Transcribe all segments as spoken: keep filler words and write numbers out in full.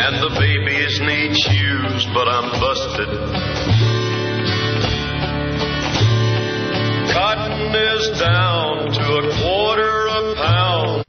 and the babies need shoes, but I'm busted. Cotton is down to a quarter a pound.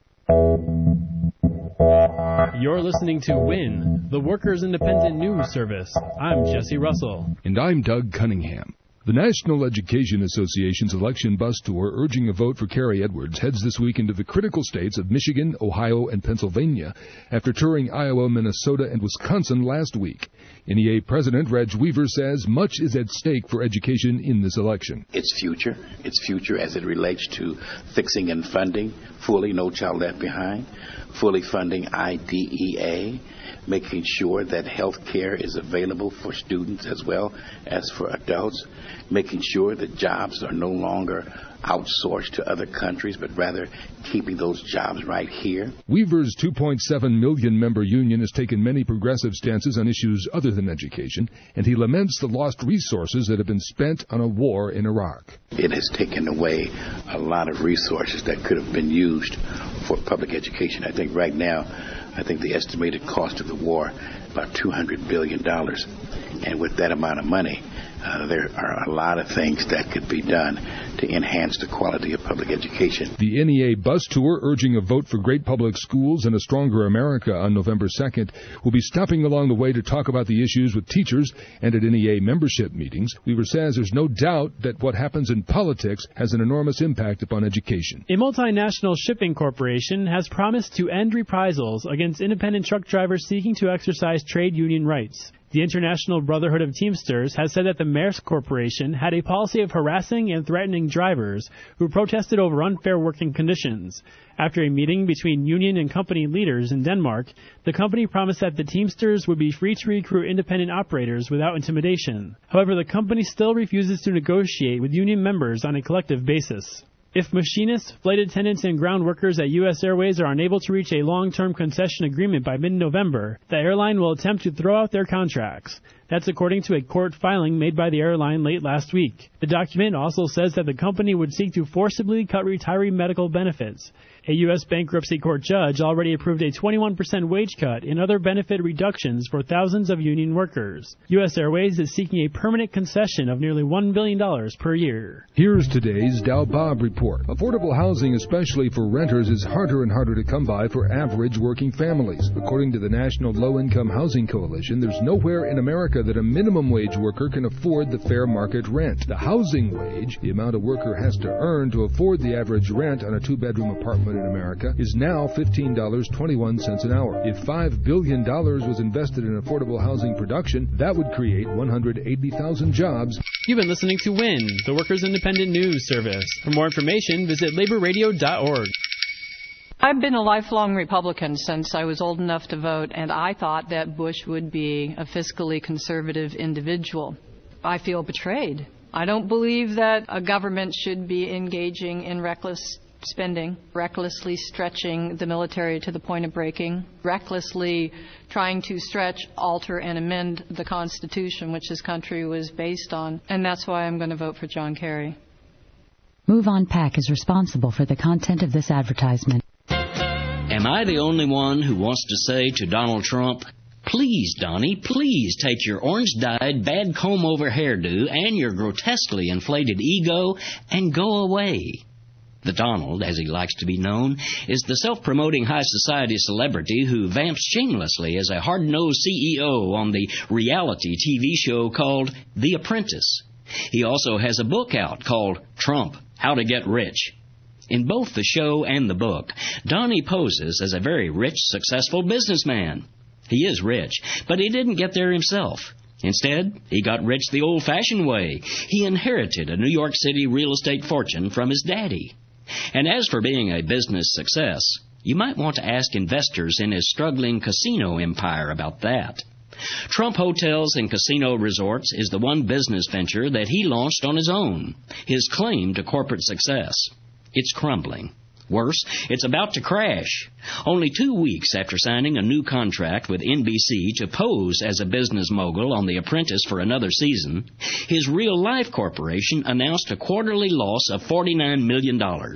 You're listening to WIN, the Workers' Independent News Service. I'm Jesse Russell. And I'm Doug Cunningham. The National Education Association's election bus tour urging a vote for Carrie Edwards heads this week into the critical states of Michigan, Ohio, and Pennsylvania after touring Iowa, Minnesota, and Wisconsin last week. N E A President Reg Weaver says much is at stake for education in this election. Its future, its future as it relates to fixing and funding fully No Child Left Behind, fully funding I D E A, making sure that health care is available for students as well as for adults, making sure that jobs are no longer outsourced to other countries, but rather keeping those jobs right here. Weaver's two point seven million member union has taken many progressive stances on issues other than education, and he laments the lost resources that have been spent on a war in Iraq. It has taken away a lot of resources that could have been used for public education. I think right now, I think the estimated cost of the war, about two hundred billion dollars. And with that amount of money, uh, there are a lot of things that could be done to enhance the quality of public education. The N E A bus tour urging a vote for great public schools and a stronger America on November second will be stopping along the way to talk about the issues with teachers and at N E A membership meetings. Weaver says there's no doubt that what happens in politics has an enormous impact upon education. A multinational shipping corporation has promised to end reprisals against independent truck drivers seeking to exercise trade union rights. The International Brotherhood of Teamsters has said that the Maersk Corporation had a policy of harassing and threatening drivers who protested over unfair working conditions. After a meeting between union and company leaders in Denmark, the company promised that the Teamsters would be free to recruit independent operators without intimidation. However, the company still refuses to negotiate with union members on a collective basis. If machinists, flight attendants, and ground workers at U S Airways are unable to reach a long-term concession agreement by mid-November, the airline will attempt to throw out their contracts. That's according to a court filing made by the airline late last week. The document also says that the company would seek to forcibly cut retiree medical benefits. A U S bankruptcy court judge already approved a twenty-one percent wage cut and other benefit reductions for thousands of union workers. U S Airways is seeking a permanent concession of nearly one billion dollars per year. Here's today's Dow Bob report. Affordable housing, especially for renters, is harder and harder to come by for average working families. According to the National Low-Income Housing Coalition, there's nowhere in America that a minimum wage worker can afford the fair market rent. The housing wage, the amount a worker has to earn to afford the average rent on a two-bedroom apartment in America, is now fifteen dollars and twenty-one cents an hour. If five billion dollars was invested in affordable housing production, that would create one hundred eighty thousand jobs. You've been listening to WIN, the Workers' Independent News Service. For more information, visit labor radio dot org. I've been a lifelong Republican since I was old enough to vote, and I thought that Bush would be a fiscally conservative individual. I feel betrayed. I don't believe that a government should be engaging in reckless spending, recklessly stretching the military to the point of breaking, recklessly trying to stretch, alter, and amend the Constitution, which this country was based on. And that's why I'm going to vote for John Kerry. Move On PAC is responsible for the content of this advertisement. Am I the only one who wants to say to Donald Trump, please, Donnie, please take your orange-dyed, bad comb-over hairdo and your grotesquely inflated ego and go away? The Donald, as he likes to be known, is the self-promoting high society celebrity who vamps shamelessly as a hard-nosed C E O on the reality T V show called The Apprentice. He also has a book out called Trump, How to Get Rich. In both the show and the book, Donnie poses as a very rich, successful businessman. He is rich, but he didn't get there himself. Instead, he got rich the old-fashioned way. He inherited a New York City real estate fortune from his daddy. And as for being a business success, you might want to ask investors in his struggling casino empire about that. Trump Hotels and Casino Resorts is the one business venture that he launched on his own, his claim to corporate success. It's crumbling. Worse, it's about to crash. Only two weeks after signing a new contract with N B C to pose as a business mogul on The Apprentice for another season, his real-life corporation announced a quarterly loss of forty-nine million dollars.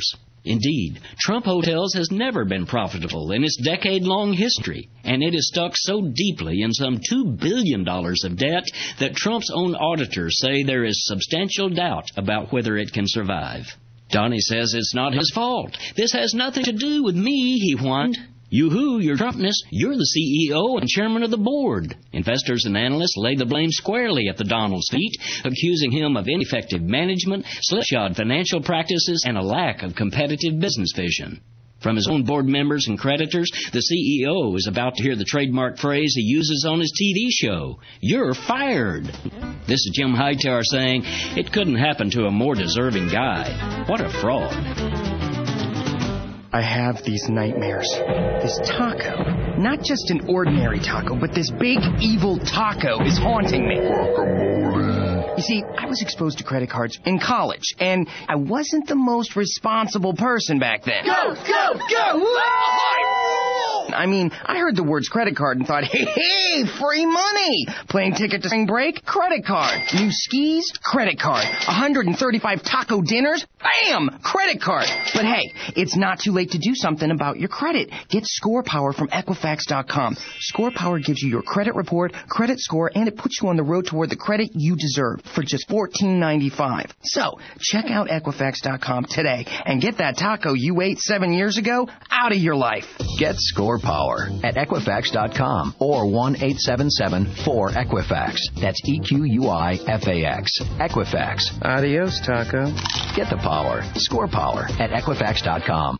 Indeed, Trump Hotels has never been profitable in its decade-long history, and it is stuck so deeply in some two billion dollars of debt that Trump's own auditors say there is substantial doubt about whether it can survive. Donnie says it's not his fault. This has nothing to do with me, he whined. Yoo-hoo, your Trumpness, you're the C E O and chairman of the board. Investors and analysts lay the blame squarely at the Donald's feet, accusing him of ineffective management, slipshod financial practices, and a lack of competitive business vision. From his own board members and creditors, the C E O is about to hear the trademark phrase he uses on his T V show, "You're fired." This is Jim Hightower saying, it couldn't happen to a more deserving guy. What a fraud. I have these nightmares. This taco, not just an ordinary taco, but this big evil taco is haunting me. You see, I was exposed to credit cards in college, and I wasn't the most responsible person back then. Go, go, go! I mean, I heard the words credit card and thought, hey, hey, free money! Plane ticket to spring break? Credit card. New skis? Credit card. one hundred thirty-five taco dinners? Bam! Credit card. But hey, it's not too late to do something about your credit. Get Score Power from Equifax dot com. Score Power gives you your credit report, credit score, and it puts you on the road toward the credit you deserve for just fourteen ninety-five. So, check out Equifax dot com today and get that taco you ate seven years ago out of your life. Get Score Power at Equifax dot com or one eight seven seven four Equifax. That's E Q U I F A X. Equifax. Adios, taco. Get the power. Score Power at Equifax dot com.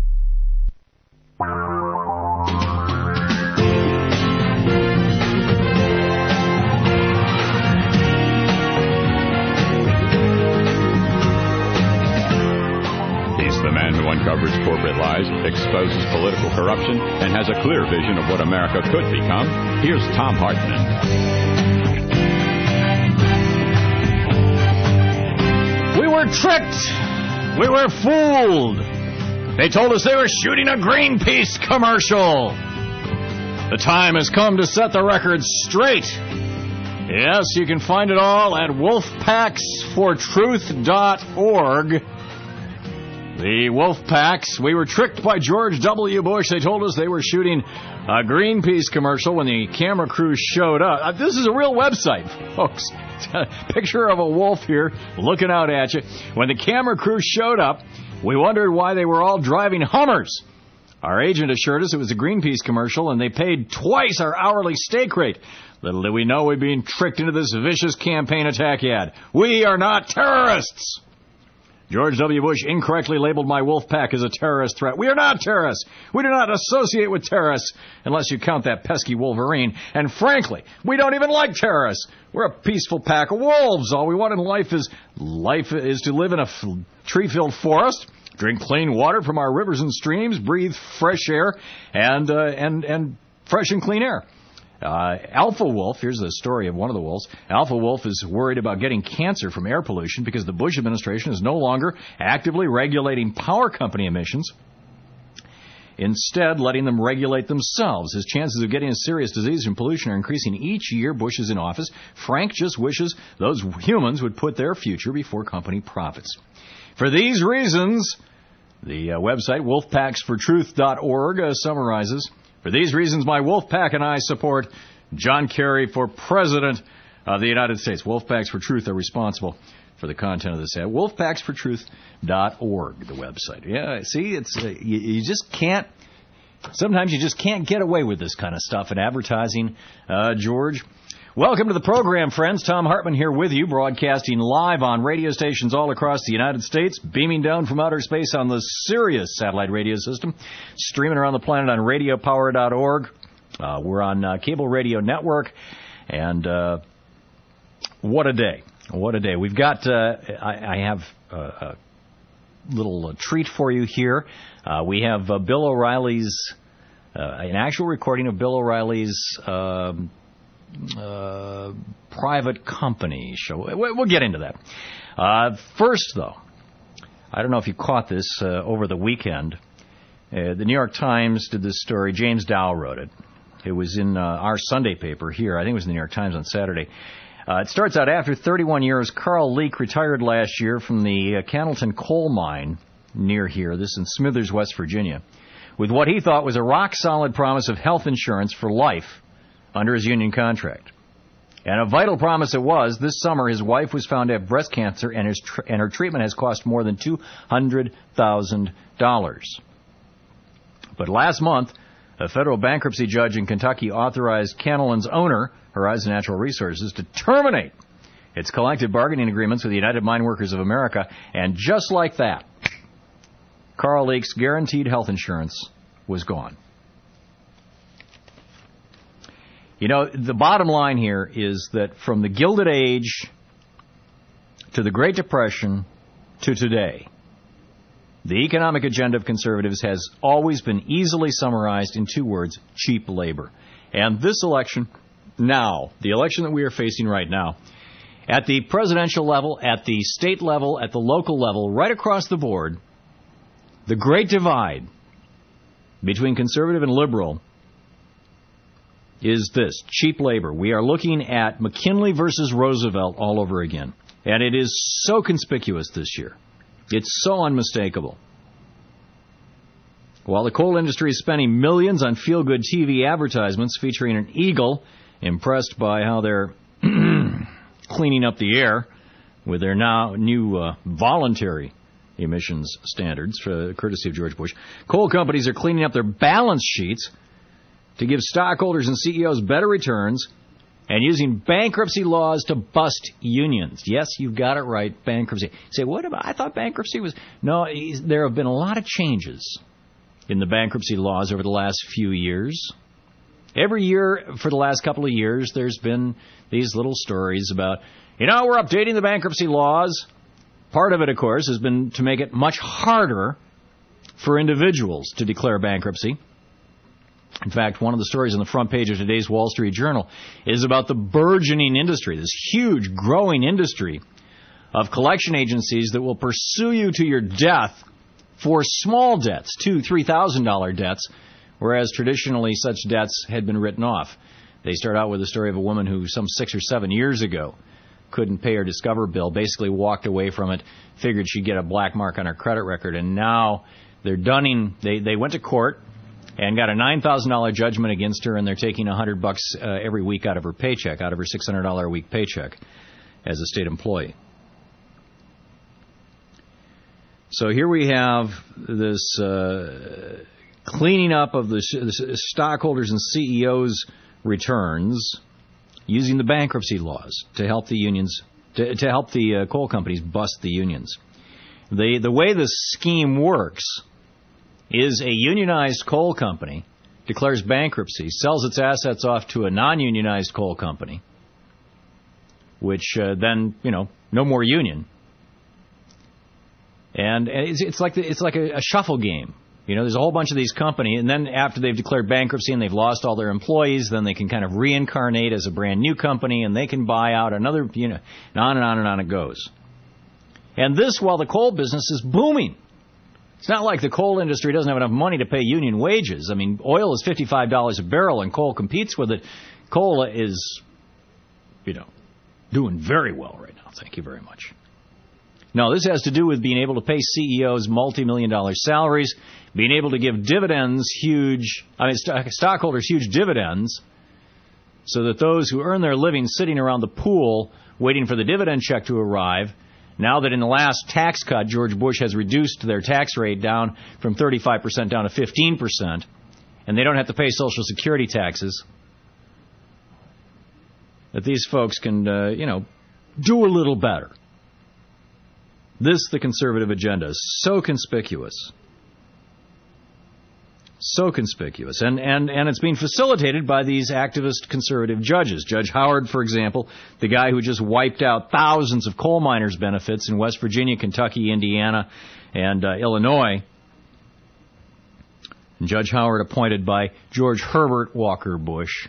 He's the man who uncovers corporate lies, exposes political corruption, and has a clear vision of what America could become. Here's Thom Hartmann. We were tricked. We were fooled. They told us they were shooting a Greenpeace commercial. The time has come to set the record straight. Yes, you can find it all at wolf packs for truth dot org. The Wolfpacks, we were tricked by George W. Bush. They told us they were shooting a Greenpeace commercial when the camera crew showed up. Uh, this is a real website, folks. Picture of a wolf here looking out at you. When the camera crew showed up, we wondered why they were all driving Hummers. Our agent assured us it was a Greenpeace commercial, and they paid twice our hourly stake rate. Little did we know we'd been tricked into this vicious campaign attack ad. We are not terrorists. George W. Bush incorrectly labeled my wolf pack as a terrorist threat. We are not terrorists. We do not associate with terrorists, unless you count that pesky Wolverine. And frankly, we don't even like terrorists. We're a peaceful pack of wolves. All we want in life is life is to live in a f- tree-filled forest, drink clean water from our rivers and streams, breathe fresh air, and uh, and and fresh and clean air. Uh, Alpha Wolf, here's the story of one of the wolves. Alpha Wolf is worried about getting cancer from air pollution because the Bush administration is no longer actively regulating power company emissions, instead letting them regulate themselves. His chances of getting a serious disease from pollution are increasing each year Bush is in office. Frank just wishes those humans would put their future before company profits. For these reasons, the uh, website wolf packs for truth dot org uh, summarizes, for these reasons, my wolf pack and I support John Kerry for President of the United States. Wolfpacks for Truth are responsible for the content of this ad. wolf packs for truth dot org, the website. Yeah, see, it's uh, you, you just can't, sometimes you just can't get away with this kind of stuff in advertising, uh, George. Welcome to the program, friends. Thom Hartmann here with you, broadcasting live on radio stations all across the United States, beaming down from outer space on the Sirius satellite radio system, streaming around the planet on radio power dot org. Uh, we're on uh, Cable Radio Network, and uh, what a day. What a day. We've got, uh, I, I have uh, a little uh, treat for you here. Uh, we have uh, Bill O'Reilly's, uh, an actual recording of Bill O'Reilly's um, Uh, private company show. We'll get into that. Uh, first, though, I don't know if you caught this uh, over the weekend. Uh, the New York Times did this story. James Dow wrote it. It was in uh, our Sunday paper here. I think it was in the New York Times on Saturday. Uh, it starts out, after thirty-one years, Carl Leak retired last year from the uh, Cannleton coal mine near here. This in Smithers, West Virginia, with what he thought was a rock-solid promise of health insurance for life under his union contract. And a vital promise it was. This summer, his wife was found to have breast cancer, and, his tr- and her treatment has cost more than two hundred thousand dollars. But last month, a federal bankruptcy judge in Kentucky authorized Canalin's owner, Horizon Natural Resources, to terminate its collective bargaining agreements with the United Mine Workers of America. And just like that, Carl Leake's guaranteed health insurance was gone. You know, the bottom line here is that from the Gilded Age to the Great Depression to today, the economic agenda of conservatives has always been easily summarized in two words: cheap labor. And this election now, the election that we are facing right now, at the presidential level, at the state level, at the local level, right across the board, the great divide between conservative and liberal is this: cheap labor. We are looking at McKinley versus Roosevelt all over again. And it is so conspicuous this year. It's so unmistakable. While the coal industry is spending millions on feel-good T V advertisements featuring an eagle impressed by how they're cleaning up the air with their now new uh, voluntary emissions standards, for, courtesy of George Bush, coal companies are cleaning up their balance sheets to give stockholders and C E Os better returns, and using bankruptcy laws to bust unions. Yes, you've got it right, bankruptcy. You say, what about, I thought bankruptcy was... No, there have been a lot of changes in the bankruptcy laws over the last few years. Every year for the last couple of years, there's been these little stories about, you know, we're updating the bankruptcy laws. Part of it, of course, has been to make it much harder for individuals to declare bankruptcy. In fact, one of the stories on the front page of today's Wall Street Journal is about the burgeoning industry, this huge, growing industry of collection agencies that will pursue you to your death for small debts, two thousand dollars, three thousand dollars debts, whereas traditionally such debts had been written off. They start out with a story of a woman who some six or seven years ago couldn't pay her Discover bill, basically walked away from it, figured she'd get a black mark on her credit record, and now they're dunning, they, they went to court and got a nine thousand dollars judgment against her, and they're taking one hundred bucks uh, every week out of her paycheck, out of her six hundred dollars a week paycheck as a state employee. So here we have this uh, cleaning up of the, the stockholders and C E Os' returns using the bankruptcy laws to help the unions, to, to help the uh, coal companies bust the unions. The, the way this scheme works is a unionized coal company declares bankruptcy, sells its assets off to a non-unionized coal company, which uh, then, you know, no more union. And it's, it's like the, it's like a, a shuffle game. You know, there's a whole bunch of these companies, and then after they've declared bankruptcy and they've lost all their employees, then they can kind of reincarnate as a brand new company, and they can buy out another, you know, and on and on and on it goes. And this while the coal business is booming. It's not like the coal industry doesn't have enough money to pay union wages. I mean, oil is fifty-five dollars a barrel, and coal competes with it. Coal is, you know, doing very well right now. Thank you very much. No, this has to do with being able to pay C E Os multi-million dollar salaries, being able to give dividends huge, I mean, st- stockholders huge dividends, so that those who earn their living sitting around the pool waiting for the dividend check to arrive, now that in the last tax cut, George Bush has reduced their tax rate down from thirty-five percent down to fifteen percent, and they don't have to pay Social Security taxes, that these folks can, uh, you know, do a little better. This, the conservative agenda, is so conspicuous. So conspicuous. And, and, and it's being facilitated by these activist conservative judges. Judge Howard, for example, the guy who just wiped out thousands of coal miners' benefits in West Virginia, Kentucky, Indiana, and uh, Illinois. And Judge Howard appointed by George Herbert Walker Bush.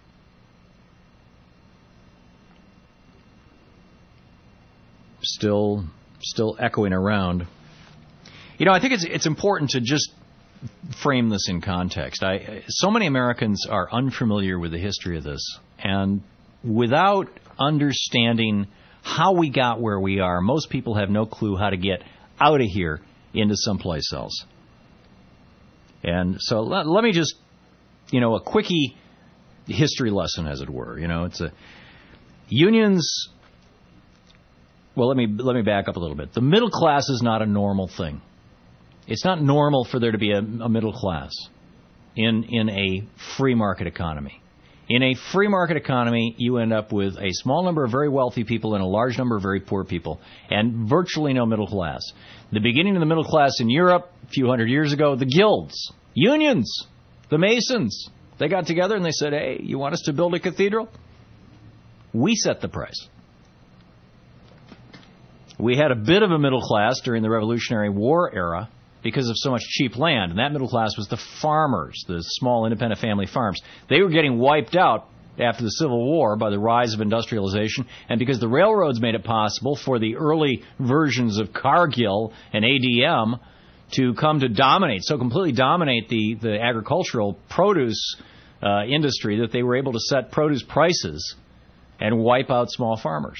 Still... still echoing around. You know, I think it's it's important to just frame this in context. I, so many Americans are unfamiliar with the history of this, and without understanding how we got where we are, most people have no clue how to get out of here into someplace else. And so let, let me just, you know, a quickie history lesson, as it were. You know, it's a unions. Well, let me let me back up a little bit. The middle class is not a normal thing. It's not normal for there to be a, a middle class in in a free market economy. In a free market economy, you end up with a small number of very wealthy people and a large number of very poor people, and virtually no middle class. The beginning of the middle class in Europe, a few hundred years ago, the guilds, unions, the Masons, they got together and they said, hey, you want us to build a cathedral? We set the price. We had a bit of a middle class during the Revolutionary War era because of so much cheap land. And that middle class was the farmers, the small independent family farms. They were getting wiped out after the Civil War by the rise of industrialization. And because the railroads made it possible for the early versions of Cargill and A D M to come to dominate, so completely dominate the, the agricultural produce uh, industry that they were able to set produce prices and wipe out small farmers,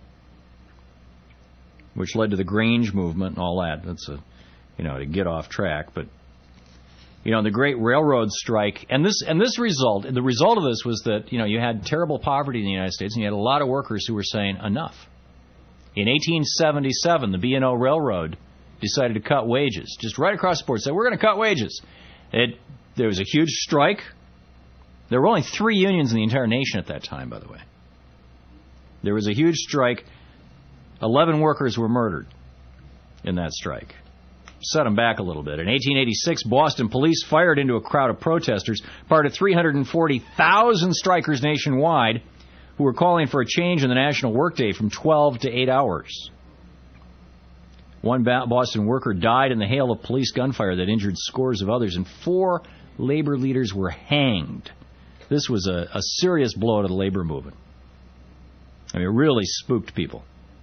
which led to the Grange movement and all that. That's a, you know, to get off track. But, you know, the Great Railroad Strike, and this and this result, the result of this was that, you know, you had terrible poverty in the United States, and you had a lot of workers who were saying, enough. In eighteen seventy-seven, the B and O Railroad decided to cut wages, just right across the board. Said, we're going to cut wages. It, there was a huge strike. There were only three unions in the entire nation at that time, by the way. There was a huge strike. Eleven workers were murdered in that strike. Set them back a little bit. In eighteen eighty-six, Boston police fired into a crowd of protesters, part of three hundred forty thousand strikers nationwide who were calling for a change in the national workday from twelve to eight hours. One Boston worker died in the hail of police gunfire that injured scores of others, and four labor leaders were hanged. This was a, a serious blow to the labor movement. I mean, it really spooked people.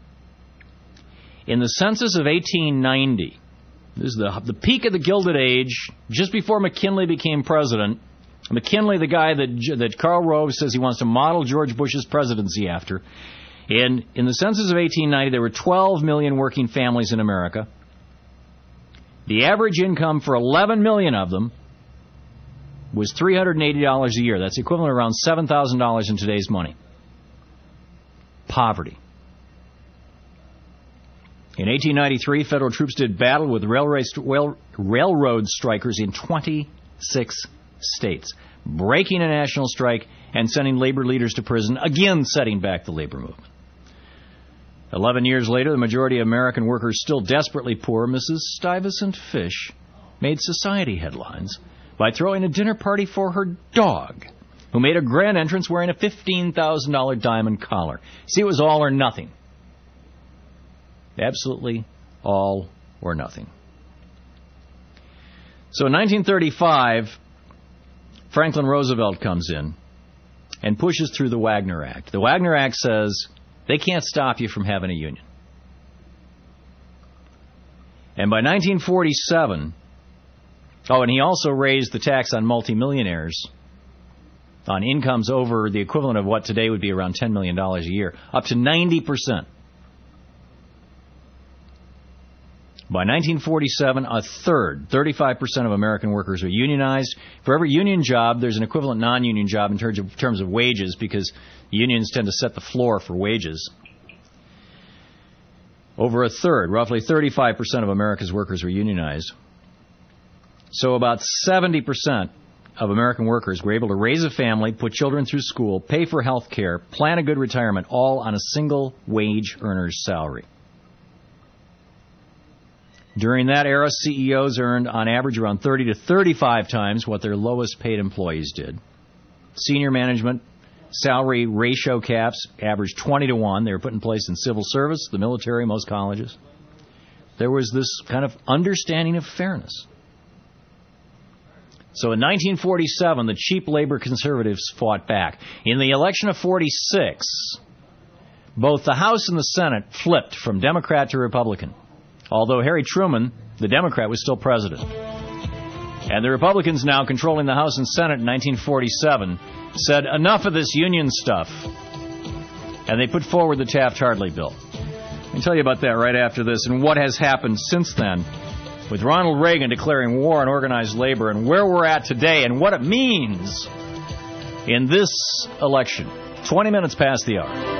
In the census of eighteen ninety, this is the, the peak of the Gilded Age, just before McKinley became president. McKinley, the guy that that Karl Rove says he wants to model George Bush's presidency after. And in the census of eighteen ninety, there were twelve million working families in America. The average income for eleven million of them was three hundred eighty dollars a year. That's equivalent to around seven thousand dollars in today's money. Poverty. In eighteen ninety-three, federal troops did battle with railroad, railroad strikers in twenty-six states, breaking a national strike and sending labor leaders to prison, again setting back the labor movement. Eleven years later, the majority of American workers still desperately poor, Missus Stuyvesant Fish made society headlines by throwing a dinner party for her dog, who made a grand entrance wearing a fifteen thousand dollars diamond collar. See, it was all or nothing. Absolutely all or nothing. So in nineteen thirty-five, Franklin Roosevelt comes in and pushes through the Wagner Act. The Wagner Act says they can't stop you from having a union. And by nineteen forty-seven, oh, and he also raised the tax on multimillionaires, on incomes over the equivalent of what today would be around ten million dollars a year, up to ninety percent. By nineteen forty-seven, a third, thirty-five percent of American workers are unionized. For every union job, there's an equivalent non-union job in terms of, terms of wages, because unions tend to set the floor for wages. Over a third, roughly thirty-five percent of America's workers are unionized. So about seventy percent of American workers were able to raise a family, put children through school, pay for health care, plan a good retirement, all on a single wage earner's salary. During that era, C E Os earned on average around thirty to thirty-five times what their lowest paid employees did. Senior management salary ratio caps averaged twenty to one. They were put in place in civil service, the military, most colleges. There was this kind of understanding of fairness. So in nineteen forty-seven, the cheap labor conservatives fought back. In the election of forty-six, both the House and the Senate flipped from Democrat to Republican, although Harry Truman, the Democrat, was still president. And the Republicans, now controlling the House and Senate in nineteen forty-seven, said, enough of this union stuff. And they put forward the Taft-Hartley bill. I'll tell you about that right after this and what has happened since then with Ronald Reagan declaring war on organized labor and where we're at today and what it means in this election. twenty minutes past the hour.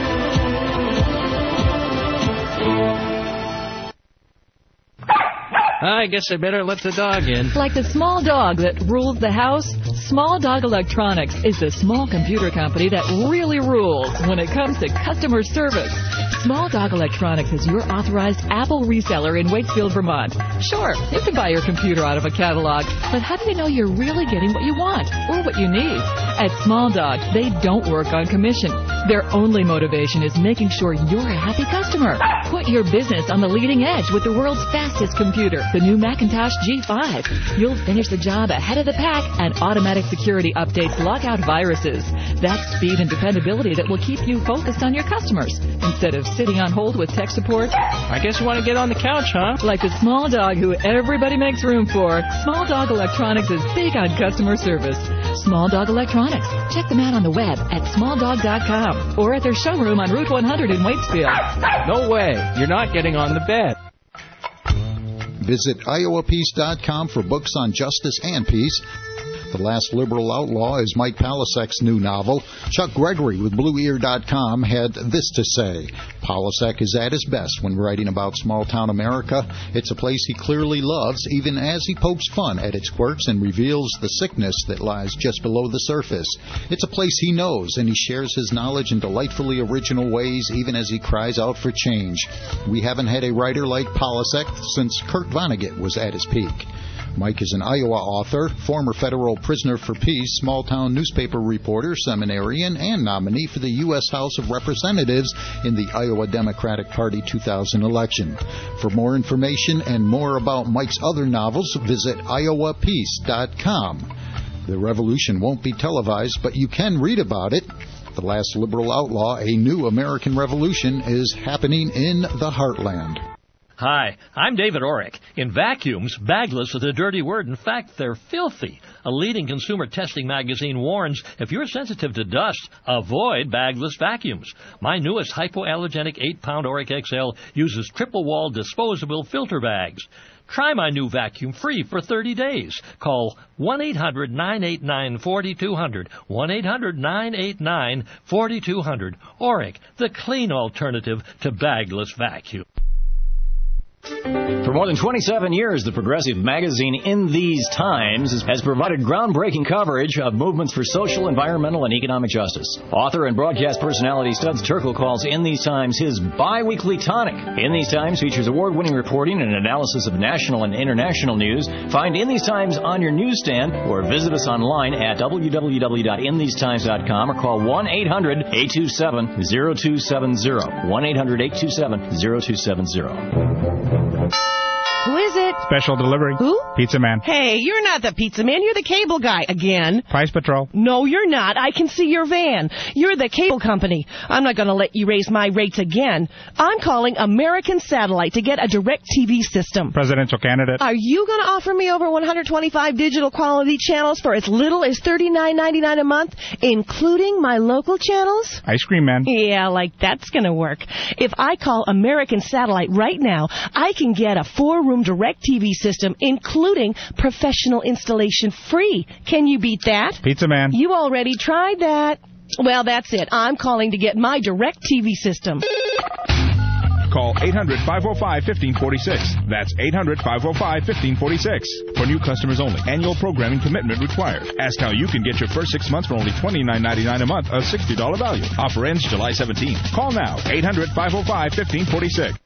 I guess I better let the dog in. Like the small dog that rules the house, Small Dog Electronics is the small computer company that really rules when it comes to customer service. Small Dog Electronics is your authorized Apple reseller in Waitsfield, Vermont. Sure, you can buy your computer out of a catalog, but how do you know you're really getting what you want or what you need? At Small Dog, they don't work on commission. Their only motivation is making sure you're a happy customer. Put your business on the leading edge with the world's fastest computer, the new Macintosh G five. You'll finish the job ahead of the pack, and automatic security updates lock out viruses. That's speed and dependability that will keep you focused on your customers instead of sitting on hold with tech support. I guess you want to get on the couch, huh? Like the small dog who everybody makes room for, Small Dog Electronics is big on customer service. Small Dog Electronics. Check them out on the web at small dog dot com or at their showroom on Route one hundred in Waitsfield. No way. You're not getting on the bed. Visit iowa peace dot com for books on justice and peace. The Last Liberal Outlaw is Mike Palasek's new novel. Chuck Gregory with blue ear dot com had this to say. Palasek is at his best when writing about small-town America. It's a place he clearly loves, even as he pokes fun at its quirks and reveals the sickness that lies just below the surface. It's a place he knows, and he shares his knowledge in delightfully original ways, even as he cries out for change. We haven't had a writer like Palasek since Kurt Vonnegut was at his peak. Mike is an Iowa author, former federal prisoner for peace, small-town newspaper reporter, seminarian, and nominee for the U S House of Representatives in the Iowa Democratic Party two thousand election. For more information and more about Mike's other novels, visit iowa peace dot com. The revolution won't be televised, but you can read about it. The Last Liberal Outlaw, A New American Revolution, is happening in the heartland. Hi, I'm David Orrick. In vacuums, bagless is a dirty word. In fact, they're filthy. A leading consumer testing magazine warns if you're sensitive to dust, avoid bagless vacuums. My newest hypoallergenic eight pound Orrick X L uses triple-wall disposable filter bags. Try my new vacuum free for thirty days. Call one eight hundred nine eight nine four two zero zero, one eight hundred nine eight nine four two zero zero. Orrick, the clean alternative to bagless vacuum. For more than twenty-seven years, the progressive magazine In These Times has provided groundbreaking coverage of movements for social, environmental, and economic justice. Author and broadcast personality Studs Terkel calls In These Times his bi-weekly tonic. In These Times features award-winning reporting and analysis of national and international news. Find In These Times on your newsstand or visit us online at w w w dot in these times dot com or call one eight hundred eight two seven zero two seven zero. one eight hundred eight two seven zero two seven zero. Who is it? Special delivery. Who? Pizza Man. Hey, you're not the pizza man. You're the cable guy again. Price Patrol. No, you're not. I can see your van. You're the cable company. I'm not going to let you raise my rates again. I'm calling American Satellite to get a direct T V system. Presidential candidate. Are you going to offer me over one hundred twenty-five digital quality channels for as little as thirty-nine ninety-nine a month, including my local channels? Ice Cream Man. Yeah, like that's going to work. If I call American Satellite right now, I can get a four-room direct T V system, including professional installation free. Can you beat that? Pizza Man. You already tried that. Well, that's it. I'm calling to get my direct T V system. Call eight hundred five oh five one five four six. That's eight hundred five oh five one five four six. For new customers only. Annual programming commitment required. Ask how you can get your first six months for only twenty-nine ninety-nine a month, a sixty dollars value. Offer ends July seventeenth. Call now. eight hundred five oh five one five four six.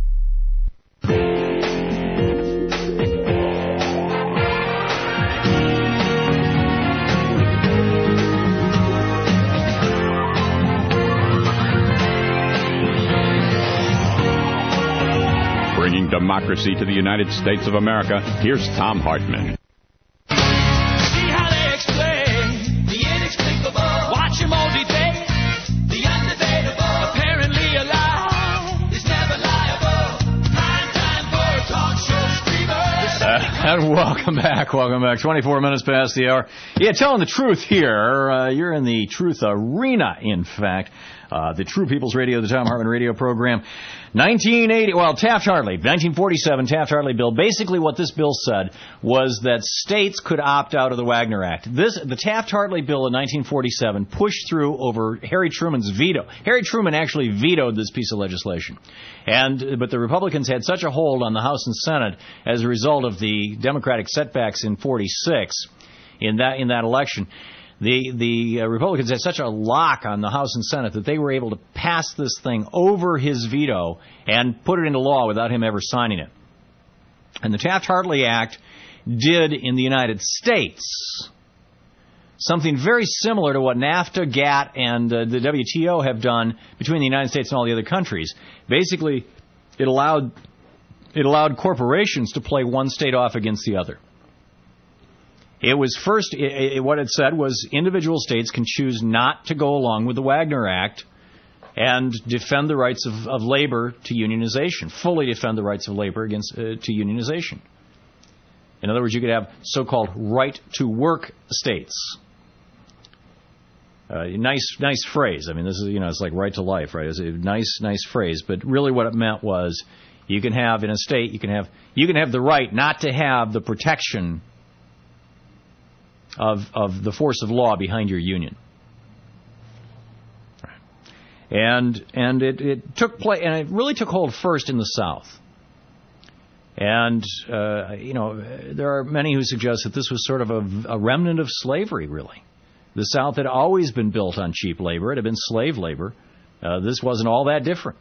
Bringing democracy to the United States of America, here's Tom Hartman. See how they explain the inexplicable. Watch them all debate the undebatable. Apparently a lie is never liable. Prime time for a talk show screamer. Uh, And welcome back, welcome back. twenty-four minutes past the hour. Yeah, telling the truth here. Uh, you're in the truth arena, in fact. Uh, the True People's Radio, the Thom Hartmann radio program. nineteen eighty, well, Taft-Hartley, nineteen forty-seven, Taft-Hartley bill. Basically what this bill said was that states could opt out of the Wagner Act. This, the Taft-Hartley bill in nineteen forty-seven pushed through over Harry Truman's veto. Harry Truman actually vetoed this piece of legislation. And, but the Republicans had such a hold on the House and Senate as a result of the Democratic setbacks in forty-six in that, in that election. The the uh, Republicans had such a lock on the House and Senate that they were able to pass this thing over his veto and put it into law without him ever signing it. And the Taft-Hartley Act did in the United States something very similar to what NAFTA, GATT, and uh, the W T O have done between the United States and all the other countries. Basically, it allowed it allowed corporations to play one state off against the other. It was first, it, it, what it said was individual states can choose not to go along with the Wagner Act and defend the rights of, of labor to unionization, fully defend the rights of labor against uh, to unionization. In other words, you could have so-called right-to-work states. Uh, nice, nice phrase. I mean, this is, you know, it's like right to life, right? It's a nice, nice phrase. But really what it meant was you can have, in a state, you can have, you can have the right not to have the protection Of, of the force of law behind your union, and and it, it took place, and it really took hold first in the South. And uh, you know, there are many who suggest that this was sort of a, a remnant of slavery. Really, the South had always been built on cheap labor; it had been slave labor. Uh, this wasn't all that different.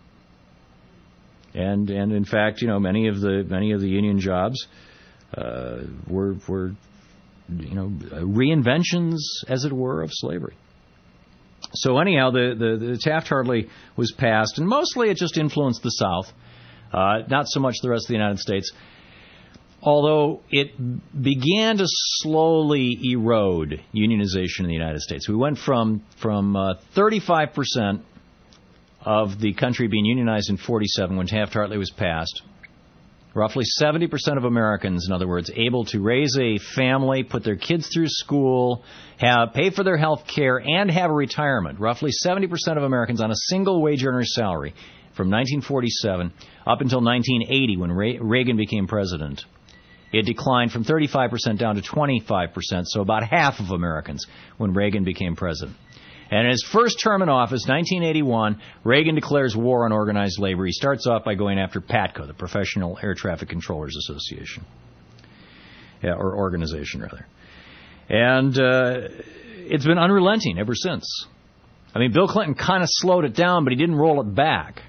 And and in fact, you know, many of the many of the union jobs uh, were were. you know, reinventions, as it were, of slavery. So anyhow, the, the, the Taft-Hartley was passed, and mostly it just influenced the South, uh, not so much the rest of the United States, although it began to slowly erode unionization in the United States. We went from, from uh, thirty-five percent of the country being unionized in forty-seven when Taft-Hartley was passed. Roughly seventy percent of Americans, in other words, able to raise a family, put their kids through school, have pay for their health care, and have a retirement. Roughly seventy percent of Americans on a single wage earner's salary from nineteen forty-seven up until nineteen eighty when Reagan became president. It declined from thirty-five percent down to twenty-five percent, so about half of Americans when Reagan became president. And in his first term in office, nineteen eighty-one, Reagan declares war on organized labor. He starts off by going after PATCO, the Professional Air Traffic Controllers Association. Yeah, or organization, rather. And uh, it's been unrelenting ever since. I mean, Bill Clinton kind of slowed it down, but he didn't roll it back.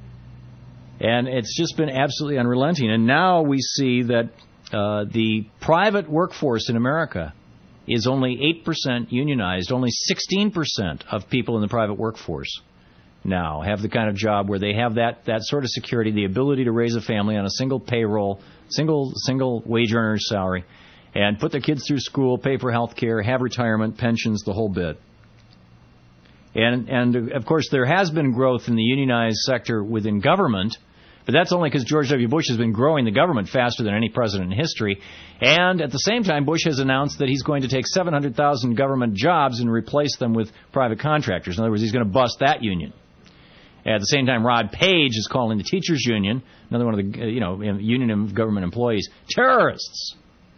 And it's just been absolutely unrelenting. And now we see that uh, the private workforce in America is only eight percent unionized. Only sixteen percent of people in the private workforce now have the kind of job where they have that, that sort of security, the ability to raise a family on a single payroll, single single wage earner's salary, and put their kids through school, pay for health care, have retirement, pensions, the whole bit. And, and of course, there has been growth in the unionized sector within government, but that's only because George W. Bush has been growing the government faster than any president in history. And at the same time, Bush has announced that he's going to take seven hundred thousand government jobs and replace them with private contractors. In other words, he's going to bust that union. At the same time, Rod Page is calling the teachers union, another one of the, you know, union of government employees, terrorists.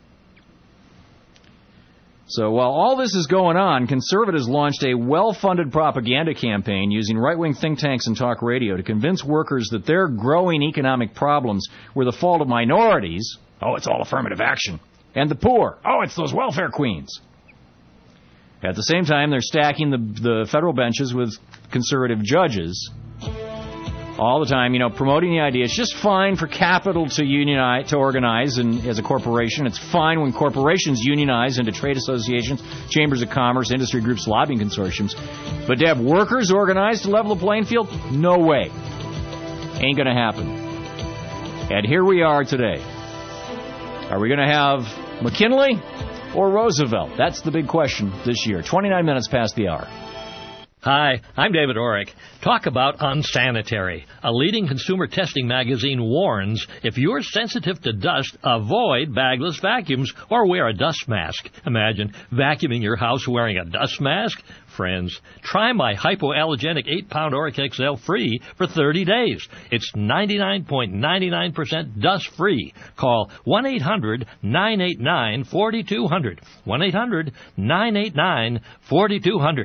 So while all this is going on, conservatives launched a well-funded propaganda campaign using right-wing think tanks and talk radio to convince workers that their growing economic problems were the fault of minorities. Oh, it's all affirmative action. And the poor. Oh, it's those welfare queens. At the same time, they're stacking the, the federal benches with conservative judges all the time, you know, promoting the idea it's just fine for capital to unionize, to organize and, as a corporation. It's fine when corporations unionize into trade associations, chambers of commerce, industry groups, lobbying consortiums. But to have workers organize to level the playing field? No way. Ain't going to happen. And here we are today. Are we going to have McKinley or Roosevelt? That's the big question this year. twenty-nine minutes past the hour. Hi, I'm David Orrick. Talk about unsanitary. A leading consumer testing magazine warns if you're sensitive to dust, avoid bagless vacuums or wear a dust mask. Imagine vacuuming your house wearing a dust mask. Friends, try my hypoallergenic eight pound Orrick X L free for thirty days. It's ninety-nine point nine nine percent dust-free. Call one eight hundred nine eight nine four two zero zero. one eight hundred nine eight nine four two zero zero.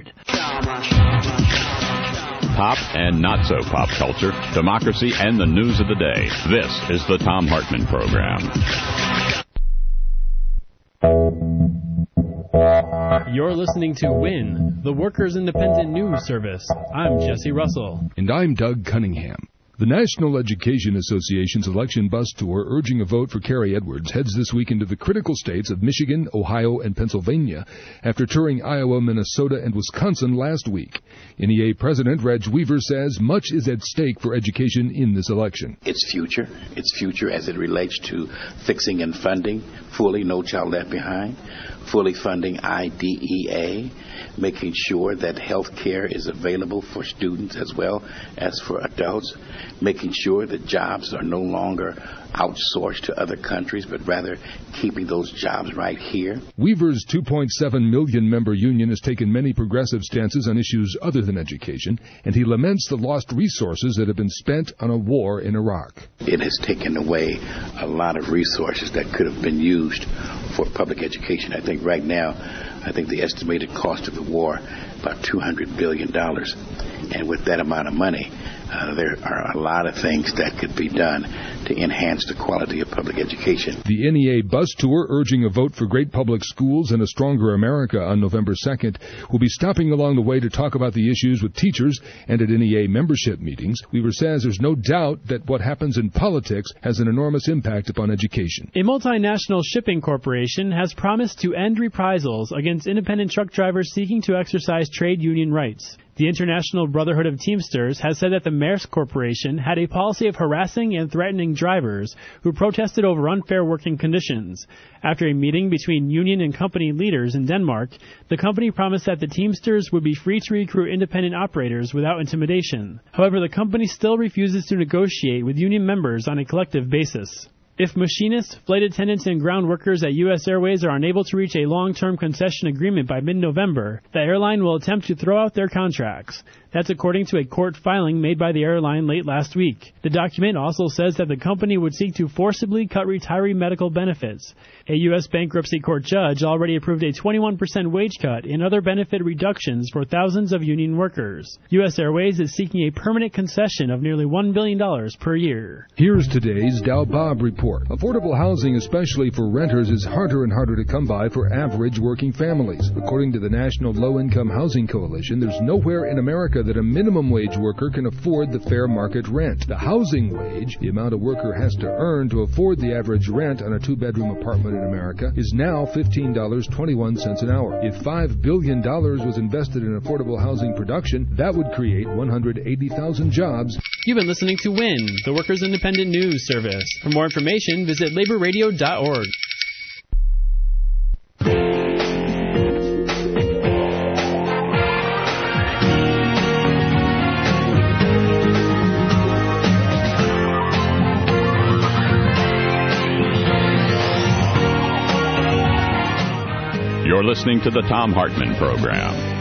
Pop and not-so-pop culture, democracy, and the news of the day. This is the Thom Hartmann Program. You're listening to WIN, the Workers' Independent News Service. I'm Jesse Russell. And I'm Doug Cunningham. The National Education Association's election bus tour urging a vote for Carrie Edwards heads this week into the critical states of Michigan, Ohio, and Pennsylvania after touring Iowa, Minnesota, and Wisconsin last week. N E A President Reg Weaver says much is at stake for education in this election. Its future, its future as it relates to fixing and funding fully No Child Left Behind, fully funding I D E A, making sure that health care is available for students as well as for adults, making sure that jobs are no longer outsourced to other countries, but rather keeping those jobs right here. Weaver's two point seven million member union has taken many progressive stances on issues other than education, and he laments the lost resources that have been spent on a war in Iraq. It has taken away a lot of resources that could have been used for public education. I think right now, I think the estimated cost of the war, about two hundred billion dollars. And with that amount of money, uh, there are a lot of things that could be done to enhance the quality of public education. The N E A bus tour urging a vote for great public schools and a stronger America on November second will be stopping along the way to talk about the issues with teachers and at N E A membership meetings. Weaver says there's no doubt that what happens in politics has an enormous impact upon education. A multinational shipping corporation has promised to end reprisals against independent truck drivers seeking to exercise trade union rights. The International Brotherhood of Teamsters has said that the Maersk Corporation had a policy of harassing and threatening drivers who protested over unfair working conditions. After a meeting between union and company leaders in Denmark, the company promised that the Teamsters would be free to recruit independent operators without intimidation. However, the company still refuses to negotiate with union members on a collective basis. If machinists, flight attendants, and ground workers at U S Airways are unable to reach a long-term concession agreement by mid-November, the airline will attempt to throw out their contracts. That's according to a court filing made by the airline late last week. The document also says that the company would seek to forcibly cut retiree medical benefits. A U S bankruptcy court judge already approved a twenty-one percent wage cut and other benefit reductions for thousands of union workers. U S Airways is seeking a permanent concession of nearly one billion dollars per year. Here's today's Dow Bob report. Affordable housing, especially for renters, is harder and harder to come by for average working families. According to the National Low-Income Housing Coalition, there's nowhere in America that a minimum wage worker can afford the fair market rent. The housing wage, the amount a worker has to earn to afford the average rent on a two-bedroom apartment in America, is now fifteen dollars and twenty-one cents an hour. If five billion dollars was invested in affordable housing production, that would create one hundred eighty thousand jobs. You've been listening to WIN, the Workers' Independent News Service. For more information, visit labor radio dot org. You're listening to the Thom Hartmann Program.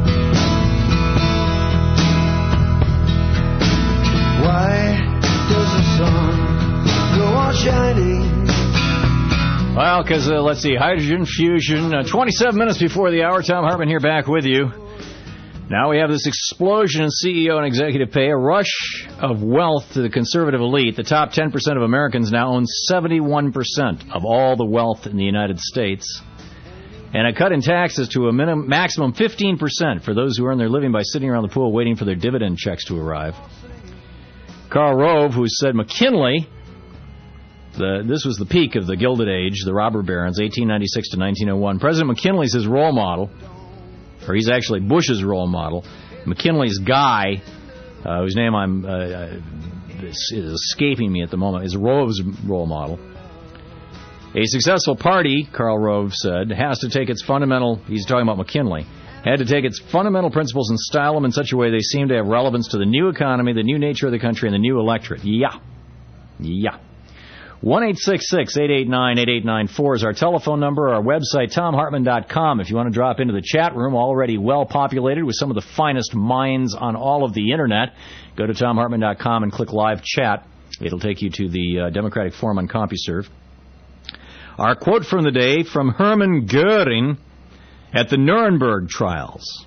Why does the sun go on shining? Well, because, uh, let's see, hydrogen fusion. Uh, twenty-seven minutes before the hour, Thom Hartmann here back with you. Now we have this explosion in C E O and executive pay, a rush of wealth to the conservative elite. The top ten percent of Americans now own seventy-one percent of all the wealth in the United States. And a cut in taxes to a minimum, maximum fifteen percent for those who earn their living by sitting around the pool waiting for their dividend checks to arrive. Karl Rove, who said McKinley, the, this was the peak of the Gilded Age, the robber barons, eighteen ninety-six to nineteen oh one. President McKinley's his role model, or he's actually Bush's role model. McKinley's guy, uh, whose name I'm uh, uh, is escaping me at the moment, is Rove's role model. A successful party, Karl Rove said, has to take its fundamental, he's talking about McKinley, had to take its fundamental principles and style them in such a way they seem to have relevance to the new economy, the new nature of the country, and the new electorate. Yeah. Yeah. one eight six six, eight eight nine, eight eight nine four is our telephone number. Our website, tom hartman dot com. If you want to drop into the chat room, already well populated with some of the finest minds on all of the Internet, go to tom hartman dot com and click Live Chat. It'll take you to the uh, Democratic Forum on CompuServe. Our quote from the day from Hermann Goering at the Nuremberg trials.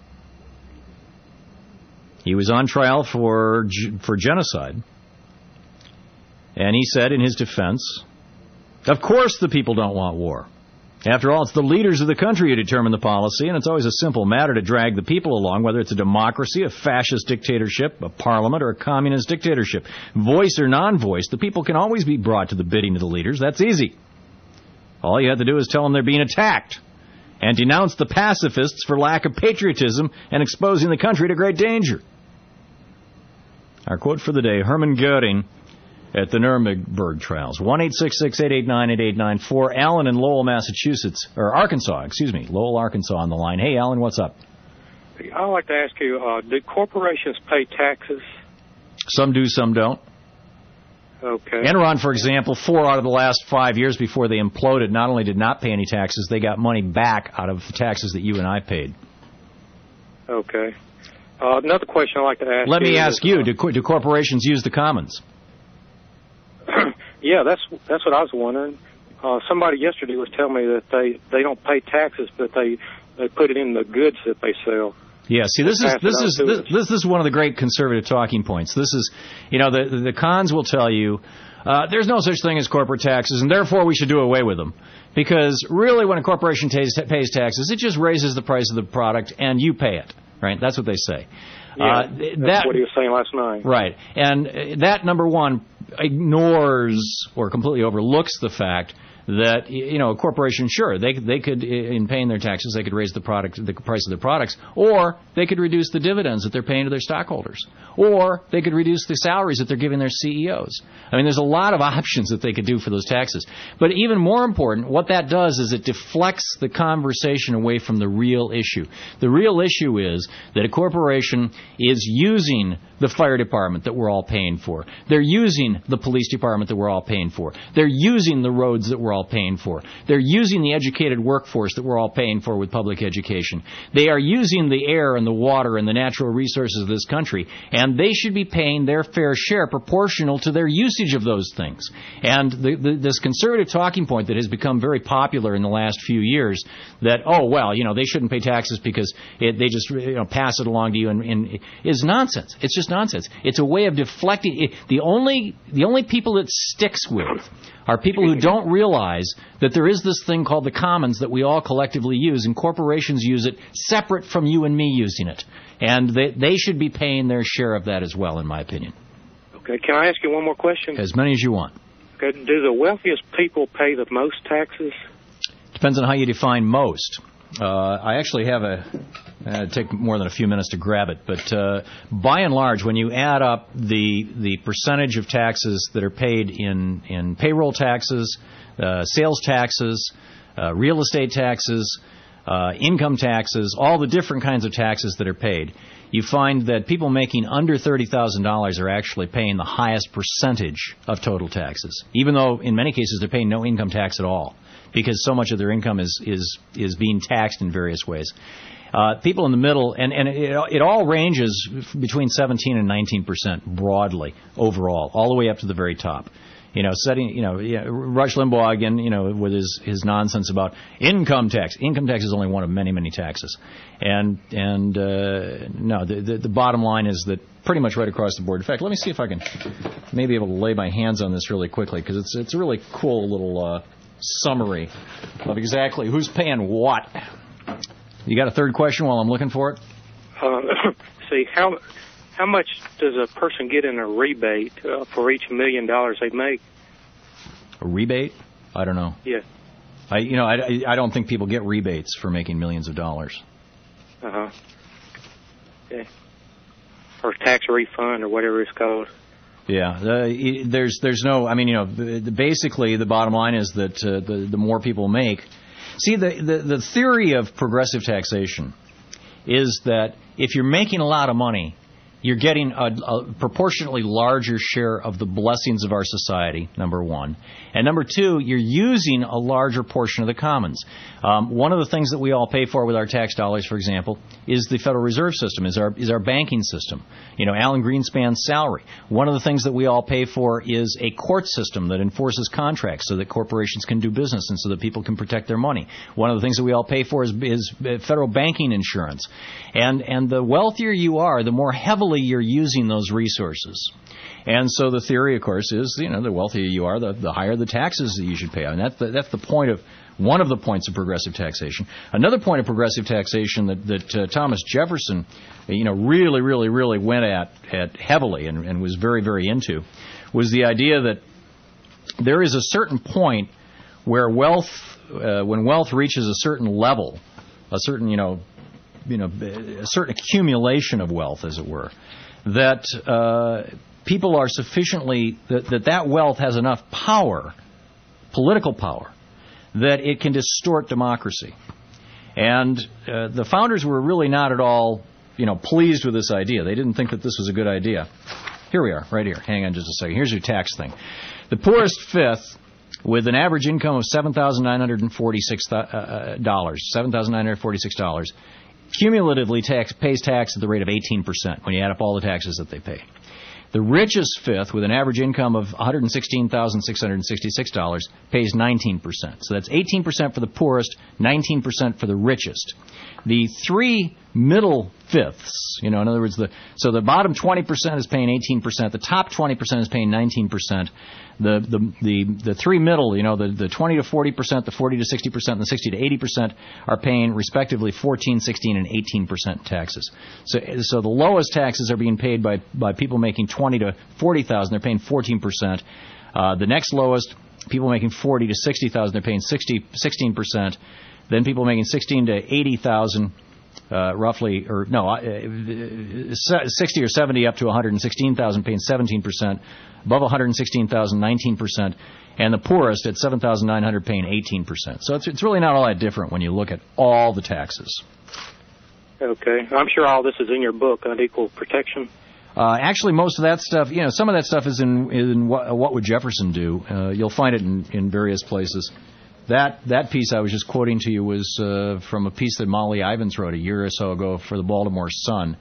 He was on trial for for genocide. And he said in his defense, of course the people don't want war. After all, it's the leaders of the country who determine the policy, and it's always a simple matter to drag the people along, whether it's a democracy, a fascist dictatorship, a parliament, or a communist dictatorship. Voice or non-voice, the people can always be brought to the bidding of the leaders. That's easy. All you have to do is tell them they're being attacked and denounce the pacifists for lack of patriotism and exposing the country to great danger. Our quote for the day, Hermann Goering at the Nuremberg trials. one eight six six, eight eight nine, eight eight nine four. Alan in Lowell, Massachusetts, or Arkansas, excuse me, Lowell, Arkansas on the line. Hey, Alan, what's up? I'd like to ask you, uh, do corporations pay taxes? Some do, some don't. Okay. Enron, for example, four out of the last five years before they imploded, not only did not pay any taxes, they got money back out of the taxes that you and I paid. Okay. Uh, another question I'd like to ask Let you me ask is, you, uh, do, do corporations use the commons? Yeah, that's that's what I was wondering. Uh, somebody yesterday was telling me that they, they don't pay taxes, but they they put it in the goods that they sell. Yeah, see, this is Pass it this on is to this, us. this is one of the great conservative talking points. This is, you know, the the cons will tell you uh, there's no such thing as corporate taxes, and therefore we should do away with them. Because really, when a corporation pays, pays taxes, it just raises the price of the product, and you pay it. Right? That's what they say. Yeah, uh, that's that, what he was saying last night. Right. And uh, that, number one, ignores or completely overlooks the fact that, you know, a corporation, sure, they they could, in paying their taxes, they could raise the product, the price of their products, or they could reduce the dividends that they're paying to their stockholders, or they could reduce the salaries that they're giving their C E Os. I mean, there's a lot of options that they could do for those taxes. But even more important, what that does is it deflects the conversation away from the real issue. The real issue is that a corporation is using the fire department that we're all paying for. They're using the police department that we're all paying for. They're using the roads that we're all paying for. They're using the educated workforce that we're all paying for with public education. They are using the air and the water and the natural resources of this country, and they should be paying their fair share proportional to their usage of those things. And the, the, this conservative talking point that has become very popular in the last few years that, oh, well, you know, they shouldn't pay taxes because it, they just, you know, pass it along to you and, and is nonsense. It's just nonsense. It's a way of deflecting. It, the only the only people it sticks with are people who don't realize that there is this thing called the commons that we all collectively use, and corporations use it separate from you and me using it. And they, they should be paying their share of that as well, in my opinion. Okay, can I ask you one more question? As many as you want. Okay, do the wealthiest people pay the most taxes? Depends on how you define most. Uh, I actually have a, uh, it'd take more than a few minutes to grab it, but uh, by and large, when you add up the the percentage of taxes that are paid in, in payroll taxes, uh, sales taxes, uh, real estate taxes, uh, income taxes, all the different kinds of taxes that are paid, you find that people making under thirty thousand dollars are actually paying the highest percentage of total taxes, even though in many cases they're paying no income tax at all, because so much of their income is is is being taxed in various ways. Uh, people in the middle, and, and it, it all ranges between seventeen and nineteen percent broadly overall, all the way up to the very top. You know, setting, you know, yeah, Rush Limbaugh again, you know, with his, his nonsense about income tax. Income tax is only one of many, many taxes. And, and, uh, no, the, the, the bottom line is that pretty much right across the board. In fact, let me see if I can maybe able to lay my hands on this really quickly, because it's, it's a really cool little, uh, summary of exactly who's paying what. You got a third question while I'm looking for it? Uh, see, how how much does a person get in a rebate uh, for each million dollars they make? A rebate? I don't know. Yeah. I you know I, I don't think people get rebates for making millions of dollars. Uh huh. Yeah. Or tax refund or whatever it's called. Yeah, uh, there's there's no. I mean, you know, basically the bottom line is that uh, the the more people make. See, the, the the theory of progressive taxation is that if you're making a lot of money, you're getting a, a proportionately larger share of the blessings of our society, number one. And number two, you're using a larger portion of the commons. Um, one of the things that we all pay for with our tax dollars, for example, is the Federal Reserve System, is our is our banking system. You know, Alan Greenspan's salary. One of the things that we all pay for is a court system that enforces contracts so that corporations can do business and so that people can protect their money. One of the things that we all pay for is, is federal banking insurance. And and the wealthier you are, the more heavily you're using those resources. And so the theory, of course, is, you know, the wealthier you are, the, the higher the taxes that you should pay. And that's the, that's the point of, one of the points of progressive taxation. Another point of progressive taxation that, that uh, Thomas Jefferson, you know, really, really, really went at, at heavily and, and was very, very into, was the idea that there is a certain point where wealth, uh, when wealth reaches a certain level, a certain, you know, you know, a certain accumulation of wealth, as it were, that uh, people are sufficiently, that, that that wealth has enough power, political power, that it can distort democracy. And uh, the founders were really not at all, you know, pleased with this idea. They didn't think that this was a good idea. Here we are, right here. Hang on just a second. Here's your tax thing. The poorest fifth, with an average income of seven thousand nine hundred forty-six dollars, seven thousand nine hundred forty-six dollars, cumulatively tax, pays tax at the rate of eighteen percent when you add up all the taxes that they pay. The richest fifth, with an average income of one hundred sixteen thousand six hundred sixty-six dollars, pays nineteen percent. So that's eighteen percent for the poorest, nineteen percent for the richest. The three middle fifths, you know, in other words, the so the bottom twenty percent is paying eighteen percent, the top twenty percent is paying nineteen percent. The the the, the three middle, you know, the, the twenty to forty percent, the forty to sixty percent, and the sixty to eighty percent are paying respectively fourteen, sixteen, and eighteen percent taxes. So so the lowest taxes are being paid by, by people making twenty to forty thousand, they're paying fourteen percent. Uh, the next lowest, people making forty to sixty thousand, they're paying sixteen percent. Then people making sixteen to eighty thousand, uh, roughly, or no, uh, sixty or seventy up to one hundred sixteen thousand, paying seventeen percent. Above one hundred sixteen thousand, nineteen percent. And the poorest at seven thousand nine hundred, paying eighteen percent. So it's, it's really not all that different when you look at all the taxes. Okay. I'm sure all this is in your book, Unequal Protection. Uh, actually, most of that stuff, you know, some of that stuff is in, in what, what Would Jefferson Do? Uh, you'll find it in, in various places. That that piece I was just quoting to you was uh, from a piece that Molly Ivins wrote a year or so ago for the Baltimore Sun.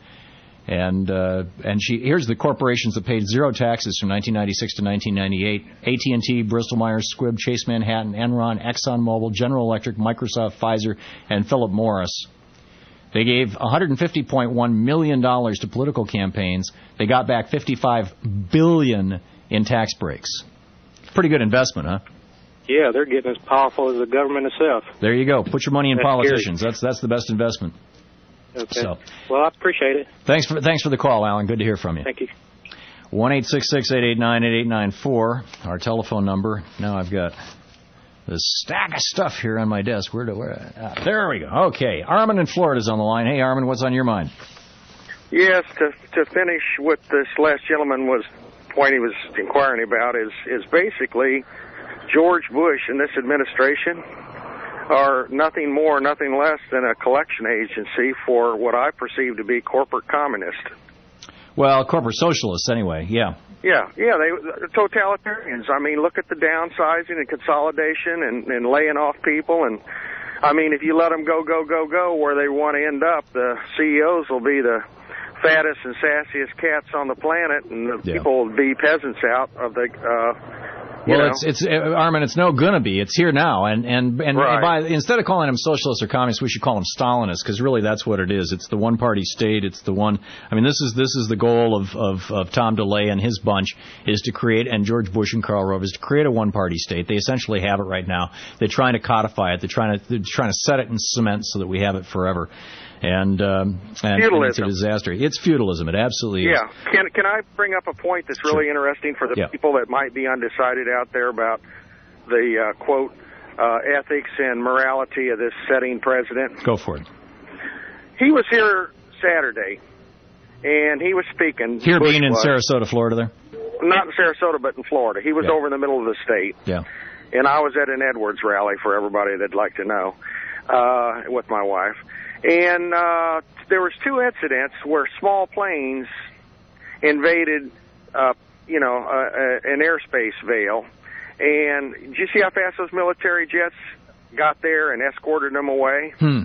And uh, and she here's the corporations that paid zero taxes from nineteen ninety-six to nineteen ninety-eight: A T and T, Bristol-Myers Squibb, Chase Manhattan, Enron, ExxonMobil, General Electric, Microsoft, Pfizer, and Philip Morris. They gave one hundred fifty point one million dollars to political campaigns. They got back fifty-five billion dollars in tax breaks. Pretty good investment, huh? Yeah, they're getting as powerful as the government itself. There you go. Put your money in That's politicians. scary. That's that's the best investment. Okay. So, well, I appreciate it. Thanks for thanks for the call, Alan. Good to hear from you. Thank you. one eight six six, eight eight nine, eight eight nine four, our telephone number. Now I've got this stack of stuff here on my desk. Where do where? Ah, there we go. Okay, Armin in Florida is on the line. Hey, Armin, what's on your mind? Yes, to to finish what this last gentleman was point he was inquiring about is is basically George Bush and this administration are nothing more, nothing less than a collection agency for what I perceive to be corporate communists. Well, corporate socialists, anyway. Yeah. Yeah, yeah, they they're totalitarians. I mean, look at the downsizing and consolidation and, and laying off people. And, I mean, if you let them go, go, go, go where they want to end up, the C E Os will be the fattest and sassiest cats on the planet, and the Yeah. people will be peasants out of the... Uh, You Well, know? it's it's uh, Armin. It's no gonna be. It's here now, and and and Right. by, instead of calling them socialists or communists, we should call them Stalinists, because really that's what it is. It's the one-party state. It's the one. I mean, this is this is the goal of, of of Tom DeLay and his bunch, is to create, and George Bush and Karl Rove, is to create a one-party state. They essentially have it right now. They're trying to codify it. They're trying to they're trying to set it in cement so that we have it forever. And, um, and, and it's a disaster. It's feudalism. It absolutely is. Yeah. Can can I bring up a point that's really Sure. interesting for the Yeah. people that might be undecided out there about the, uh, quote, uh, ethics and morality of this setting president? Go for it. He was here Saturday, and he was speaking. Here Bush being in was. Sarasota, Florida there? Not in Sarasota, but in Florida. He was Yeah. over in the middle of the state. Yeah. And I was at an Edwards rally, for everybody that'd like to know, uh, with my wife. And uh, there was two incidents where small planes invaded, uh, you know, uh, uh, an airspace veil. And did you see how fast those military jets got there and escorted them away? Hmm.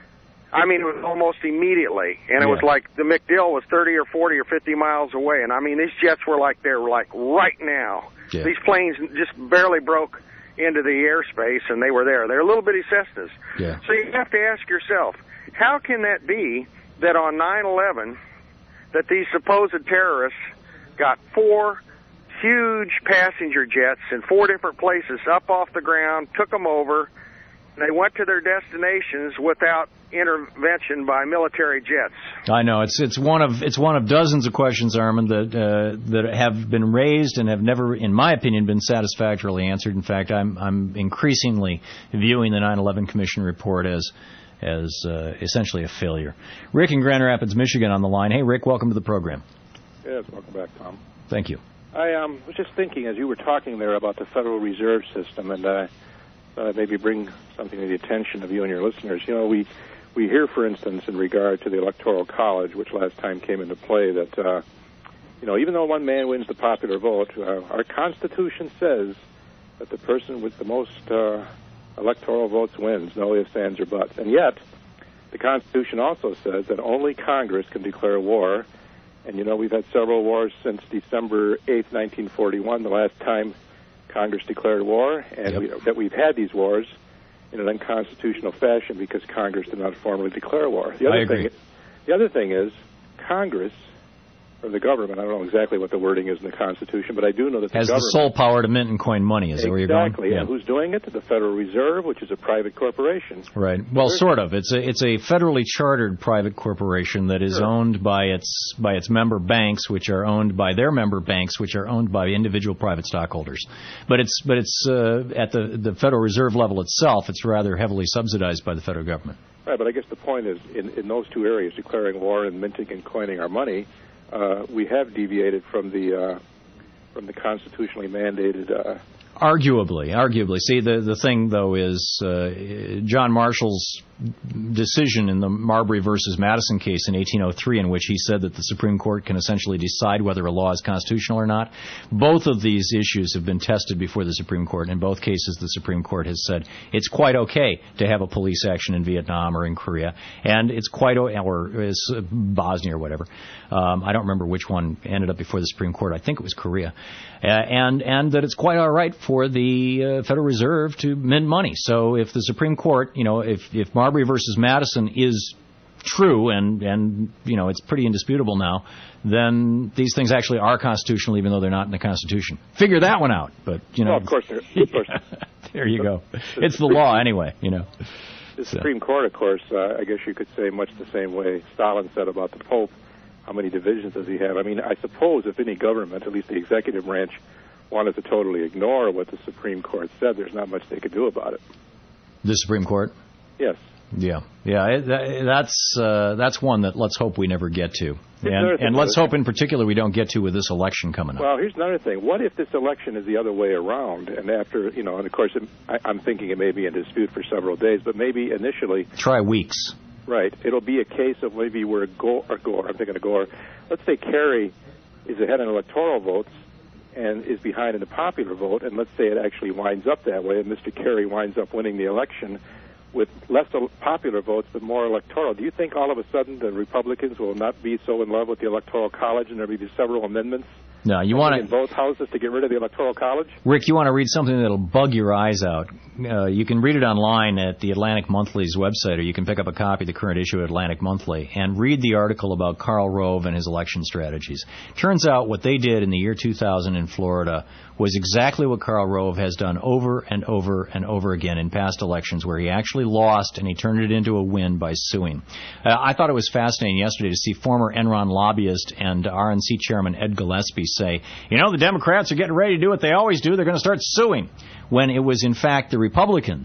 I mean, it was almost immediately. And it Yeah. was like the MacDill was thirty or forty or fifty miles away. And I mean, these jets were like, they're like right now. Yeah. These planes just barely broke into the airspace, and they were there. They're little bitty Cessnas. Yeah. So you have to ask yourself, how can that be that on nine eleven, that these supposed terrorists got four huge passenger jets in four different places up off the ground, took them over, and they went to their destinations without intervention by military jets? I know it's it's one of it's one of dozens of questions, Armand, that uh, that have been raised and have never, in my opinion, been satisfactorily answered. In fact, I'm I'm increasingly viewing the nine eleven Commission report as as uh, essentially a failure. Rick in Grand Rapids, Michigan, on the line. Hey, Rick, welcome to the program. Yes, welcome back, Tom. Thank you. I um, was just thinking as you were talking there about the Federal Reserve System, and uh, thought I'd maybe bring something to the attention of you and your listeners. You know, we we hear, for instance, in regard to the Electoral College, which last time came into play, that uh, you know, even though one man wins the popular vote, uh, our Constitution says that the person with the most uh, electoral votes wins, no ifs, ands, or buts. And yet, the Constitution also says that only Congress can declare war. And, you know, we've had several wars since December eighth, nineteen forty-one, the last time Congress declared war, and Yep. we, that we've had these wars in an unconstitutional fashion because Congress did not formally declare war. The other I agree. thing, the other thing is Congress, or the government, I don't know exactly what the wording is in the Constitution, but I do know that the Has the government sole power to mint and coin money. Is that where you're going? exactly, and who's doing it? The Federal Reserve, which is a private corporation. Right. Well, sort of. It's a it's a federally chartered private corporation that is Sure. owned by its by its member banks, which are owned by their member banks, which are owned by individual private stockholders. But it's but it's uh, at the the Federal Reserve level itself. It's rather heavily subsidized by the federal government. Right, but I guess the point is, in, in those two areas, declaring war and minting and coining our money, uh, we have deviated from the uh, from the constitutionally mandated. Uh, Arguably, arguably. See, the the thing though is uh, John Marshall's decision in the Marbury versus Madison case in eighteen oh three, in which he said that the Supreme Court can essentially decide whether a law is constitutional or not. Both of these issues have been tested before the Supreme Court. In both cases, the Supreme Court has said it's quite okay to have a police action in Vietnam or in Korea, and it's quite o- or is Bosnia or whatever. Um, I don't remember which one ended up before the Supreme Court. I think it was Korea, uh, and and that it's quite all right for the uh, Federal Reserve to mint money. So if the Supreme Court, you know, if if Marbury versus Madison is true, and and you know it's pretty indisputable now, then these things actually are constitutional, even though they're not in the Constitution. Figure that one out. But you know, well, of course, of course. There you go. It's the law anyway. You know. The Supreme Court, of course, uh, I guess you could say much the same way Stalin said about the Pope. How many divisions does he have? I mean, I suppose if any government, at least the executive branch, wanted to totally ignore what the Supreme Court said, there's not much they could do about it. The Supreme Court? Yes. Yeah, yeah. It, that, that's uh, that's one that let's hope we never get to, another and, thing and let's that- hope in particular we don't get to with this election coming up. Well, here's another thing. What if this election is the other way around? And after, you know, and of course, it, I, I'm thinking it may be in dispute for several days, but maybe initially, Try weeks. right, it'll be a case of maybe where Gore, or Gore, I'm thinking of Gore, let's say Kerry is ahead in electoral votes and is behind in the popular vote, and let's say it actually winds up that way, and Mister Kerry winds up winning the election with less popular votes but more electoral. Do you think all of a sudden the Republicans will not be so in love with the Electoral College and there will be several amendments No, you want in to, both houses to get rid of the Electoral College? Rick. You want to read something that'll bug your eyes out. Uh, you can read it online at the Atlantic Monthly's website, or you can pick up a copy of the current issue of Atlantic Monthly and read the article about Karl Rove and his election strategies. Turns out what they did in the year two thousand in Florida was exactly what Karl Rove has done over and over and over again in past elections, where he actually lost and he turned it into a win by suing. Uh, I thought it was fascinating yesterday to see former Enron lobbyist and R N C chairman Ed Gillespie say, you know, the Democrats are getting ready to do what they always do. They're going to start suing. When it was, in fact, the Republicans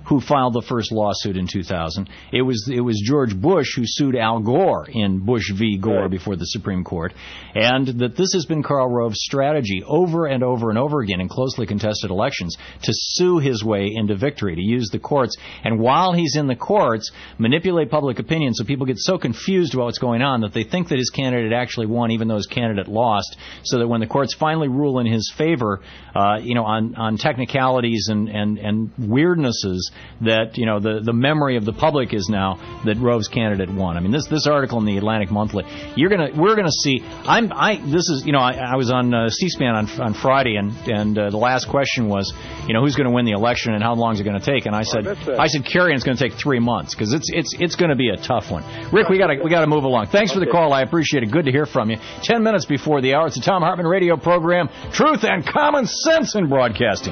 who filed the first lawsuit in two thousand. It was it was George Bush who sued Al Gore in Bush v. Gore right. before the Supreme Court, and that this has been Karl Rove's strategy over and over and over again in closely contested elections to sue his way into victory, to use the courts, and while he's in the courts, manipulate public opinion so people get so confused about what's going on that they think that his candidate actually won even though his candidate lost, so that when the courts finally rule in his favor, uh, you know, on, on technicalities and, and, and weirdnesses, that, you know, the, the memory of the public is now that Rove's candidate won. I mean, this this article in the Atlantic Monthly, you're gonna we're gonna see. I'm I this is you know I, I was on uh, C-SPAN on on Friday, and and uh, the last question was, you know, who's going to win the election and how long is it going to take? And I said oh, I said Carrion's going to take three months because it's it's it's going to be a tough one. Rick, we got to we got to move along. Thanks okay. for the call. I appreciate it. Good to hear from you. Ten minutes before the hour, it's the Thom Hartmann Radio Program, Truth and Common Sense in Broadcasting.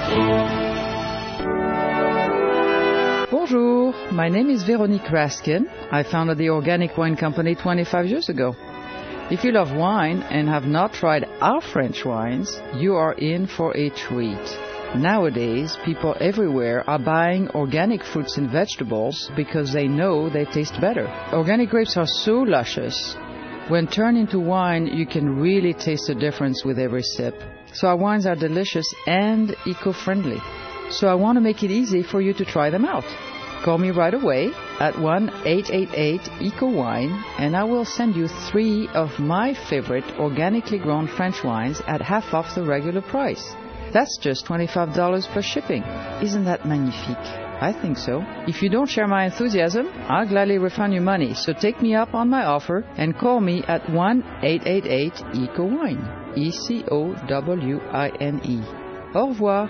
Bonjour, my name is Veronique Raskin. I founded the Organic Wine Company twenty-five years ago. If you love wine and have not tried our French wines, you are in for a treat. Nowadays, people everywhere are buying organic fruits and vegetables because they know they taste better. Organic grapes are so luscious. When turned into wine, you can really taste the difference with every sip. So our wines are delicious and eco-friendly. So I want to make it easy for you to try them out. Call me right away at one eight eight eight E C O wine, and I will send you three of my favorite organically grown French wines at half off the regular price. That's just twenty-five dollars plus shipping. Isn't that magnifique? I think so. If you don't share my enthusiasm, I'll gladly refund your money. So take me up on my offer and call me at one eight eight eight E C O wine. E C O W I N E. Au revoir.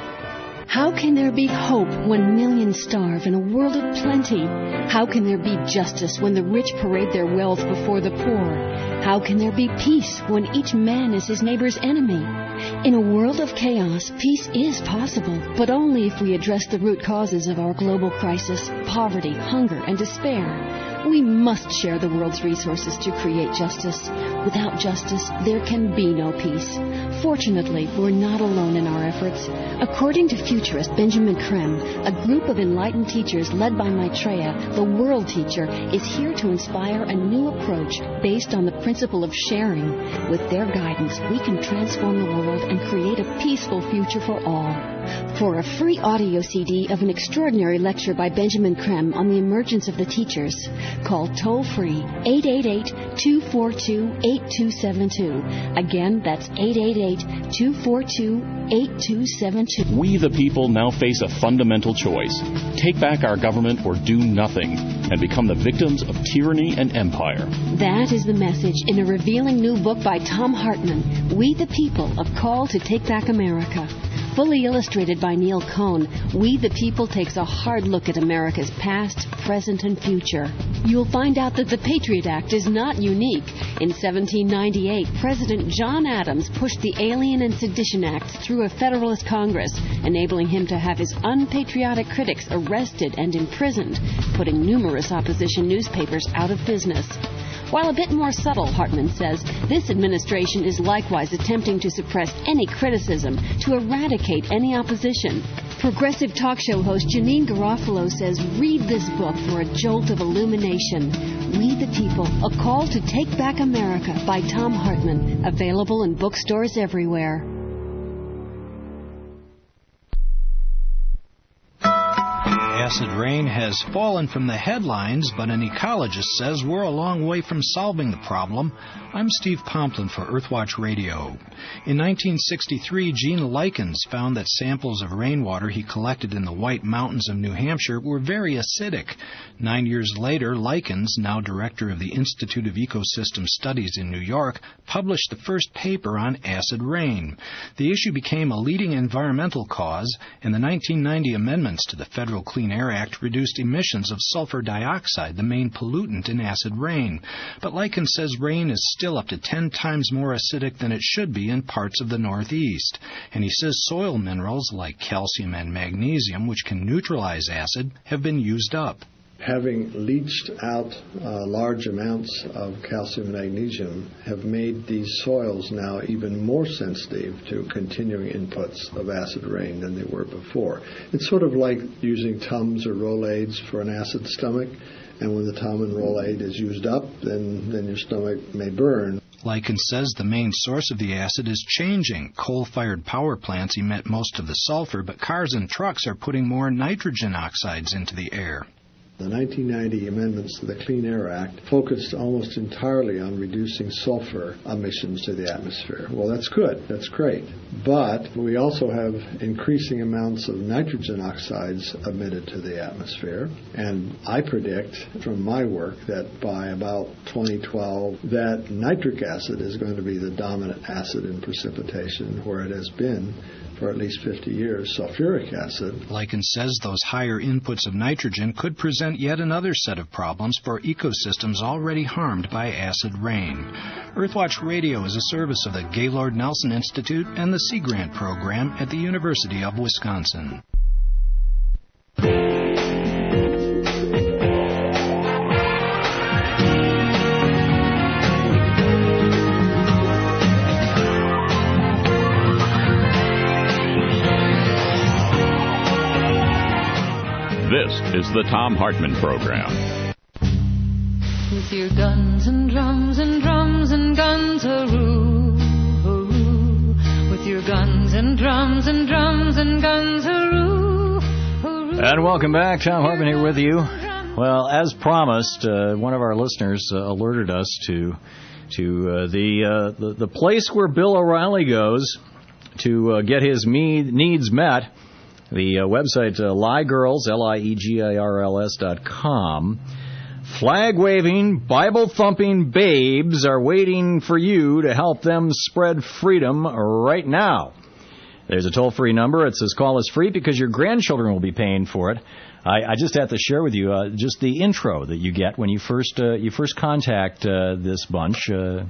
How can there be hope when millions starve in a world of plenty? How can there be justice when the rich parade their wealth before the poor? How can there be peace when each man is his neighbor's enemy? In a world of chaos, peace is possible, but only if we address the root causes of our global crisis, poverty, hunger, and despair. We must share the world's resources to create justice. Without justice, there can be no peace. Fortunately, we're not alone in our efforts. According to futurist Benjamin Creme, a group of enlightened teachers led by Maitreya, the world teacher, is here to inspire a new approach based on the principle of sharing. With their guidance, we can transform the world and create a peaceful future for all. For a free audio C D of an extraordinary lecture by Benjamin Creme on the emergence of the teachers, call toll-free eight eight eight, two four two, eight two seven two. Again, that's eight eight eight, two four two, eight two seven two. We the people now face a fundamental choice. Take back our government or do nothing and become the victims of tyranny and empire. That is the message in a revealing new book by Thom Hartmann, We the People, A Call to Take Back America. Fully illustrated by Neil Cohn, We the People takes a hard look at America's past, present, and future. You'll find out that the Patriot Act is not unique. In seventeen ninety-eight, President John Adams pushed the Alien and Sedition Acts through a Federalist Congress, enabling him to have his unpatriotic critics arrested and imprisoned, putting numerous opposition newspapers out of business. While a bit more subtle, Hartmann says, this administration is likewise attempting to suppress any criticism, to eradicate any opposition. Progressive talk show host Janine Garofalo says, read this book for a jolt of illumination. We the People, A Call to Take Back America by Thom Hartmann. Available in bookstores everywhere. Acid rain has fallen from the headlines, but an ecologist says we're a long way from solving the problem. I'm Steve Pomplin for Earthwatch Radio. In nineteen sixty-three, Gene Likens found that samples of rainwater he collected in the White Mountains of New Hampshire were very acidic. Nine years later, Likens, now director of the Institute of Ecosystem Studies in New York, published the first paper on acid rain. The issue became a leading environmental cause, and the nineteen ninety amendments to the Federal Clean Air Act reduced emissions of sulfur dioxide, the main pollutant in acid rain. But Likens says rain is still up to ten times more acidic than it should be in parts of the Northeast. And he says soil minerals like calcium and magnesium, which can neutralize acid, have been used up. having leached out uh, large amounts of calcium and magnesium, have made these soils now even more sensitive to continuing inputs of acid rain than they were before. It's sort of like using Tums or Rolaids for an acid stomach, and when the Tum and Rolaid is used up, then, then your stomach may burn. Lycan says the main source of the acid is changing. Coal-fired power plants emit most of the sulfur, but cars and trucks are putting more nitrogen oxides into the air. The nineteen ninety amendments to the Clean Air Act focused almost entirely on reducing sulfur emissions to the atmosphere. Well, that's good. That's great. But we also have increasing amounts of nitrogen oxides emitted to the atmosphere. And I predict from my work that by about twenty twelve, that nitric acid is going to be the dominant acid in precipitation, where it has been for at least fifty years, sulfuric acid. Lycan says those higher inputs of nitrogen could present yet another set of problems for ecosystems already harmed by acid rain. Earthwatch Radio is a service of the Gaylord Nelson Institute and the Sea Grant Program at the University of Wisconsin. This is the Thom Hartmann Program. With your guns and drums and drums and guns, hooroo, hooroo. With your guns and drums and drums and guns, hooroo, hooroo. And welcome back. Thom Hartmann here with you. Well, as promised, uh, one of our listeners uh, alerted us to to uh, the, uh, the the place where Bill O'Reilly goes to uh, get his me- needs met. The uh, website, uh, Liegirls, L I E G I R L S dot com. Flag-waving, Bible-thumping babes are waiting for you to help them spread freedom right now. There's a toll-free number. It says call is free because your grandchildren will be paying for it. I, I just have to share with you uh, just the intro that you get when you first uh, you first contact uh, this bunch. Uh...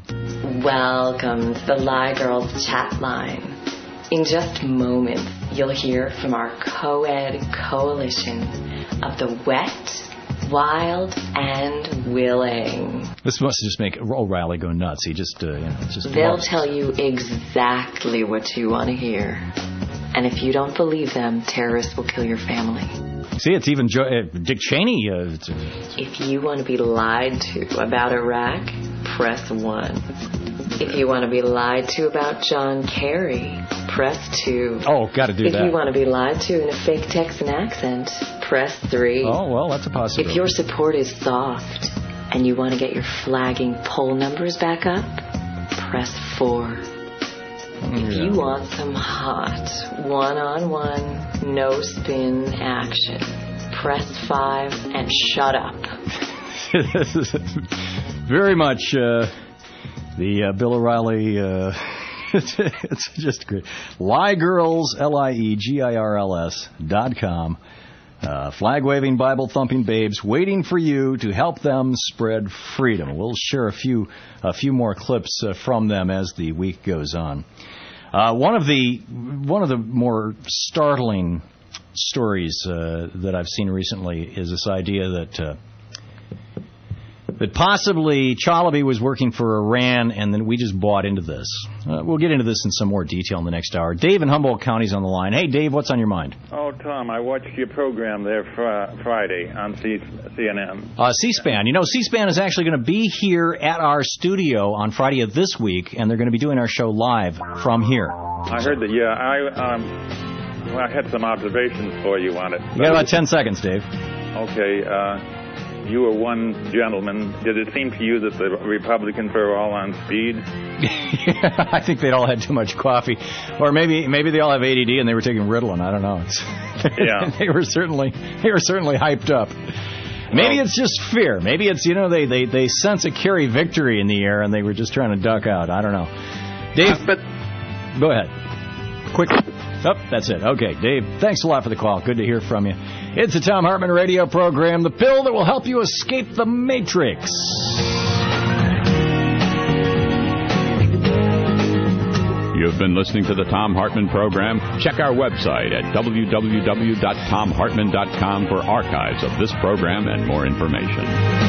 Welcome to the Liegirls chat line. In just moments, you'll hear from our co-ed coalition of the wet, wild, and willing. This must just make O'Reilly go nuts. He just, uh, you know, just. They'll tell you exactly what you want to hear. And if you don't believe them, terrorists will kill your family. See, it's even jo- uh, Dick Cheney. Uh, it's, uh, if you want to be lied to about Iraq, press one. If you want to be lied to about John Kerry, press two. Oh, got to do if that. If you want to be lied to in a fake Texan accent, press three. Oh, well, that's a possibility. If your support is soft and you want to get your flagging poll numbers back up, press four. Mm, if yeah. you want some hot, one-on-one, no-spin action, press five and shut up. This is very much... Uh, The uh, Bill O'Reilly, uh, it's, it's just great. Liegirls, L I E G I R L S dot com. Uh, flag-waving, Bible-thumping babes waiting for you to help them spread freedom. We'll share a few a few more clips uh, from them as the week goes on. Uh, one of the one of the more startling stories uh, that I've seen recently is this idea that. Uh, That possibly Chalabi was working for Iran, and then we just bought into this. Uh, we'll get into this in some more detail in the next hour. Dave in Humboldt County is on the line. Hey, Dave, what's on your mind? Oh, Tom, I watched your program there fr- Friday on C- CNN. Uh, C-SPAN. You know, C-SPAN is actually going to be here at our studio on Friday of this week, and they're going to be doing our show live from here. I heard that, yeah. I um, well, I had some observations for you on it. You got about ten seconds, Dave. Okay, uh... You were one gentleman. Did it seem to you that the Republicans were all on speed? Yeah, I think they'd all had too much coffee. Or maybe maybe they all have A D D and they were taking Ritalin. I don't know. It's, yeah. they were certainly they were certainly hyped up. Maybe well, it's just fear. Maybe it's, you know, they, they, they sense a Kerry victory in the air and they were just trying to duck out. I don't know. Dave, uh, but go ahead. Quickly. Oh, that's it. Okay, Dave, thanks a lot for the call. Good to hear from you. It's the Thom Hartmann Radio Program, the pill that will help you escape the Matrix. You've been listening to the Thom Hartmann Program. Check our website at w w w dot tom hartmann dot com for archives of this program and more information.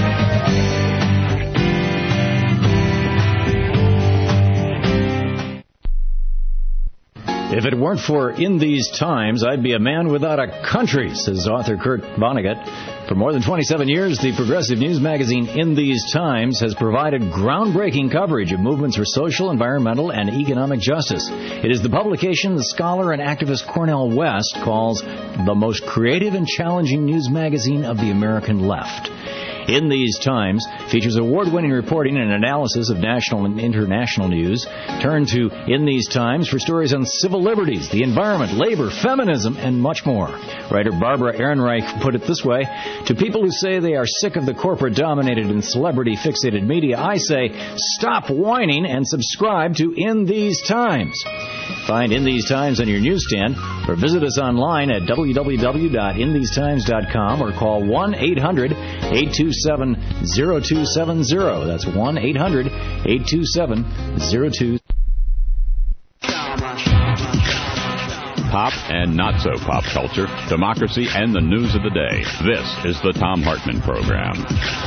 If it weren't for In These Times, I'd be a man without a country, says author Kurt Vonnegut. For more than twenty-seven years, the progressive news magazine In These Times has provided groundbreaking coverage of movements for social, environmental, and economic justice. It is the publication the scholar and activist Cornel West calls the most creative and challenging news magazine of the American left. In These Times features award-winning reporting and analysis of national and international news. Turn to In These Times for stories on civil liberties, the environment, labor, feminism, and much more. Writer Barbara Ehrenreich put it this way: to people who say they are sick of the corporate-dominated and celebrity-fixated media, I say, stop whining and subscribe to In These Times. Find In These Times on your newsstand or visit us online at w w w dot in these times dot com or call one eight hundred eight two seven zero two seven zero. That's one eight hundred eight two seven zero two. Pop and not so pop culture, democracy, and the news of the day. This is the Thom Hartmann Program.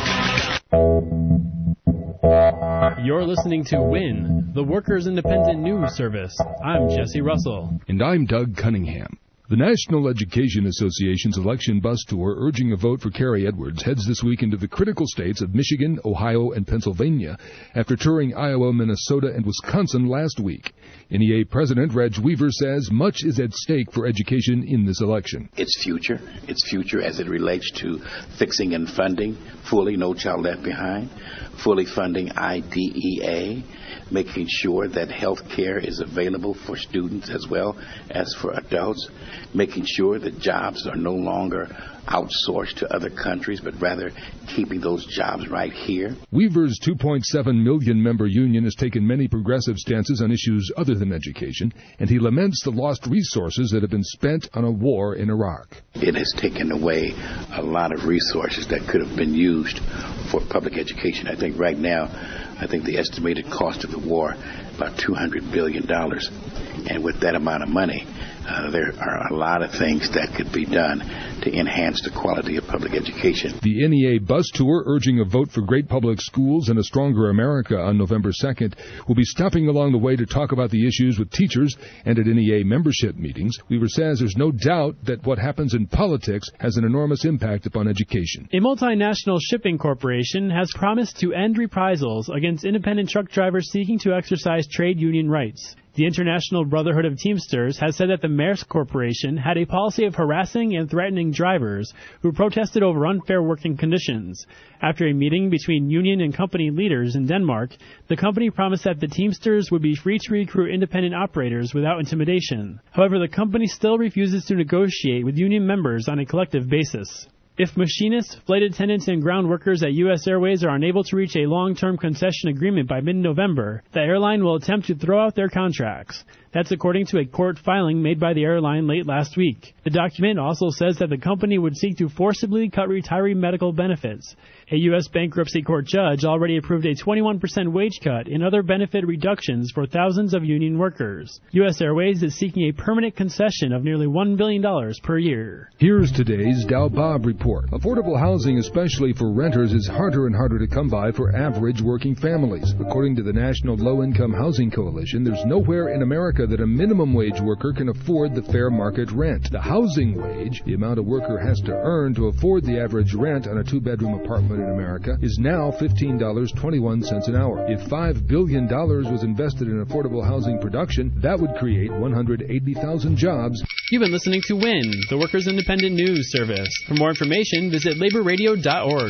You're listening to WIN, the Workers' Independent News Service. I'm Jesse Russell. And I'm Doug Cunningham. The National Education Association's election bus tour urging a vote for Carrie Edwards heads this week into the critical states of Michigan, Ohio, and Pennsylvania after touring Iowa, Minnesota, and Wisconsin last week. N E A President Reg Weaver says much is at stake for education in this election. Its future, its future as it relates to fixing and funding fully No Child Left Behind, fully funding I D E A, making sure that health care is available for students as well as for adults, making sure that jobs are no longer outsourced to other countries, but rather keeping those jobs right here. Weaver's two point seven million member union has taken many progressive stances on issues other than education, and he laments the lost resources that have been spent on a war in Iraq. It has taken away a lot of resources that could have been used for public education. I think right now, I think the estimated cost of the war, about two hundred billion dollars. And with that amount of money, uh, there are a lot of things that could be done to enhance the quality of public education. The N E A bus tour urging a vote for great public schools and a stronger America on November second will be stopping along the way to talk about the issues with teachers and at N E A membership meetings. Weaver says there's no doubt that what happens in politics has an enormous impact upon education. A multinational shipping corporation has promised to end reprisals against independent truck drivers seeking to exercise trade union rights. The International Brotherhood of Teamsters has said that the Maersk Corporation had a policy of harassing and threatening drivers who protested over unfair working conditions. After a meeting between union and company leaders in Denmark, the company promised that the Teamsters would be free to recruit independent operators without intimidation. However, the company still refuses to negotiate with union members on a collective basis. If machinists, flight attendants, and ground workers at U S Airways are unable to reach a long-term concession agreement by mid-November, the airline will attempt to throw out their contracts. That's according to a court filing made by the airline late last week. The document also says that the company would seek to forcibly cut retiree medical benefits. A U S bankruptcy court judge already approved a twenty-one percent wage cut and other benefit reductions for thousands of union workers. U S Airways is seeking a permanent concession of nearly one billion dollars per year. Here's today's Dow Bob report. Affordable housing, especially for renters, is harder and harder to come by for average working families. According to the National Low-Income Housing Coalition, there's nowhere in America that a minimum wage worker can afford the fair market rent. The housing wage, the amount a worker has to earn to afford the average rent on a two-bedroom apartment in America, is now fifteen dollars and twenty-one cents an hour. If five billion dollars was invested in affordable housing production, that would create one hundred eighty thousand jobs. You've been listening to WIN, the Workers' Independent News Service. For more information, visit labor radio dot org.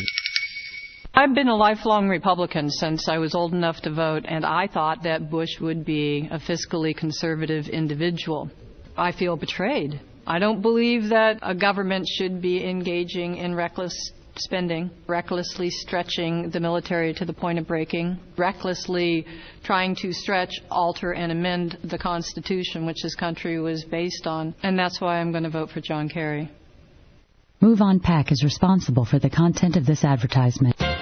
I've been a lifelong Republican since I was old enough to vote, and I thought that Bush would be a fiscally conservative individual. I feel betrayed. I don't believe that a government should be engaging in reckless spending, recklessly stretching the military to the point of breaking, recklessly trying to stretch, alter, and amend the Constitution, which this country was based on. And that's why I'm going to vote for John Kerry. Move On Pack is responsible for the content of this advertisement.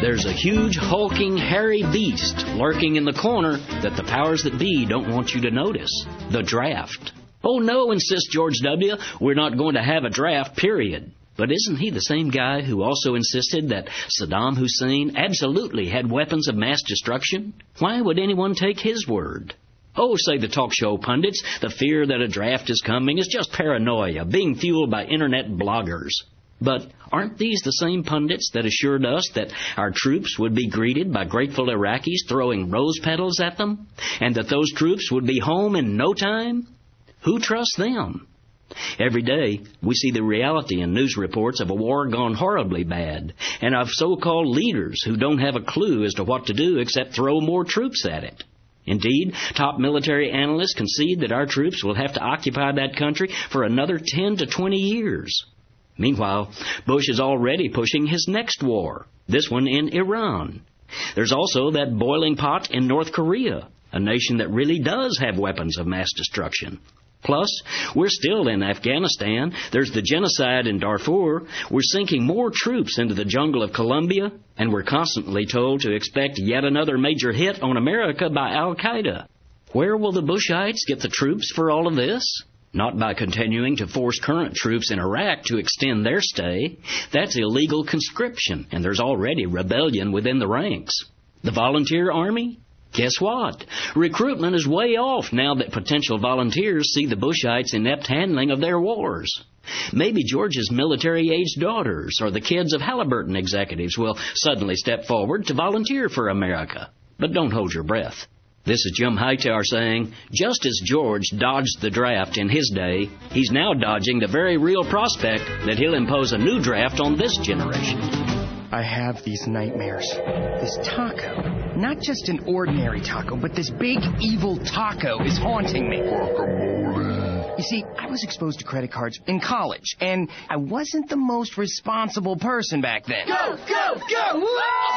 There's a huge, hulking, hairy beast lurking in the corner that the powers that be don't want you to notice. The draft. Oh, no, insists George W., we're not going to have a draft, period. But isn't he the same guy who also insisted that Saddam Hussein absolutely had weapons of mass destruction? Why would anyone take his word? Oh, say the talk show pundits, the fear that a draft is coming is just paranoia being fueled by internet bloggers. But aren't these the same pundits that assured us that our troops would be greeted by grateful Iraqis throwing rose petals at them, and that those troops would be home in no time? Who trusts them? Every day, we see the reality in news reports of a war gone horribly bad, and of so-called leaders who don't have a clue as to what to do except throw more troops at it. Indeed, top military analysts concede that our troops will have to occupy that country for another ten to twenty years. Meanwhile, Bush is already pushing his next war, this one in Iran. There's also that boiling pot in North Korea, a nation that really does have weapons of mass destruction. Plus, we're still in Afghanistan. There's the genocide in Darfur. We're sinking more troops into the jungle of Colombia, and we're constantly told to expect yet another major hit on America by Al-Qaeda. Where will the Bushites get the troops for all of this? Not by continuing to force current troops in Iraq to extend their stay. That's illegal conscription, and there's already rebellion within the ranks. The volunteer army? Guess what? Recruitment is way off now that potential volunteers see the Bushites' inept handling of their wars. Maybe George's military-aged daughters or the kids of Halliburton executives will suddenly step forward to volunteer for America. But don't hold your breath. This is Jim Hightower saying, just as George dodged the draft in his day, he's now dodging the very real prospect that he'll impose a new draft on this generation. I have these nightmares. This taco, not just an ordinary taco, but this big, evil taco is haunting me. You see, I was exposed to credit cards in college, and I wasn't the most responsible person back then. Go, go, go!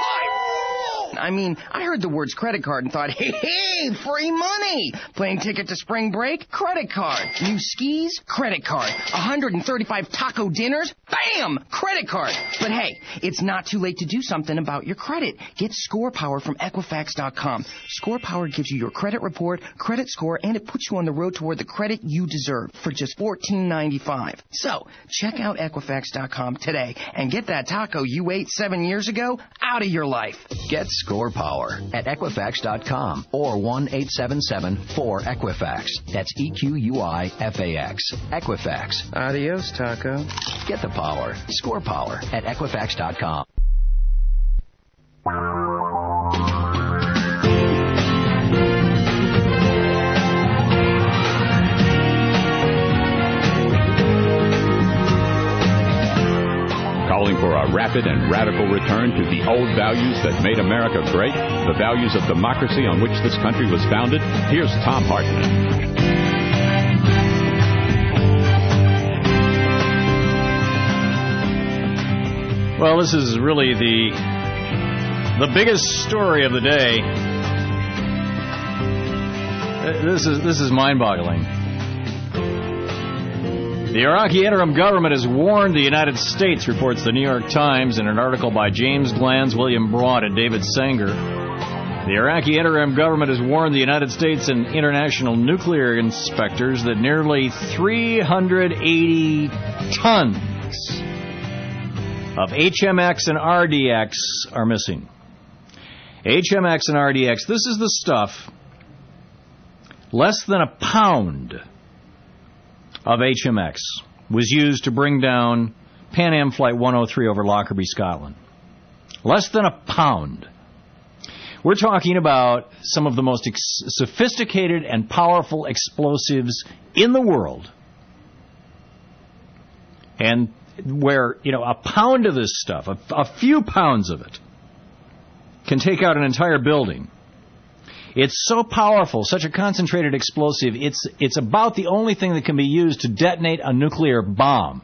I mean, I heard the words credit card and thought, hey, hey, free money. Plane ticket to spring break? Credit card. New skis? Credit card. one hundred thirty-five taco dinners? Bam! Credit card. But hey, it's not too late to do something about your credit. Get Score Power from Equifax dot com. Score Power gives you your credit report, credit score, and it puts you on the road toward the credit you deserve for just fourteen ninety-five. So, check out Equifax dot com today and get that taco you ate seven years ago out of your life. Get Score Power at Equifax dot com or one eight seven seven four Equifax. That's E Q U I F A X. Equifax. Adios, taco. Get the power. Score Power at Equifax dot com. Calling for a rapid and radical return to the old values that made America great, the values of democracy on which this country was founded, here's Thom Hartmann. Well, this is really the the biggest story of the day. This is this is mind-boggling. The Iraqi interim government has warned the United States, reports the New York Times in an article by James Glanz, William Broad, and David Sanger. The Iraqi interim government has warned the United States and international nuclear inspectors that nearly three hundred eighty tons of H M X and R D X are missing. H M X and R D X, this is the stuff, less than a pound of H M X was used to bring down Pan Am Flight one oh three over Lockerbie, Scotland. Less than a pound. We're talking about some of the most ex- sophisticated and powerful explosives in the world. And where, you know, a pound of this stuff, a, a few pounds of it, can take out an entire building. It's so powerful, such a concentrated explosive, it's it's about the only thing that can be used to detonate a nuclear bomb.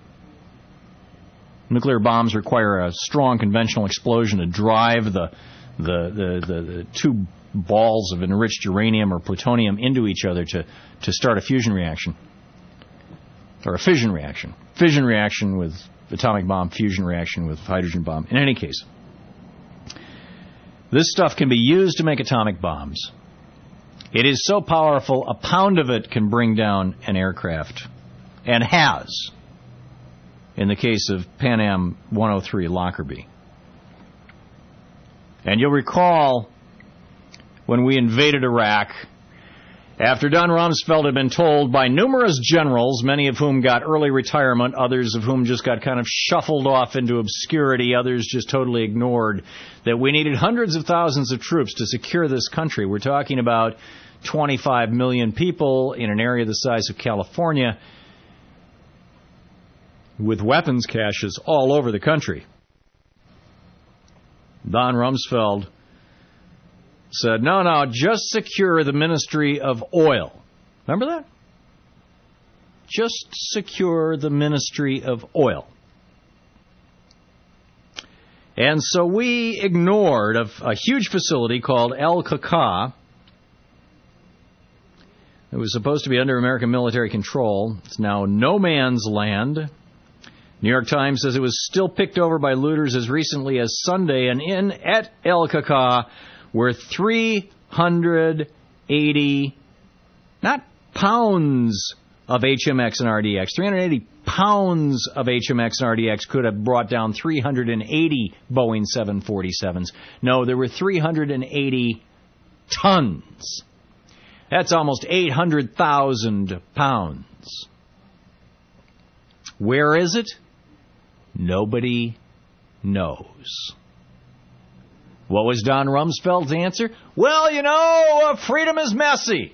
Nuclear bombs require a strong conventional explosion to drive the the, the, the, the two balls of enriched uranium or plutonium into each other to, to start a fusion reaction. Or a fission reaction. Fission reaction with atomic bomb, fusion reaction with hydrogen bomb. In any case, This stuff can be used to make atomic bombs. It is so powerful, a pound of it can bring down an aircraft. And has, in the case of Pan Am one oh three Lockerbie. And you'll recall when we invaded Iraq, after Don Rumsfeld had been told by numerous generals, many of whom got early retirement, others of whom just got kind of shuffled off into obscurity, others just totally ignored, that we needed hundreds of thousands of troops to secure this country. We're talking about twenty-five million people in an area the size of California with weapons caches all over the country. Don Rumsfeld said, no, no, just secure the Ministry of Oil. Remember that? Just secure the Ministry of Oil. And so we ignored a, a huge facility called Al-Qaqa. It was supposed to be under American military control. It's now no man's land. New York Times says it was still picked over by looters as recently as Sunday, and in at Al-Qaqa were three hundred eighty, not pounds of H M X and R D X, three hundred eighty pounds of H M X and R D X could have brought down three hundred eighty Boeing seven forty-sevens. No, there were three hundred eighty tons. That's almost eight hundred thousand pounds. Where is it? Nobody knows. What was Don Rumsfeld's answer? Well, you know, uh, freedom is messy.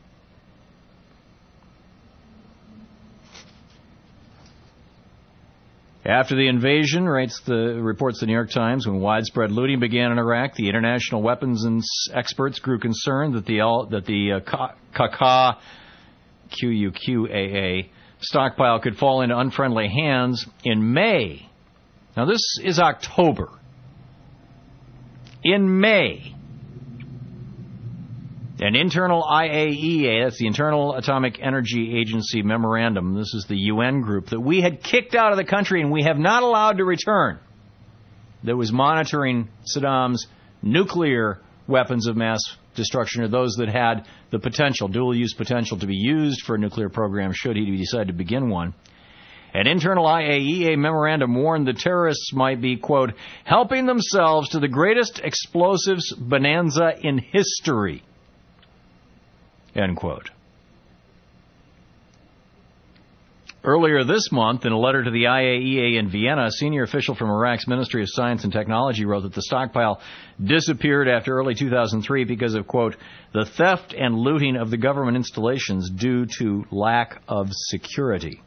After the invasion, writes the reports the New York Times, when widespread looting began in Iraq, the international weapons and experts grew concerned that the that the uh, Qaqa, Q U Q A A, stockpile could fall into unfriendly hands in May. Now this is October. In May, an internal I A E A, that's the Internal Atomic Energy Agency memorandum, this is the U N group that we had kicked out of the country and we have not allowed to return, that was monitoring Saddam's nuclear weapons of mass destruction, or those that had the potential, dual-use potential to be used for a nuclear program should he decide to begin one. An internal I A E A memorandum warned the terrorists might be, quote, helping themselves to the greatest explosives bonanza in history, end quote. Earlier this month, in a letter to the I A E A in Vienna, a senior official from Iraq's Ministry of Science and Technology wrote that the stockpile disappeared after early two thousand three because of, quote, the theft and looting of the government installations due to lack of security.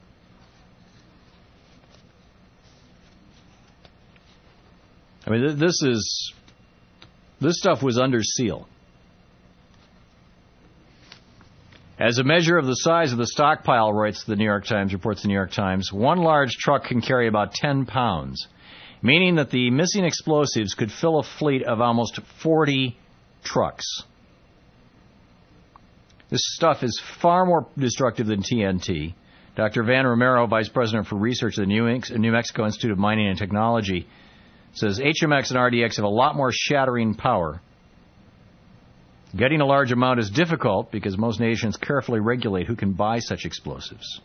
I mean, this is, this stuff was under seal. As a measure of the size of the stockpile, writes the New York Times, reports the New York Times, one large truck can carry about ten pounds, meaning that the missing explosives could fill a fleet of almost forty trucks. This stuff is far more destructive than T N T. Doctor Van Romero, Vice President for Research at the New Mexico Institute of Mining and Technology, says H M X and R D X have a lot more shattering power. Getting a large amount is difficult because most nations carefully regulate who can buy such explosives.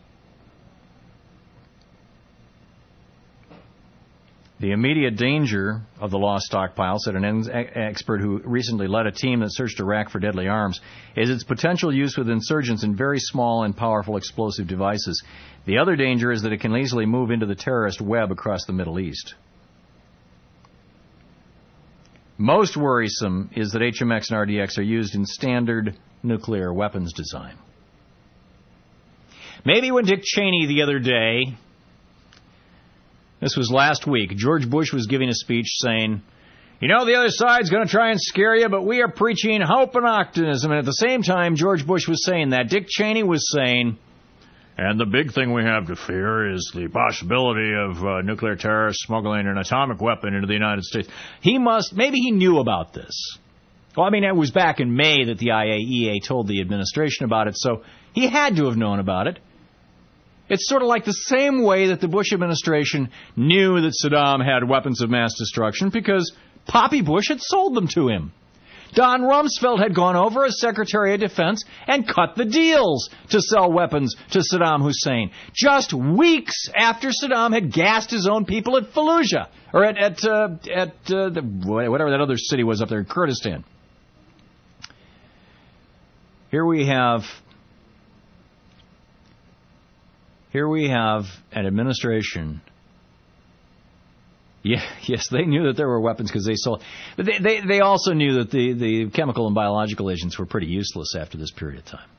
The immediate danger of the lost stockpile, said an expert who recently led a team that searched Iraq for deadly arms, is its potential use with insurgents in very small and powerful explosive devices. The other danger is that it can easily move into the terrorist web across the Middle East. Most worrisome is that H M X and R D X are used in standard nuclear weapons design. Maybe when Dick Cheney the other day, this was last week, George Bush was giving a speech saying, you know, the other side's going to try and scare you, but we are preaching hope and optimism. And at the same time, George Bush was saying that. Dick Cheney was saying, and the big thing we have to fear is the possibility of uh, nuclear terrorists smuggling an atomic weapon into the United States. He must, maybe he knew about this. Well, I mean, it was back in May that the I A E A told the administration about it, so he had to have known about it. It's sort of like the same way that the Bush administration knew that Saddam had weapons of mass destruction, because Poppy Bush had sold them to him. Don Rumsfeld had gone over as Secretary of Defense and cut the deals to sell weapons to Saddam Hussein, just weeks after Saddam had gassed his own people at Fallujah, or at at, uh, at uh, the, whatever that other city was up there in Kurdistan. Here we have, here we have an administration. Yeah, yes, they knew that there were weapons because they sold. But they, they, they also knew that the, the chemical and biological agents were pretty useless after this period of time.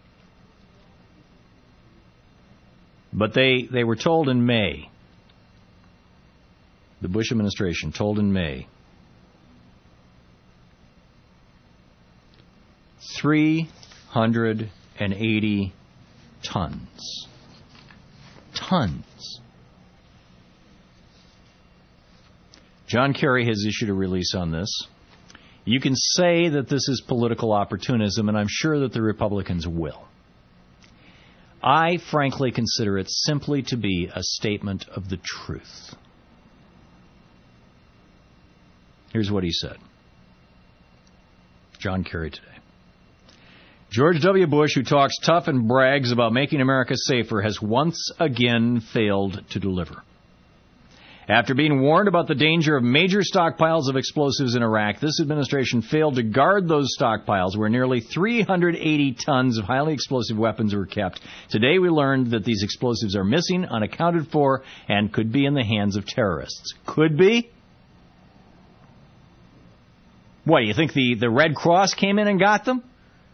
But they, they were told in May, the Bush administration told in May, three hundred eighty tons. Tons. John Kerry has issued a release on this. You can say that this is political opportunism, and I'm sure that the Republicans will. I frankly consider it simply to be a statement of the truth. Here's what he said. John Kerry today. George W. Bush, who talks tough and brags about making America safer, has once again failed to deliver. After being warned about the danger of major stockpiles of explosives in Iraq, this administration failed to guard those stockpiles where nearly three hundred eighty tons of highly explosive weapons were kept. Today we learned that these explosives are missing, unaccounted for, and could be in the hands of terrorists. Could be? What, you think the, the Red Cross came in and got them?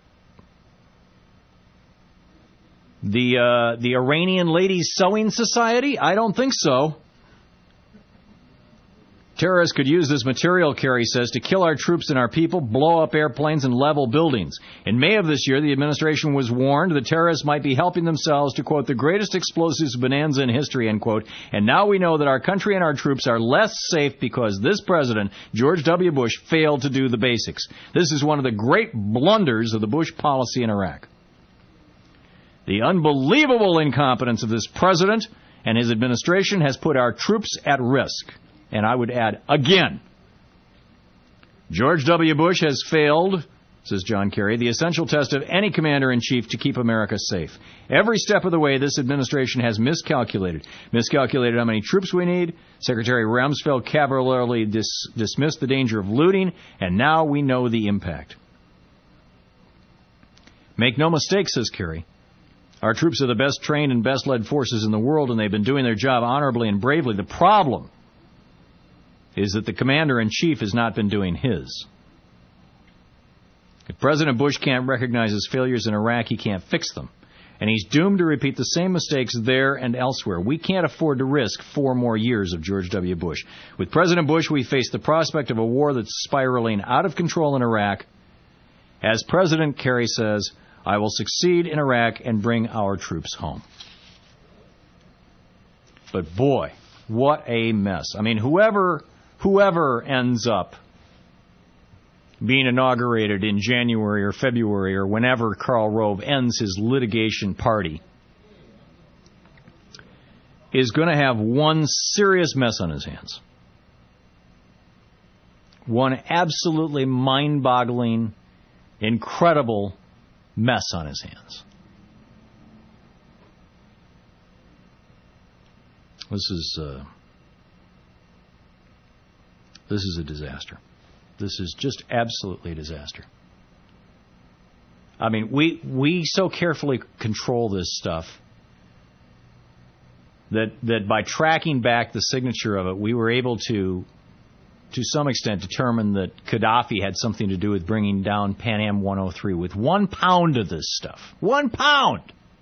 The, uh, the Iranian Ladies Sewing Society? I don't think so. Terrorists could use this material, Kerry says, to kill our troops and our people, blow up airplanes, and level buildings. In May of this year, the administration was warned that terrorists might be helping themselves to, quote, the greatest explosives bonanza in history, end quote. And now we know that our country and our troops are less safe because this president, George W. Bush, failed to do the basics. This is one of the great blunders of the Bush policy in Iraq. The unbelievable incompetence of this president and his administration has put our troops at risk. And I would add, again, George W. Bush has failed, says John Kerry, the essential test of any commander-in-chief to keep America safe. Every step of the way, this administration has miscalculated. Miscalculated how many troops we need. Secretary Rumsfeld cavalierly dis- dismissed the danger of looting, and now we know the impact. Make no mistake, says Kerry. Our troops are the best trained and best led forces in the world, and they've been doing their job honorably and bravely. The problem is that the commander-in-chief has not been doing his. If President Bush can't recognize his failures in Iraq, he can't fix them. And he's doomed to repeat the same mistakes there and elsewhere. We can't afford to risk four more years of George W. Bush. With President Bush, we face the prospect of a war that's spiraling out of control in Iraq. As President Kerry says, I will succeed in Iraq and bring our troops home. But boy, what a mess. I mean, whoever... Whoever ends up being inaugurated in January or February or whenever Karl Rove ends his litigation party is going to have one serious mess on his hands. One absolutely mind-boggling, incredible mess on his hands. This is... Uh, This is a disaster. This is just absolutely a disaster. I mean, we we so carefully control this stuff that that by tracking back the signature of it, we were able to, to some extent, determine that Gaddafi had something to do with bringing down Pan Am one oh three with one pound of this stuff. One pound!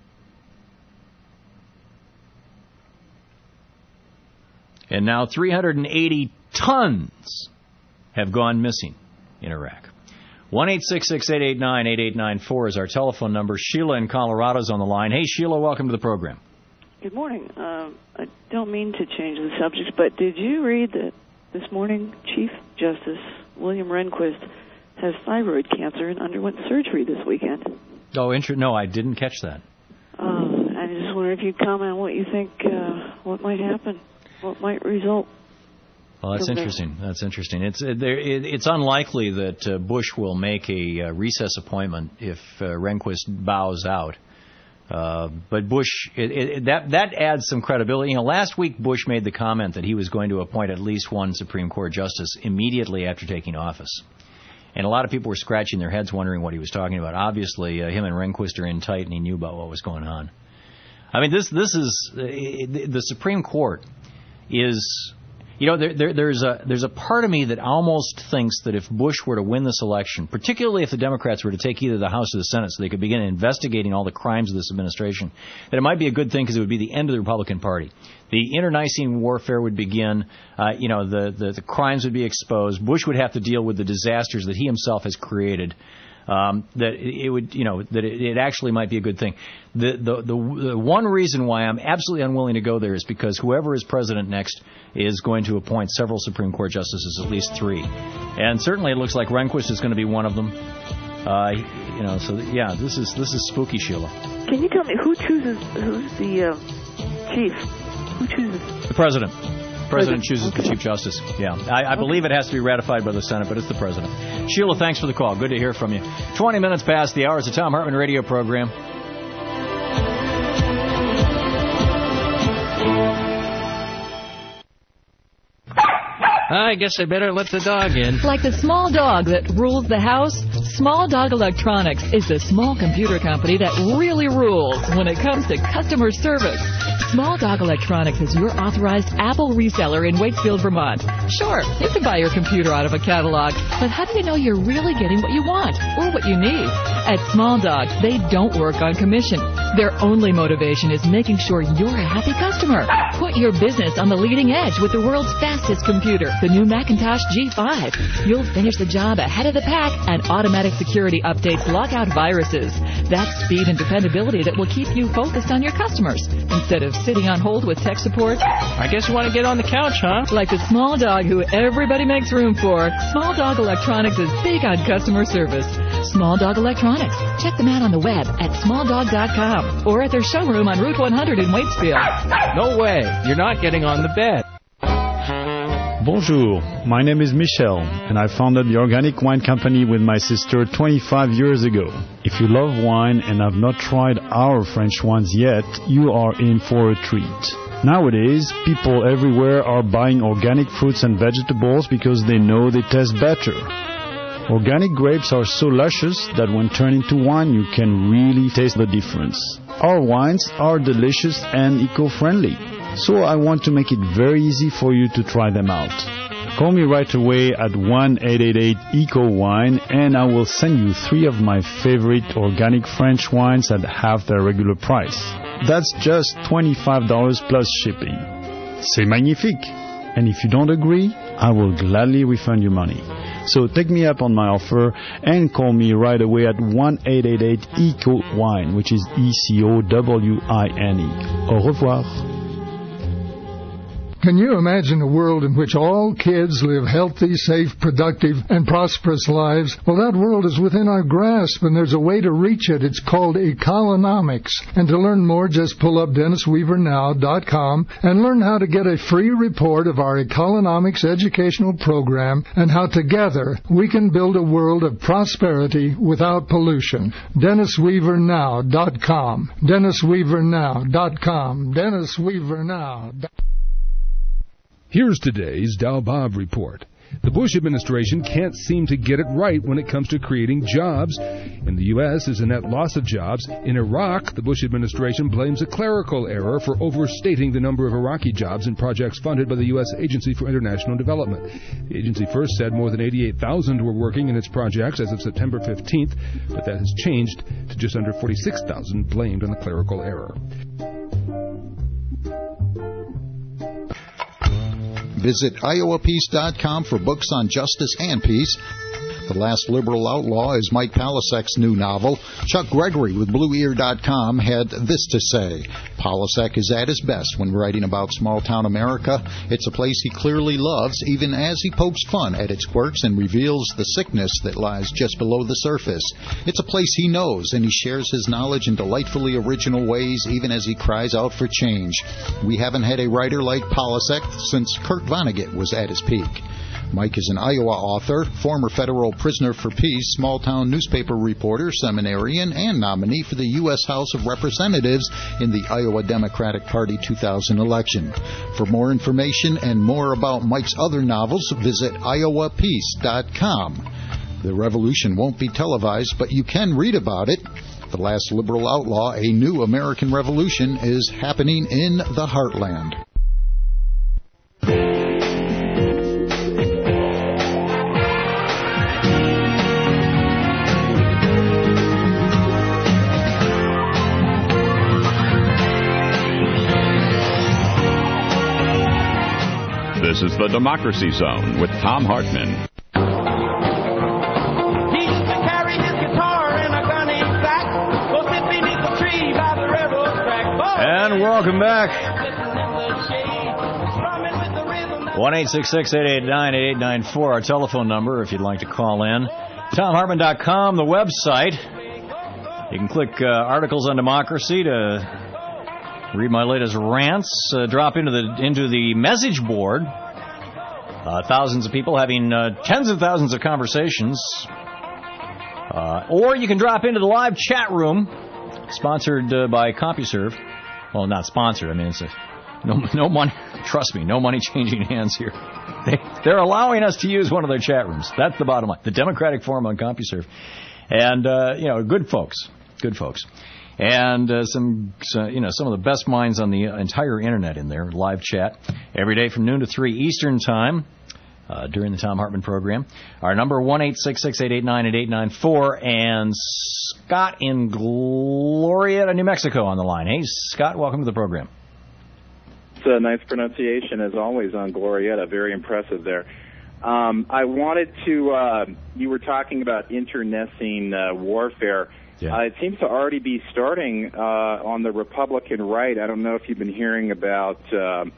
And now three hundred eighty tons have gone missing in Iraq. one eight six six, eight eight nine, eight eight nine four is our telephone number. Sheila in Colorado is on the line. Hey, Sheila, welcome to the program. Good morning. Um, I don't mean to change the subject, but did you read that this morning Chief Justice William Rehnquist has thyroid cancer and underwent surgery this weekend? Oh, inter- no, I didn't catch that. Uh, I just wonder if you'd comment on what you think, uh, what might happen, what might result. Well, that's interesting. That's interesting. It's uh, there, it, it's unlikely that uh, Bush will make a uh, recess appointment if uh, Rehnquist bows out. Uh, but Bush, it, it, that that adds some credibility. You know, last week Bush made the comment that he was going to appoint at least one Supreme Court justice immediately after taking office. And a lot of people were scratching their heads wondering what he was talking about. Obviously, uh, him and Rehnquist are in tight, and he knew about what was going on. I mean, this this is uh, the Supreme Court is. You know, there, there, there's a there's a part of me that almost thinks that if Bush were to win this election, particularly if the Democrats were to take either the House or the Senate so they could begin investigating all the crimes of this administration, that it might be a good thing because it would be the end of the Republican Party. The internecine warfare would begin. Uh, you know, the, the, the crimes would be exposed. Bush would have to deal with the disasters that he himself has created. Um, that it would, you know, that it, it actually might be a good thing. The, the the the one reason why I'm absolutely unwilling to go there is because whoever is president next is going to appoint several Supreme Court justices, at least three, and certainly it looks like Rehnquist is going to be one of them. Uh, you know, so yeah, this is this is spooky, Sheila. Can you tell me who chooses? Who's the uh, chief? Who chooses? The president. The president chooses the Chief Justice. Yeah, I, I believe it has to be ratified by the Senate, but it's the president. Sheila, thanks for the call. Good to hear from you. twenty minutes past the hour. It's the Thom Hartmann radio program. I guess I better let the dog in. Like the small dog that rules the house, Small Dog Electronics is the small computer company that really rules when it comes to customer service. Small Dog Electronics is your authorized Apple reseller in Waitsfield, Vermont. Sure, you can buy your computer out of a catalog, but how do you know you're really getting what you want or what you need? At Small Dog, they don't work on commission. Their only motivation is making sure you're a happy customer. Put your business on the leading edge with the world's fastest computer, the new Macintosh G five. You'll finish the job ahead of the pack, and automatic security updates lock out viruses. That's speed and dependability that will keep you focused on your customers instead of sitting on hold with tech support. I guess you want to get on the couch, huh? Like the small dog who everybody makes room for, Small Dog Electronics is big on customer service. Small Dog Electronics. Check them out on the web at small dog dot com or at their showroom on Route one hundred in Waitsfield. No way. You're not getting on the bed. Bonjour, my name is Michel, and I founded the Organic Wine Company with my sister twenty-five years ago. If you love wine and have not tried our French wines yet, you are in for a treat. Nowadays, people everywhere are buying organic fruits and vegetables because they know they taste better. Organic grapes are so luscious that when turned into wine, you can really taste the difference. Our wines are delicious and eco-friendly. So I want to make it very easy for you to try them out. Call me right away at one eight eight eight eco wine and I will send you three of my favorite organic French wines at half their regular price. That's just twenty-five dollars plus shipping. C'est magnifique! And if you don't agree, I will gladly refund your money. So take me up on my offer and call me right away at one eight eight eight eco wine, which is E C O W I N E. Au revoir. Can you imagine a world in which all kids live healthy, safe, productive, and prosperous lives? Well, that world is within our grasp, and there's a way to reach it. It's called Economics. And to learn more, just pull up dennis weaver now dot com and learn how to get a free report of our Economics educational program and how together we can build a world of prosperity without pollution. dennis weaver now dot com. dennis weaver now dot com. dennis weaver now dot com. Here's today's Dow Bob report. The Bush administration can't seem to get it right when it comes to creating jobs. In the U S, there's a net loss of jobs. In Iraq, the Bush administration blames a clerical error for overstating the number of Iraqi jobs in projects funded by the U S Agency for International Development. The agency first said more than eighty-eight thousand were working in its projects as of September fifteenth, but that has changed to just under forty-six thousand blamed on the clerical error. Visit iowa peace dot com for books on justice and peace. The Last Liberal Outlaw is Mike Palasek's new novel. Chuck Gregory with Blue Ear dot com had this to say. Palasek is at his best when writing about small-town America. It's a place he clearly loves, even as he pokes fun at its quirks and reveals the sickness that lies just below the surface. It's a place he knows, and he shares his knowledge in delightfully original ways, even as he cries out for change. We haven't had a writer like Palasek since Kurt Vonnegut was at his peak. Mike is an Iowa author, former federal prisoner for peace, small-town newspaper reporter, seminarian, and nominee for the U S House of Representatives in the Iowa Democratic Party two thousand election. For more information and more about Mike's other novels, visit iowa peace dot com. The revolution won't be televised, but you can read about it. The Last Liberal Outlaw, A New American Revolution, is happening in the heartland. This is the Democracy Zone with Tom Hartman. He used to carry his guitar in a gunny sack, go sit beneath the tree by the railroad track. And welcome back. one eight six six, eight eight nine, eight eight nine four, our telephone number if you'd like to call in. tom hartman dot com, the website. You can click uh, articles on democracy to read my latest rants. Uh, drop into the into the message board. Uh, thousands of people having uh, tens of thousands of conversations. Uh, or you can drop into the live chat room, sponsored uh, by CompuServe. Well, not sponsored. I mean, it's a, no no money. Trust me, no money changing hands here. They, they're allowing us to use one of their chat rooms. That's the bottom line. The Democratic Forum on CompuServe, and uh, you know, good folks, good folks. And uh, some, so, you know, some of the best minds on the entire internet in there. Live chat every day from noon to three Eastern time uh, during the Tom Hartman program. Our number one eight six six, eight eight nine, eight eight nine four. And Scott in Glorieta, New Mexico, on the line. Hey, Scott, welcome to the program. It's a nice pronunciation as always on Glorieta. Very impressive there. Um, I wanted to. Uh, you were talking about internecine uh, warfare. Yeah. Uh, it seems to already be starting uh, on the Republican right. I don't know if you've been hearing about uh,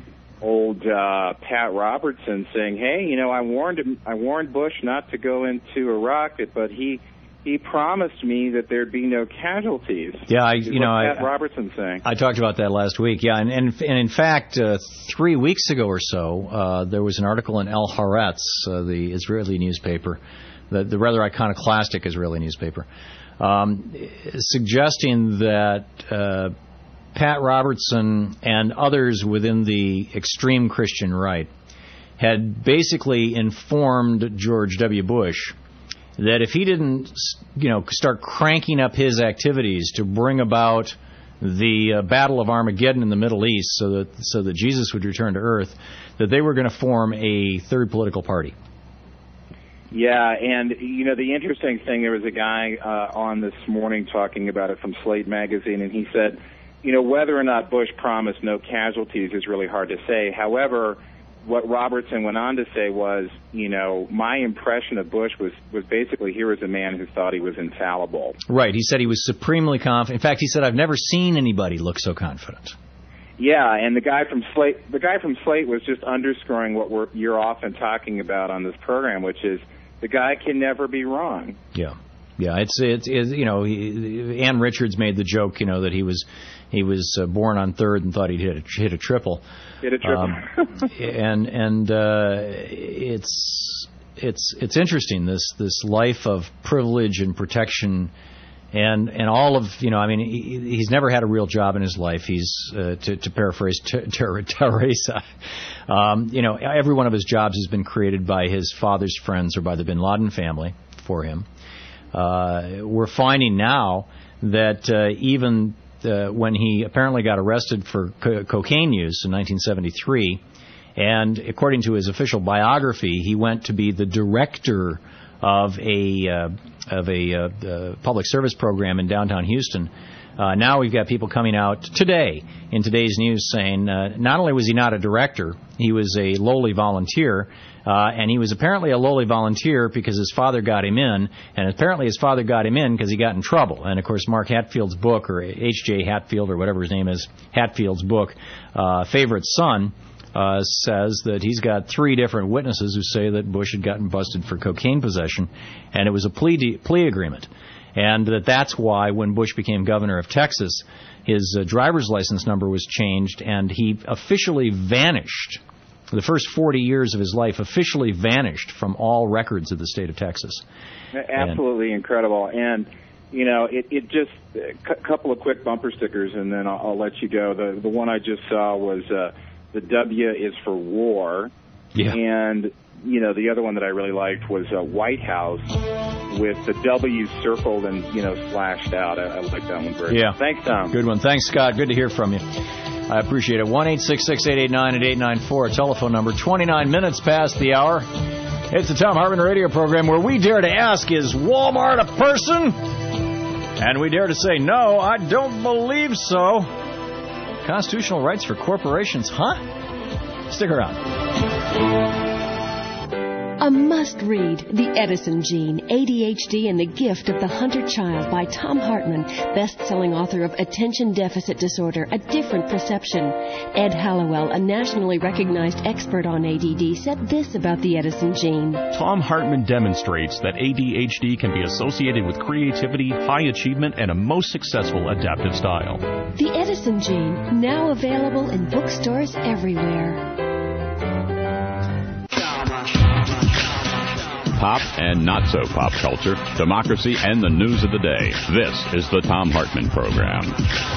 old uh, Pat Robertson saying, "Hey, you know, I warned him, I warned Bush not to go into Iraq, but he he promised me that there'd be no casualties." Yeah, I, you know, Pat I, Robertson saying. I talked about that last week. Yeah, and and, and in fact, uh, three weeks ago or so, uh, there was an article in El Haaretz, uh, the Israeli newspaper, the, the rather iconoclastic Israeli newspaper. Um, suggesting that uh, Pat Robertson and others within the extreme Christian right had basically informed George W. Bush that if he didn't, you know, start cranking up his activities to bring about the uh, Battle of Armageddon in the Middle East, so that so that Jesus would return to Earth, that they were going to form a third political party. Yeah, and, you know, the interesting thing, there was a guy uh, on this morning talking about it from Slate Magazine, and he said, you know, whether or not Bush promised no casualties is really hard to say. However, what Robertson went on to say was, you know, my impression of Bush was, was basically here was a man who thought he was infallible. Right. He said he was supremely confident. In fact, he said, I've never seen anybody look so confident. Yeah, and the guy from Slate, the guy from Slate was just underscoring what we're, you're often talking about on this program, which is the guy can never be wrong. Yeah, yeah. It's it's, it's you know, he, Ann Richards made the joke, you know, that he was he was uh, born on third and thought he'd hit a, hit a triple. Hit a triple. Um, and and uh, it's it's it's interesting, this this life of privilege and protection. And and all of, you know, I mean, he, he's never had a real job in his life. He's, uh, to, to paraphrase Ter- Ter- Teresa, um, you know, every one of his jobs has been created by his father's friends or by the bin Laden family for him. Uh, we're finding now that uh, even uh, when he apparently got arrested for co- cocaine use in nineteen seventy-three, and according to his official biography, he went to be the director of a uh, of a uh, uh, public service program in downtown Houston. Uh, now we've got people coming out today in today's news saying uh, not only was he not a director, he was a lowly volunteer, uh, and he was apparently a lowly volunteer because his father got him in, and apparently his father got him in because he got in trouble. And, of course, Mark Hatfield's book, or H J Hatfield, or whatever his name is, Hatfield's book, uh, Favorite Son, Uh, says that he's got three different witnesses who say that Bush had gotten busted for cocaine possession, and it was a plea de- plea agreement, and that that's why when Bush became governor of Texas, his uh, driver's license number was changed, and he officially vanished. The first forty years of his life officially vanished from all records of the state of Texas. Absolutely and, incredible, and you know, it, it just a c- couple of quick bumper stickers, and then I'll, I'll let you go. The the one I just saw was. Uh, The W is for war, yeah. And, you know, the other one that I really liked was uh, White House with the W circled and, you know, slashed out. I, I like that one very yeah. much. Thanks, Tom. Good one. Thanks, Scott. Good to hear from you. I appreciate it. one eight six six, eight eight nine, eight nine four, telephone number. twenty-nine minutes past the hour. It's the Tom Hartman radio program where we dare to ask, is Walmart a person? And we dare to say, no, I don't believe so. Constitutional rights for corporations, huh? Stick around. A must-read, The Edison Gene, A D H D and the Gift of the Hunter Child by Tom Hartman, best-selling author of Attention Deficit Disorder, A Different Perception. Ed Hallowell, a nationally recognized expert on A D D, said this about the Edison Gene. Tom Hartman demonstrates that A D H D can be associated with creativity, high achievement, and a most successful adaptive style. The Edison Gene, now available in bookstores everywhere. Pop and not so pop culture, democracy, and the news of the day. This is the Tom Hartman Program.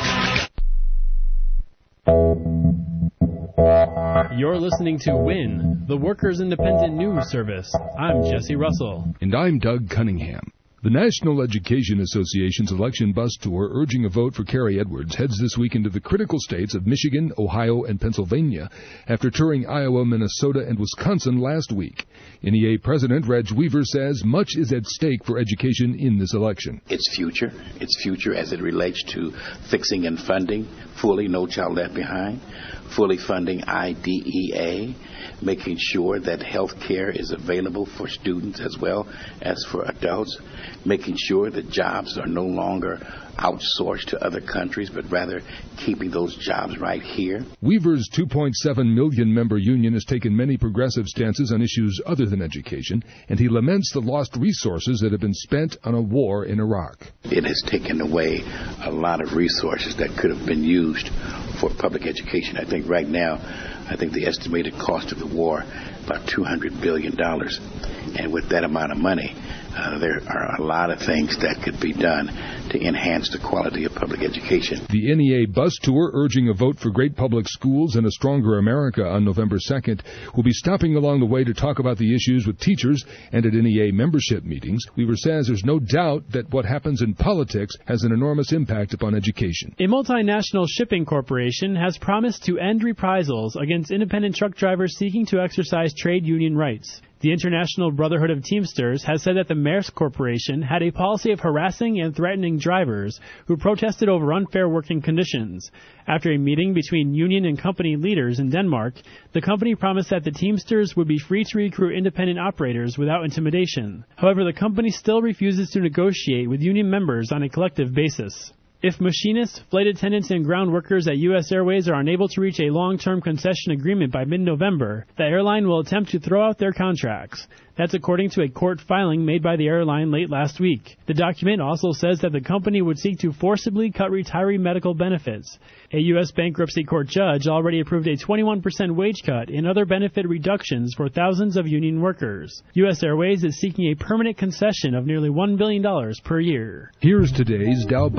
You're listening to WIN, the Workers' Independent News Service. I'm Jesse Russell. And I'm Doug Cunningham. The National Education Association's election bus tour urging a vote for Carrie Edwards heads this week into the critical states of Michigan, Ohio, and Pennsylvania after touring Iowa, Minnesota, and Wisconsin last week. N E A President Reg Weaver says much is at stake for education in this election. Its future, its future as it relates to fixing and funding fully No Child Left Behind, fully funding I D E A, making sure that health care is available for students as well as for adults, making sure that jobs are no longer outsourced to other countries, but rather keeping those jobs right here. Weaver's two point seven million member union has taken many progressive stances on issues other than education, and he laments the lost resources that have been spent on a war in Iraq. It has taken away a lot of resources that could have been used for public education. I think right now, I think the estimated cost of the war, about two hundred billion dollars. And with that amount of money, uh, there are a lot of things that could be done to enhance the quality of public education. The N E A bus tour urging a vote for great public schools and a stronger America on November second will be stopping along the way to talk about the issues with teachers and at N E A membership meetings. Weaver says there's no doubt that what happens in politics has an enormous impact upon education. A multinational shipping corporation has promised to end reprisals against independent truck drivers seeking to exercise trade union rights. The International Brotherhood of Teamsters has said that the Maersk Corporation had a policy of harassing and threatening drivers who protested over unfair working conditions. After a meeting between union and company leaders in Denmark, the company promised that the Teamsters would be free to recruit independent operators without intimidation. However, the company still refuses to negotiate with union members on a collective basis. If machinists, flight attendants, and ground workers at U S Airways are unable to reach a long-term concession agreement by mid-November, the airline will attempt to throw out their contracts. That's according to a court filing made by the airline late last week. The document also says that the company would seek to forcibly cut retiree medical benefits. A U S bankruptcy court judge already approved a twenty-one percent wage cut and other benefit reductions for thousands of union workers. U S Airways is seeking a permanent concession of nearly one billion dollars per year. Here's today's Dow Bob report.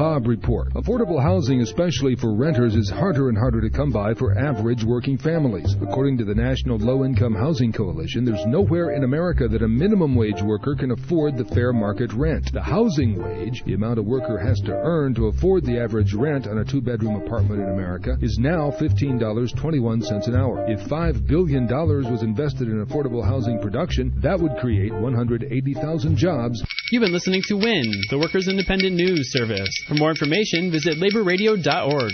Report. Affordable housing, especially for renters, is harder and harder to come by for average working families. According to the National Low-Income Housing Coalition, there's nowhere in America that a minimum wage worker can afford the fair market rent. The housing wage, the amount a worker has to earn to afford the average rent on a two-bedroom apartment in America, is now fifteen dollars and twenty-one cents an hour. If five billion dollars was invested in affordable housing production, that would create one hundred eighty thousand jobs. You've been listening to W I N, the Workers' Independent News Service. For more information, visit labor radio dot org.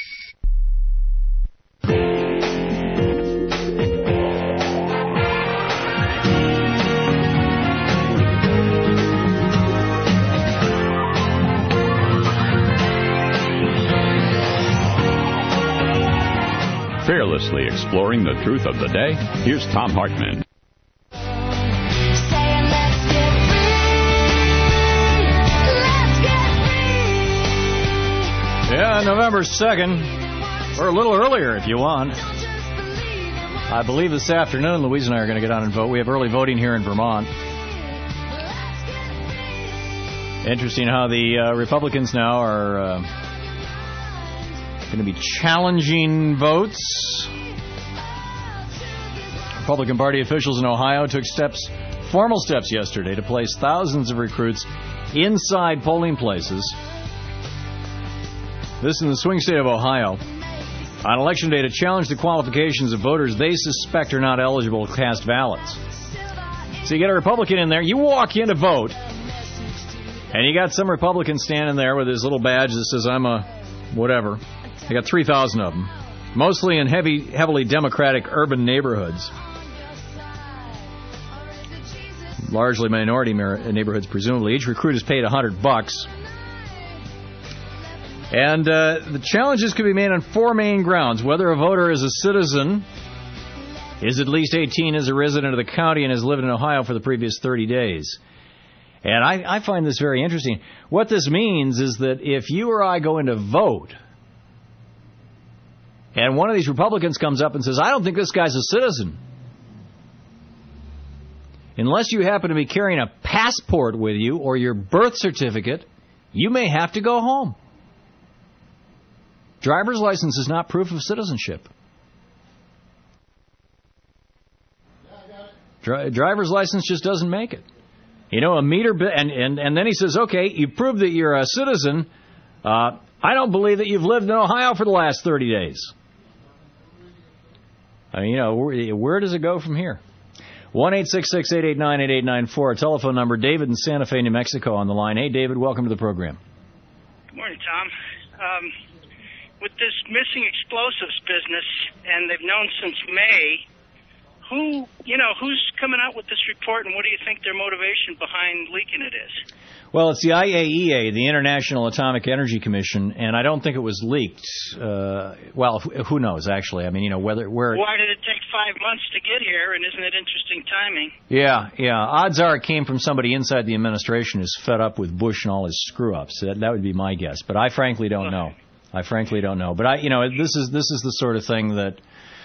Fearlessly exploring the truth of the day, here's Tom Hartman. Yeah, November second, or a little earlier if you want. I believe this afternoon, Louise and I are going to get on and vote. We have early voting here in Vermont. Interesting how the uh, Republicans now are uh, going to be challenging votes. Republican Party officials in Ohio took steps, formal steps yesterday to place thousands of recruits inside polling places. This in the swing state of Ohio. On Election Day to challenge the qualifications of voters they suspect are not eligible to cast ballots. So you get a Republican in there, you walk in to vote, and you got some Republican standing there with his little badge that says, I'm a whatever. They got three thousand of them, mostly in heavy, heavily Democratic urban neighborhoods. Largely minority neighborhoods, presumably. Each recruit is paid one hundred bucks. And uh, the challenges can be made on four main grounds. Whether a voter is a citizen, is at least eighteen, is a resident of the county, and has lived in Ohio for the previous thirty days. And I, I find this very interesting. What this means is that if you or I go in to vote, and one of these Republicans comes up and says, I don't think this guy's a citizen, unless you happen to be carrying a passport with you or your birth certificate, you may have to go home. Driver's license is not proof of citizenship. Dri- driver's license just doesn't make it. You know, a meter, bi- and, and, and then he says, okay, you prove that you're a citizen. Uh, I don't believe that you've lived in Ohio for the last thirty days. I mean, you know, where, where does it go from here? one eight six six, eight eight nine, eight eight nine four, a telephone number. David in Santa Fe, New Mexico on the line. Hey, David, welcome to the program. Good morning, Tom. Um, with this missing explosives business, and they've known since May, who, you know, who's coming out with this report, and what do you think their motivation behind leaking it is? Well, it's the I A E A, the International Atomic Energy Commission, and I don't think it was leaked. Uh, well, who knows, actually? I mean, you know, whether where. Why did it take five months to get here, and isn't it interesting timing? Yeah, yeah. Odds are it came from somebody inside the administration who's fed up with Bush and all his screw-ups. That, that would be my guess, but I frankly don't know. I frankly don't know. But I, you know, this is this is the sort of thing that,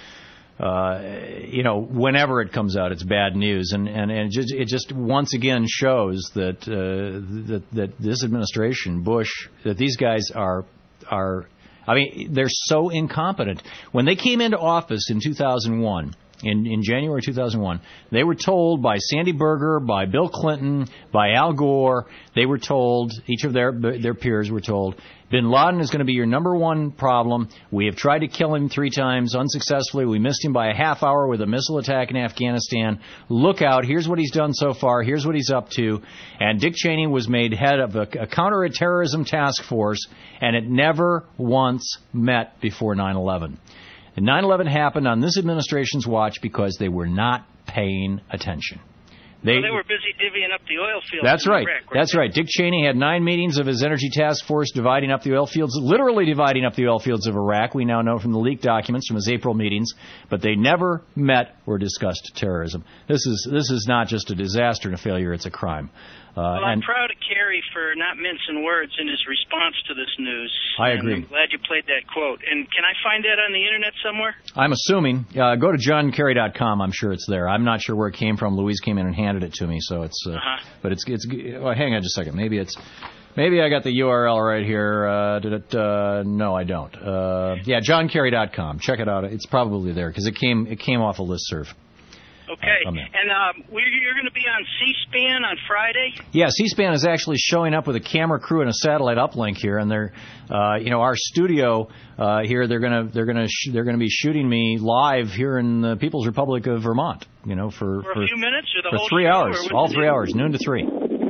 uh, you know, whenever it comes out, it's bad news, and and, and it, just, it just once again shows that uh, that that this administration, Bush, that these guys are are, I mean, they're so incompetent. When they came into office in two thousand one. In, in January two thousand one, they were told by Sandy Berger, by Bill Clinton, by Al Gore, they were told, each of their their peers were told, Bin Laden is going to be your number one problem. We have tried to kill him three times unsuccessfully. We missed him by a half hour with a missile attack in Afghanistan. Look out. Here's what he's done so far. Here's what he's up to. And Dick Cheney was made head of a, a counterterrorism task force, and it never once met before nine eleven. And nine eleven happened on this administration's watch because they were not paying attention. They, well, they were busy divvying up the oil fields. That's right. Iraq, That's right. Dick Cheney had nine meetings of his energy task force dividing up the oil fields, literally dividing up the oil fields of Iraq. We now know from the leaked documents from his April meetings, but they never met or discussed terrorism. This is this is not just a disaster and a failure; it's a crime. Uh, well, I'm and proud of Kerry for not mincing words in his response to this news. I and agree. I'm glad you played that quote. And can I find that on the internet somewhere? I'm assuming. Uh, go to john kerry dot com. I'm sure it's there. I'm not sure where it came from. Louise came in and handed it to me, so it's. Uh, uh-huh. But it's it's. Well, hang on just a second. Maybe it's. Maybe I got the U R L right here. Uh, did it? Uh, no, I don't. Uh, yeah, john kerry dot com. Check it out. It's probably there because it came it came off a listserv. Okay. And um, we, you're going to be on C-SPAN on Friday? Yeah, C-SPAN is actually showing up with a camera crew and a satellite uplink here, and they're, uh, you know, our studio uh, here. They're gonna they're gonna sh- they're gonna be shooting me live here in the People's Republic of Vermont. You know, for for, for a few minutes or the for whole three show, hours, or all three hours, noon to three,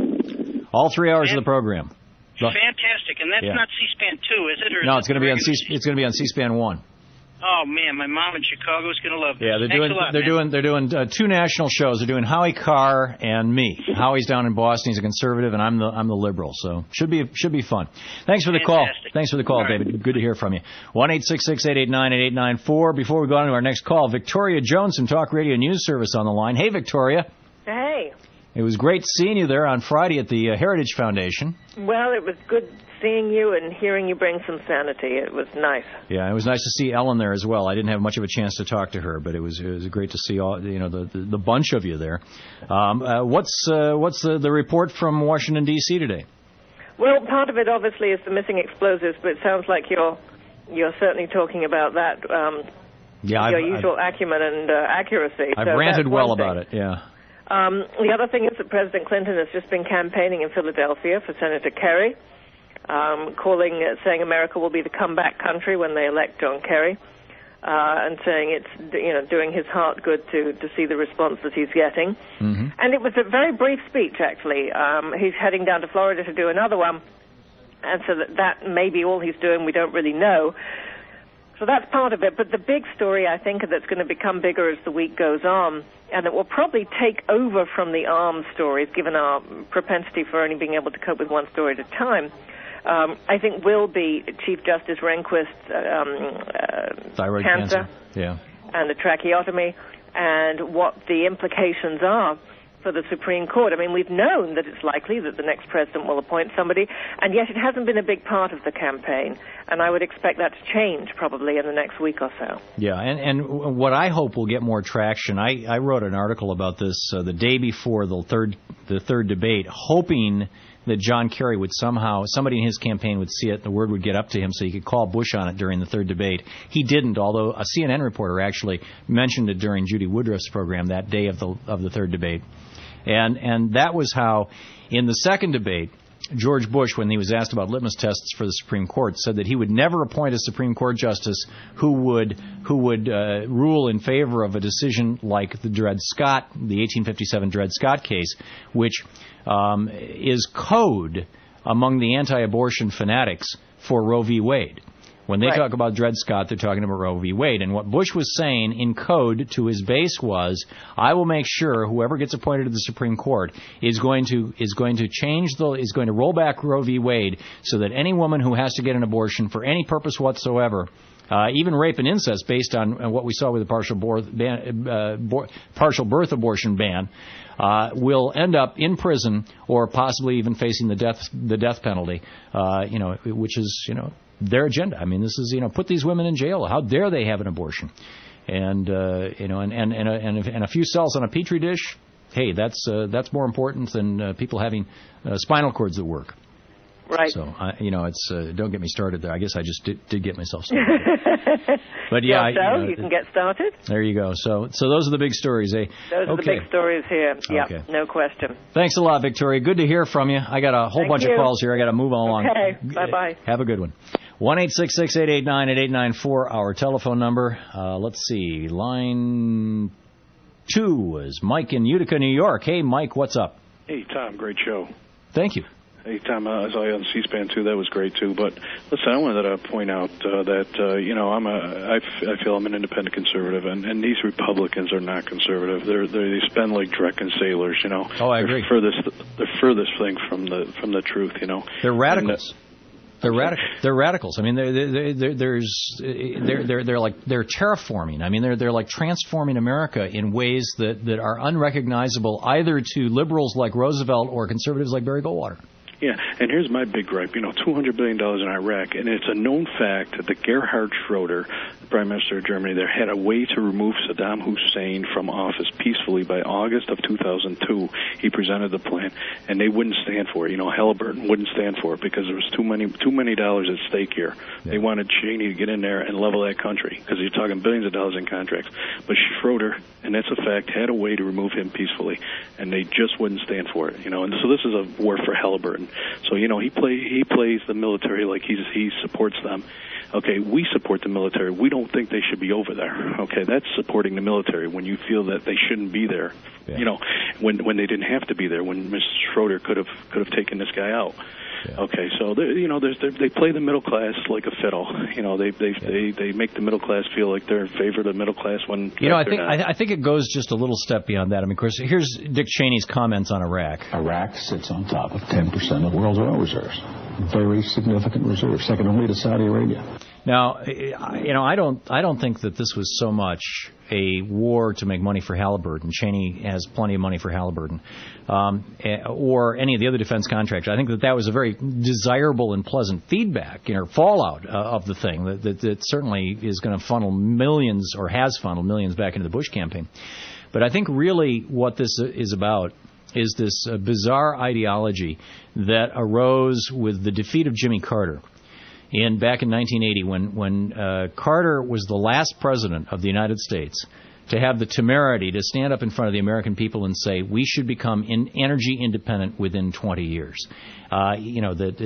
all three hours and of the program. Fantastic, and that's Yeah. not C-SPAN two, is it? Or No, is it's going to be on C. regular- It's going to be on C-SPAN one. Oh man, my mom in Chicago is going to love this. Yeah, they're Thanks doing a lot, they're man. doing they're doing uh, two national shows. They're doing Howie Carr and me. Howie's down in Boston. He's a conservative, and I'm the I'm the liberal. So should be should be fun. Thanks for the call. Thanks for the call, David. Good to hear from you. One eight six six eight eight nine eight eight nine four. Before we go on to our next call, Victoria Jones from Talk Radio News Service on the line. Hey, Victoria. Hey. It was great seeing you there on Friday at the uh, Heritage Foundation. Well, it was good seeing you and hearing you bring some sanity. It was nice. Yeah, it was nice to see Ellen there as well. I didn't have much of a chance to talk to her, but it was it was great to see all you know the the, the bunch of you there. Um, uh, what's uh, what's the, the report from Washington D C today? Well, part of it obviously is the missing explosives, but it sounds like you're you're certainly talking about that. Um, Yeah, your I've, usual acumen and uh, accuracy. I've so ranted that's well one thing. about it. Yeah. Um, the other thing is that President Clinton has just been campaigning in Philadelphia for Senator Kerry, um, calling, uh, saying America will be the comeback country when they elect John Kerry, uh, and saying it's, you know, doing his heart good to, to see the response that he's getting. Mm-hmm. And it was a very brief speech, actually. Um, he's heading down to Florida to do another one, and so that, that may be all he's doing. We don't really know. So that's part of it. But the big story, I think, that's going to become bigger as the week goes on, and it will probably take over from the arms stories, given our propensity for only being able to cope with one story at a time, um, I think will be Chief Justice Rehnquist's um, uh, Thyroid cancer, cancer. Yeah. and the tracheotomy, and what the implications are for the Supreme Court. I mean, we've known that it's likely that the next president will appoint somebody, and yet it hasn't been a big part of the campaign, and I would expect that to change probably in the next week or so. Yeah, and, and what I hope will get more traction, I, I wrote an article about this uh, the day before the third the third debate, hoping that John Kerry would somehow, somebody in his campaign would see it, the word would get up to him so he could call Bush on it during the third debate. He didn't, although a C N N reporter actually mentioned it during Judy Woodruff's program that day of the of the third debate. And and that was how, in the second debate, George Bush, when he was asked about litmus tests for the Supreme Court, said that he would never appoint a Supreme Court justice who would who would uh, rule in favor of a decision like the Dred Scott, the eighteen fifty-seven Dred Scott case, which um, is code among the anti-abortion fanatics for Roe v. Wade. When they Right. talk about Dred Scott, they're talking about Roe v. Wade. And what Bush was saying in code to his base was, I will make sure whoever gets appointed to the Supreme Court is going to is going to change the is going to roll back Roe v. Wade so that any woman who has to get an abortion for any purpose whatsoever, uh, even rape and incest based on uh, what we saw with the partial birth, ban, uh, bo- partial birth abortion ban, uh, will end up in prison or possibly even facing the death the death penalty. Uh, you know, which is you know. their agenda. I mean, this is, you know, put these women in jail. How dare they have an abortion? And, uh, you know, and, and, and, a, and, a, and a few cells on a Petri dish, hey, that's uh, that's more important than uh, people having uh, spinal cords that work. Right. So, I, you know, it's uh, don't get me started there. I guess I just did, did get myself started. But yeah, Well, so I, you, know, you can get started. There you go. So, so those are the big stories, eh? Those are okay. the big stories here. Yeah, Okay. no question. Thanks a lot, Victoria. Good to hear from you. I got a whole Thank bunch you. of calls here. I got to move along. Okay, bye-bye. Have a good one. one eight six six eight eight nine eight eight nine four, our telephone number. Uh, let's see. Line two is Mike in Utica, New York. Hey, Mike, what's up? Hey, Tom, great show. Thank you. Hey, Tom, uh, I saw you on C-SPAN, too. That was great, too. But, listen, I wanted to point out uh, that, uh, you know, I'm a, I, f- I feel I'm an independent conservative, and, and these Republicans are not conservative. They're, they're, they spend like drunken sailors, you know. Oh, I they're agree. Furthest, they're furthest thing from the from the truth, you know. They're radicals. And, uh, They're radical. They're radicals. I mean, they're, they're, they're, there's they're they're they're like they're terraforming. I mean, they're they're like transforming America in ways that, that are unrecognizable either to liberals like Roosevelt or conservatives like Barry Goldwater. Yeah, and here's my big gripe. You know, two hundred billion dollars in Iraq, and it's a known fact that Gerhard Schroeder, the Prime Minister of Germany, there had a way to remove Saddam Hussein from office peacefully by August of two thousand two. He presented the plan, and they wouldn't stand for it. You know, Halliburton wouldn't stand for it because there was too many too many dollars at stake here. Yeah. They wanted Cheney to get in there and level that country because you're talking billions of dollars in contracts. But Schroeder, and that's a fact, had a way to remove him peacefully, and they just wouldn't stand for it. You know, and so this is a war for Halliburton. So, you know, he play he plays the military like he's he supports them. Okay, we support the military. We don't think they should be over there. Okay, that's supporting the military when you feel that they shouldn't be there. Yeah. You know, when when they didn't have to be there, when Mister Schroeder could have could have taken this guy out. Yeah. Okay, so you know, there's, they play the middle class like a fiddle. You know, they they, yeah. they they make the middle class feel like they're in favor of the middle class when you know. I think I, I think it goes just a little step beyond that. I mean, of course, here's Dick Cheney's comments on Iraq. Iraq sits on top of ten percent of the world's oil reserves. Very significant reserves, second only to Saudi Arabia. Now, you know, I don't I don't think that this was so much a war to make money for Halliburton. Cheney has plenty of money for Halliburton, um, or any of the other defense contractors. I think that that was a very desirable and pleasant feedback, you know, fallout uh, of the thing that, that, that certainly is going to funnel millions, or has funneled millions, back into the Bush campaign. But I think really what this is about is this uh, bizarre ideology that arose with the defeat of Jimmy Carter. In back in nineteen eighty, when when uh, Carter was the last president of the United States to have the temerity to stand up in front of the American people and say we should become in energy independent within twenty years. Uh, you know that uh,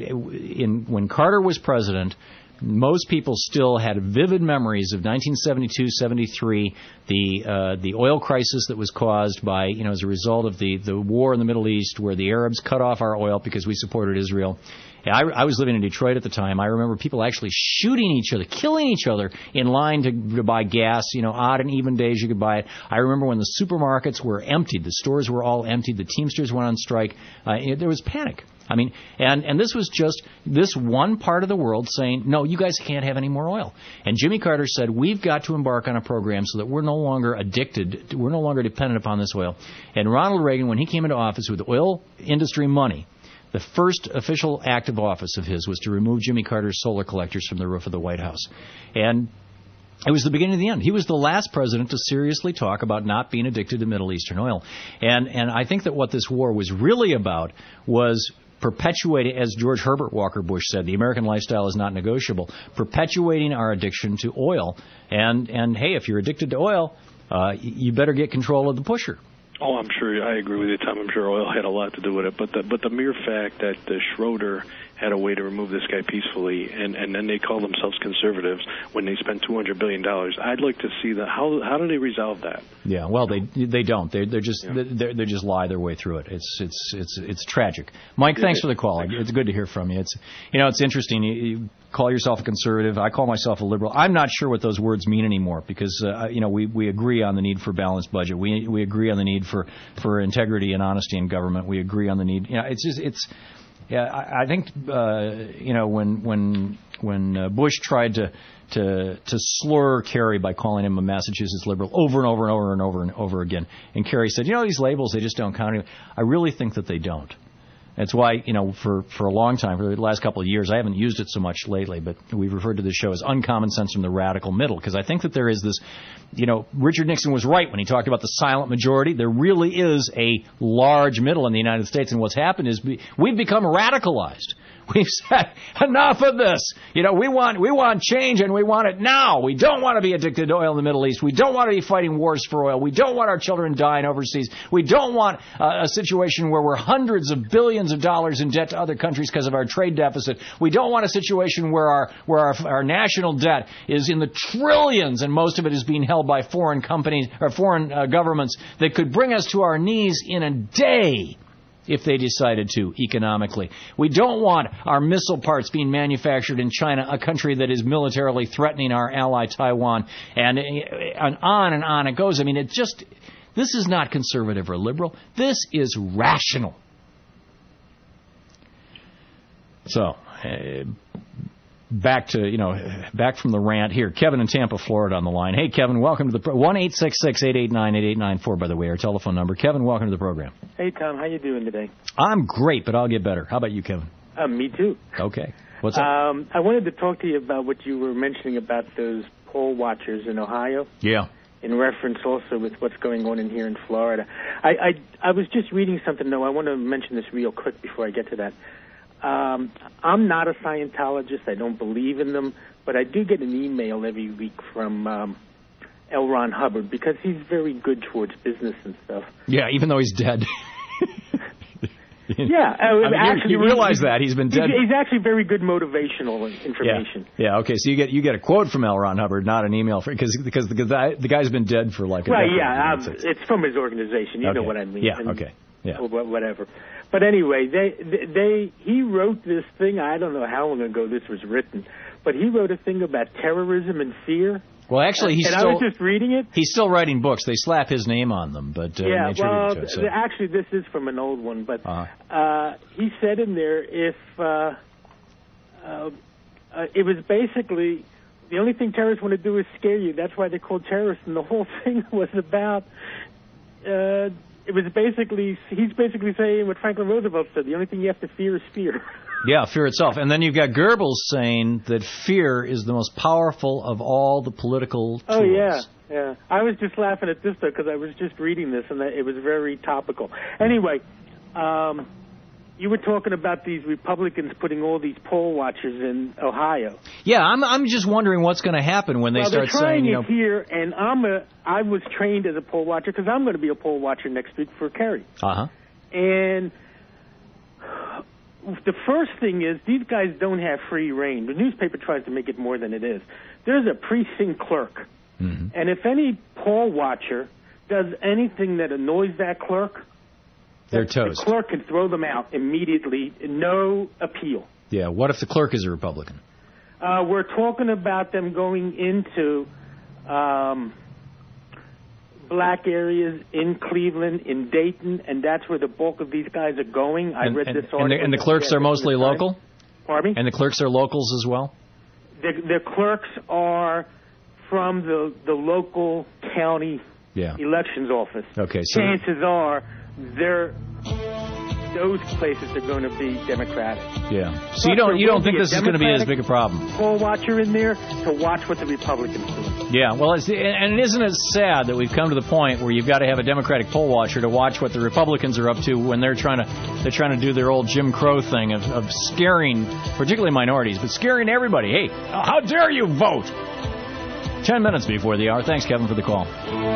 in when Carter was president, most people still had vivid memories of nineteen seventy-two seventy-three, the uh, the oil crisis that was caused by, you know, as a result of the, the war in the Middle East, where the Arabs cut off our oil because we supported Israel. I, I was living in Detroit at the time. I remember people actually shooting each other, killing each other in line to, to buy gas. You know, odd and even days you could buy it. I remember when the supermarkets were emptied, the stores were all emptied, the Teamsters went on strike. Uh, it, there was panic. I mean, and, and this was just this one part of the world saying, no, you guys can't have any more oil. And Jimmy Carter said, we've got to embark on a program so that we're no longer addicted, we're no longer dependent upon this oil. And Ronald Reagan, when he came into office with oil industry money, the first official act of office of his was to remove Jimmy Carter's solar collectors from the roof of the White House. And it was the beginning of the end. He was the last president to seriously talk about not being addicted to Middle Eastern oil. And and I think that what this war was really about was perpetuating, as George Herbert Walker Bush said, the American lifestyle is not negotiable, perpetuating our addiction to oil. And, and hey, if you're addicted to oil, uh, you better get control of the pusher. Oh, I'm sure. I agree with you, Tom. I'm sure oil had a lot to do with it. But the, but the mere fact that uh, Schroeder had a way to remove this guy peacefully, and, and then they call themselves conservatives when they spend two hundred billion dollars. I'd like to see that. How how do they resolve that? Yeah, well, they they don't. They they're just yeah. they they just lie their way through it. It's it's it's it's tragic. Mike, thanks for the call. Thanks. It's good to hear from you. It's you know it's interesting. You, you call yourself a conservative. I call myself a liberal. I'm not sure what those words mean anymore because uh, you know we, we agree on the need for balanced budget. We we agree on the need for, for integrity and honesty in government. We agree on the need. You know, it's just it's. Yeah, I, I think uh, you know when when when uh, Bush tried to to to slur Kerry by calling him a Massachusetts liberal over and over and over and over and over again, and Kerry said, you know, these labels, they just don't count. I really think that they don't. That's why, you know, for, for a long time, for the last couple of years, I haven't used it so much lately, but we've referred to this show as uncommon sense from the radical middle, because I think that there is this, you know, Richard Nixon was right when he talked about the silent majority. There really is a large middle in the United States, and what's happened is we, we've become radicalized. We've said, enough of this. You know, we want we want change, and we want it now. We don't want to be addicted to oil in the Middle East. We don't want to be fighting wars for oil. We don't want our children dying overseas. We don't want uh, a situation where we're hundreds of billions of dollars in debt to other countries because of our trade deficit. We don't want a situation where our where our, our national debt is in the trillions, and most of it is being held by foreign companies or foreign uh, governments that could bring us to our knees in a day if they decided to, economically. We don't want our missile parts being manufactured in China, a country that is militarily threatening our ally Taiwan, and, and on and on it goes. I mean, it just, this is not conservative or liberal. This is rational. So, uh, back to, you know, back from the rant here. Kevin in Tampa, Florida on the line. Hey, Kevin, welcome to the pro- one eight six six, eight eight nine, eight eight nine four, by the way, our telephone number. Kevin, welcome to the program. Hey, Tom, how you doing today? I'm great, but I'll get better. How about you, Kevin? Uh, me too. Okay. What's up? Um, I wanted to talk to you about what you were mentioning about those poll watchers in Ohio. Yeah. In reference also with what's going on in here in Florida. I, I, I was just reading something, though. I want to mention this real quick before I get to that. Um, I'm not a Scientologist. I don't believe in them, but I do get an email every week from um, L. Ron Hubbard because he's very good towards business and stuff. Yeah, even though he's dead. Yeah, uh, I mean, actually, you realize that he's been dead. He's, he's actually very good motivational information. Yeah. yeah, okay. So you get you get a quote from L. Ron Hubbard, not an email, because because the guy the guy's been dead for like a right. decade. Yeah, um, it's from his organization. You okay. know what I mean? Yeah. And, okay. Yeah. Or whatever. But anyway, they they he wrote this thing. I don't know how long ago this was written, but he wrote a thing about terrorism and fear. Well, actually, he's and still. I was just reading it. He's still wriing books. They slap his name on them, but uh, yeah. they Well, to it, so. th- actually, this is from an old one, but uh-huh. uh, he said in there if uh, uh, uh, it was basically the only thing terrorists want to do is scare you. That's why they're called terrorists, and the whole thing was about. Uh, it was basically he's basically saying what Franklin Roosevelt said: the only thing you have to fear is fear. Yeah, fear itself. And then you've got Goebbels saying that fear is the most powerful of all the political tools. Oh, yeah, yeah. I was just laughing at this, though, because I was just reading this, and it was very topical. Anyway, um, you were talking about these Republicans putting all these poll watchers in Ohio. Yeah, I'm I'm just wondering what's going to happen when they well, start they're trying saying, you it know... here, and I'm a, I was trained as a poll watcher, because I'm going to be a poll watcher next week for Kerry. Uh-huh. And... the first thing is these guys don't have free reign. The newspaper tries to make it more than it is. There's a precinct clerk. Mm-hmm. And if any poll watcher does anything that annoys that clerk, they're the toast. clerk can throw them out immediately, no appeal. Yeah, what if the clerk is a Republican? Uh, we're talking about them going into um, black areas in Cleveland, in Dayton, and that's where the bulk of these guys are going. I and, read and, this article. And the, and the clerks are mostly local? Pardon me? And the clerks are locals as well? The, the clerks are from the the local county yeah. elections office. Okay, so chances are they're those places are going to be Democratic. Yeah. So you don't you don't think this is going to be as big a problem? Poll watcher in there to watch what the Republicans do. Yeah. Well, it's, and it isn't as sad that we've come to the point where you've got to have a Democratic poll watcher to watch what the Republicans are up to when they're trying to they're trying to do their old Jim Crow thing of, of scaring, particularly minorities, but scaring everybody. Hey, how dare you vote? Ten minutes before the hour. Thanks, Kevin, for the call.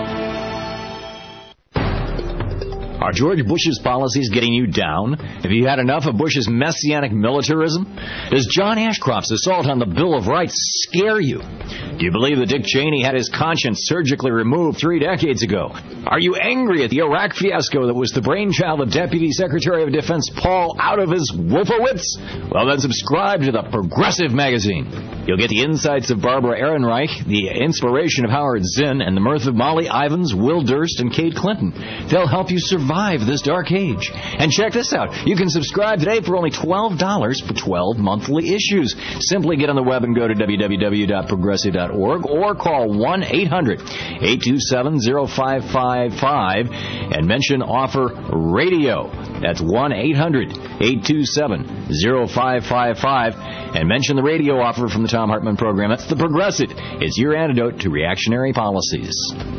Are George Bush's policies getting you down? Have you had enough of Bush's messianic militarism? Does John Ashcroft's assault on the Bill of Rights scare you? Do you believe that Dick Cheney had his conscience surgically removed three decades ago? Are you angry at the Iraq fiasco that was the brainchild of Deputy Secretary of Defense Paul out of his Wolfowitz? Well, then subscribe to the Progressive magazine. You'll get the insights of Barbara Ehrenreich, the inspiration of Howard Zinn, and the mirth of Molly Ivins, Will Durst, and Kate Clinton. They'll help you survive this dark age. And check this out. You can subscribe today for only twelve dollars for twelve monthly issues. Simply get on the web and go to w w w dot progressive dot org or call one eight hundred, eight two seven, zero five five five and mention offer radio. That's one eight hundred, eight two seven, zero five five five and mention the radio offer from the Tom Hartman program. That's the Progressive. It's your antidote to reactionary policies.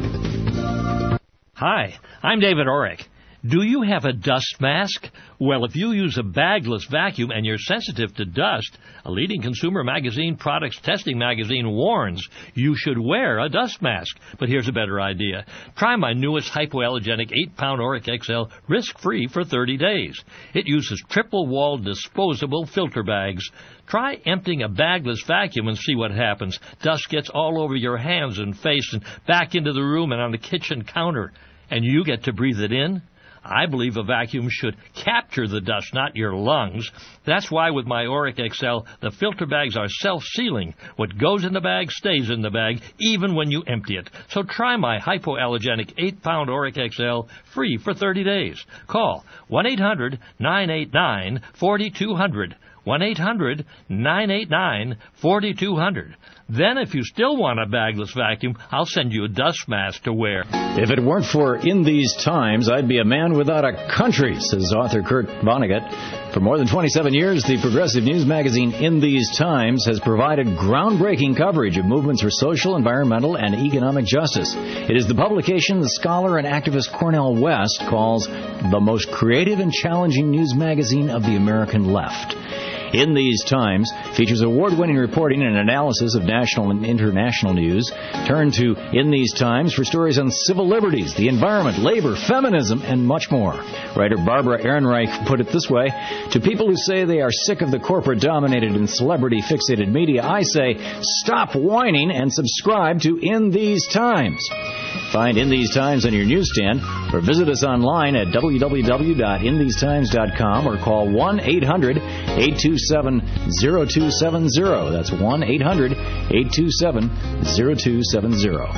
Hi, I'm David Orrick. Do you have a dust mask? Well, if you use a bagless vacuum and you're sensitive to dust, a leading consumer magazine, Products Testing Magazine, warns you should wear a dust mask. But here's a better idea. Try my newest hypoallergenic eight pound Oric X L risk-free for thirty days. It uses triple-walled disposable filter bags. Try emptying a bagless vacuum and see what happens. Dust gets all over your hands and face and back into the room and on the kitchen counter. And you get to breathe it in? I believe a vacuum should capture the dust, not your lungs. That's why with my Oric X L, the filter bags are self-sealing. What goes in the bag stays in the bag, even when you empty it. So try my hypoallergenic eight pound Oric X L free for thirty days. Call one eight hundred, nine eight nine, four two zero zero. one eight hundred nine eight nine four two zero zero. Then, if you still want a bagless vacuum, I'll send you a dust mask to wear. If it weren't for In These Times, I'd be a man without a country, says author Kurt Vonnegut. For more than twenty-seven years, the progressive news magazine In These Times has provided groundbreaking coverage of movements for social, environmental, and economic justice. It is the publication the scholar and activist Cornel West calls the most creative and challenging news magazine of the American left. In These Times features award-winning reporting and analysis of national and international news. Turn to In These Times for stories on civil liberties, the environment, labor, feminism, and much more. Writer Barbara Ehrenreich put it this way: to people who say they are sick of the corporate-dominated and celebrity-fixated media, I say, stop whining and subscribe to In These Times. Find In These Times on your newsstand or visit us online at w w w dot in these times dot com or call one eight hundred eight two seven zero two seven zero. That's one eight hundred eight two seven zero two seven zero.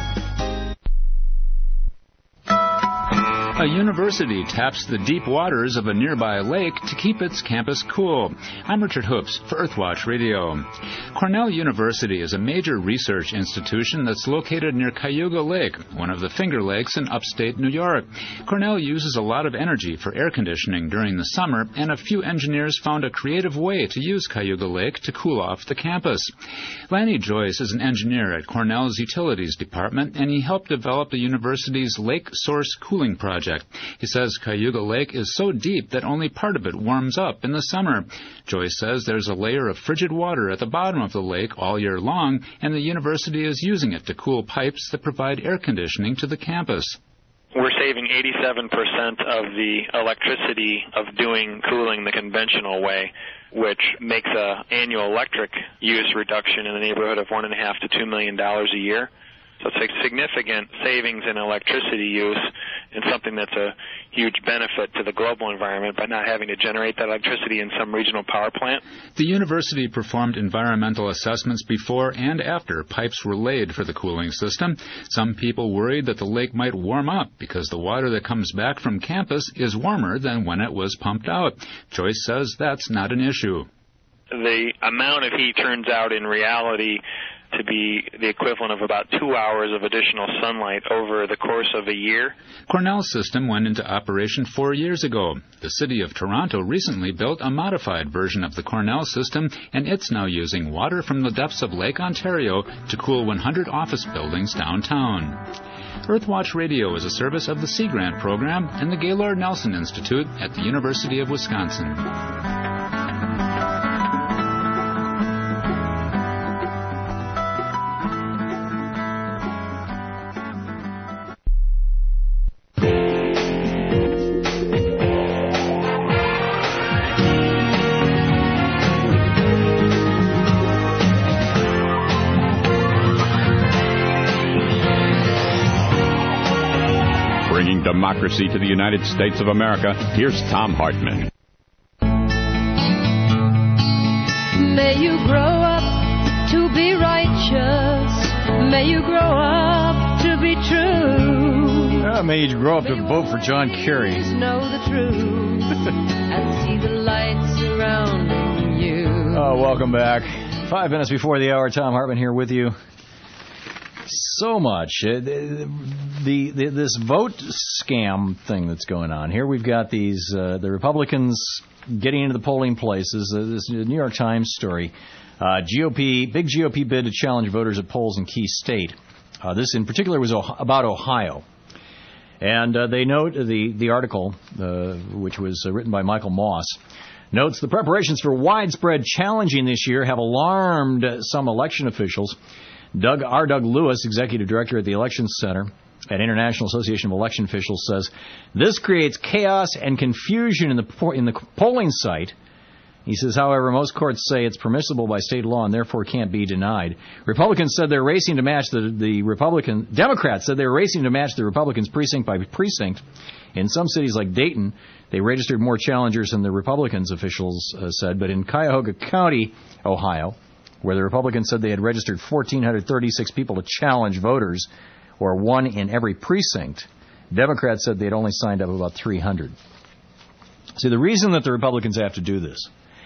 A university taps the deep waters of a nearby lake to keep its campus cool. I'm Richard Hoops for Earthwatch Radio. Cornell University is a major research institution that's located near Cayuga Lake, one of the Finger Lakes in upstate New York. Cornell uses a lot of energy for air conditioning during the summer, and a few engineers found a creative way to use Cayuga Lake to cool off the campus. Lanny Joyce is an engineer at Cornell's Utilities Department, and he helped develop the university's Lake Source Cooling Project. He says Cayuga Lake is so deep that only part of it warms up in the summer. Joyce says there's a layer of frigid water at the bottom of the lake all year long, and the university is using it to cool pipes that provide air conditioning to the campus. We're saving eighty-seven percent of the electricity of doing cooling the conventional way, which makes an annual electric use reduction in the neighborhood of one and a half to two million dollars a year. So it's a significant savings in electricity use and something that's a huge benefit to the global environment by not having to generate that electricity in some regional power plant. The university performed environmental assessments before and after pipes were laid for the cooling system. Some people worried that the lake might warm up because the water that comes back from campus is warmer than when it was pumped out. Joyce says that's not an issue. The amount of heat turns out in reality to be the equivalent of about two hours of additional sunlight over the course of a year. Cornell's system went into operation four years ago. The city of Toronto recently built a modified version of the Cornell system, and it's now using water from the depths of Lake Ontario to cool one hundred office buildings downtown. Earthwatch Radio is a service of the Sea Grant Program and the Gaylord Nelson Institute at the University of Wisconsin. Democracy to the United States of America. Here's Thom Hartmann. May you grow up to be righteous. May you grow up to be true. Uh, may you grow up to vote for John Kerry. Know the truth and see the light surrounding you. Oh, welcome back. Five minutes before the hour, Thom Hartmann here with you. So much. Uh, the, the, the this vote scam thing that's going on here. We've got these uh, the Republicans getting into the polling places. Uh, this New York Times story. Uh, G O P big G O P bid to challenge voters at polls in key state. Uh, this in particular was oh- about Ohio, and uh, they note the the article, uh, which was uh, written by Michael Moss, notes the preparations for widespread challenging this year have alarmed some election officials. Doug R. Doug Lewis, executive director at the Elections Center at International Association of Election Officials, says this creates chaos and confusion in the in the polling site. He says, however, most courts say it's permissible by state law and therefore can't be denied. Republicans said they're racing to match the the Republican Democrats said they're racing to match the Republicans precinct by precinct. In some cities like Dayton, they registered more challengers than the Republicans, officials uh, said. But in Cuyahoga County, Ohio, where the Republicans said they had registered one thousand four hundred thirty-six people to challenge voters, or one in every precinct, Democrats said they had only signed up about three hundred. See, the reason that the Republicans have to do this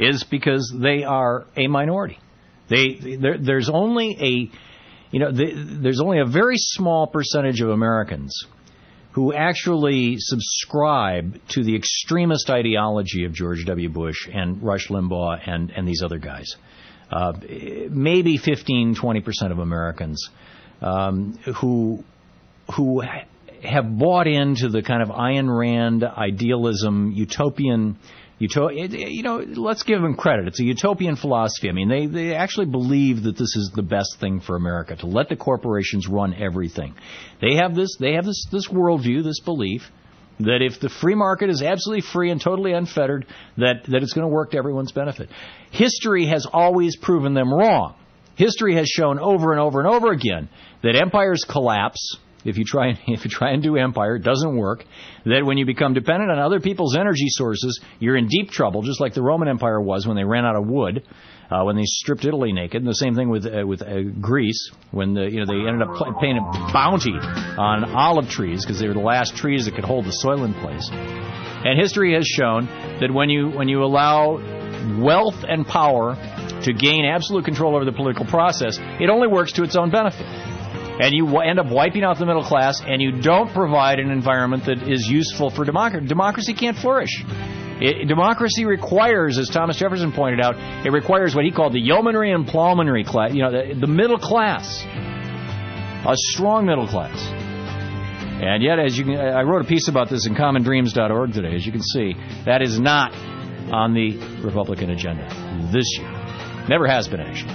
is because they are a minority. They there, there's only a you know the, there's only a very small percentage of Americans who actually subscribe to the extremist ideology of George W. Bush and Rush Limbaugh and, and these other guys. Uh, maybe fifteen, twenty percent of Americans um, who who have bought into the kind of Ayn Rand idealism, utopian, uto- it, you know, let's give them credit. It's a utopian philosophy. I mean, they, they actually believe that this is the best thing for America, to let the corporations run everything. They have this, they have this, this worldview, this belief that if the free market is absolutely free and totally unfettered, that, that it's going to work to everyone's benefit. History has always proven them wrong. History has shown over and over and over again that empires collapse. If you try if you try and do empire, it doesn't work. That when you become dependent on other people's energy sources, you're in deep trouble, just like the Roman Empire was when they ran out of wood, uh, when they stripped Italy naked. And the same thing with uh, with uh, Greece, when the, you know they ended up pl- paying a bounty on olive trees because they were the last trees that could hold the soil in place. And history has shown that when you when you allow wealth and power to gain absolute control over the political process, it only works to its own benefit. And you end up wiping out the middle class, and you don't provide an environment that is useful for democracy. Democracy can't flourish. It, democracy requires, as Thomas Jefferson pointed out, it requires what he called the yeomanry and plowmanry class, you know, the, the middle class, a strong middle class. And yet, as you can, I wrote a piece about this in common dreams dot org today. As you can see, that is not on the Republican agenda this year. Never has been, actually.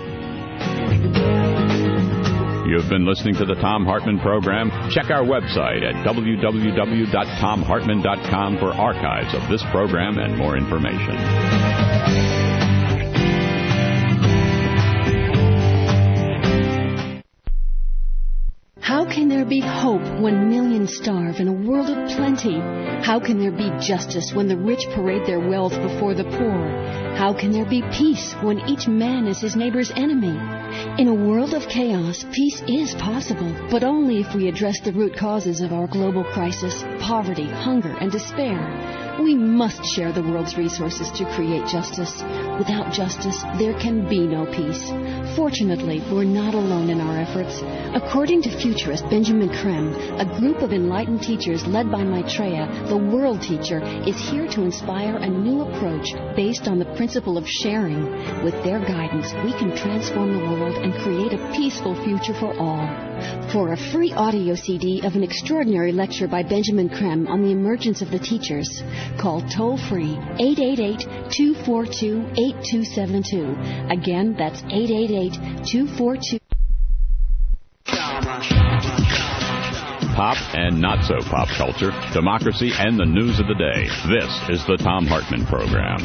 You've been listening to the Thom Hartmann Program. Check our website at w w w dot thom hartmann dot com for archives of this program and more information. How can there be hope when millions starve in a world of plenty? How can there be justice when the rich parade their wealth before the poor? How can there be peace when each man is his neighbor's enemy? In a world of chaos, peace is possible, but only if we address the root causes of our global crisis, poverty, hunger, and despair. We must share the world's resources to create justice. Without justice, there can be no peace. Fortunately, we're not alone in our efforts. According to futurist Benjamin Creme, a group of enlightened teachers led by Maitreya, the world teacher, is here to inspire a new approach based on the principle of sharing. With their guidance, we can transform the world and create a peaceful future for all. For a free audio C D of an extraordinary lecture by Benjamin Creme on the emergence of the teachers, call toll-free eight eight eight, two four two, eight two seven two. Again, that's eight eight eight, two four two. Pop and not so pop culture, democracy, and the news of the day. This is the Thom Hartmann Program.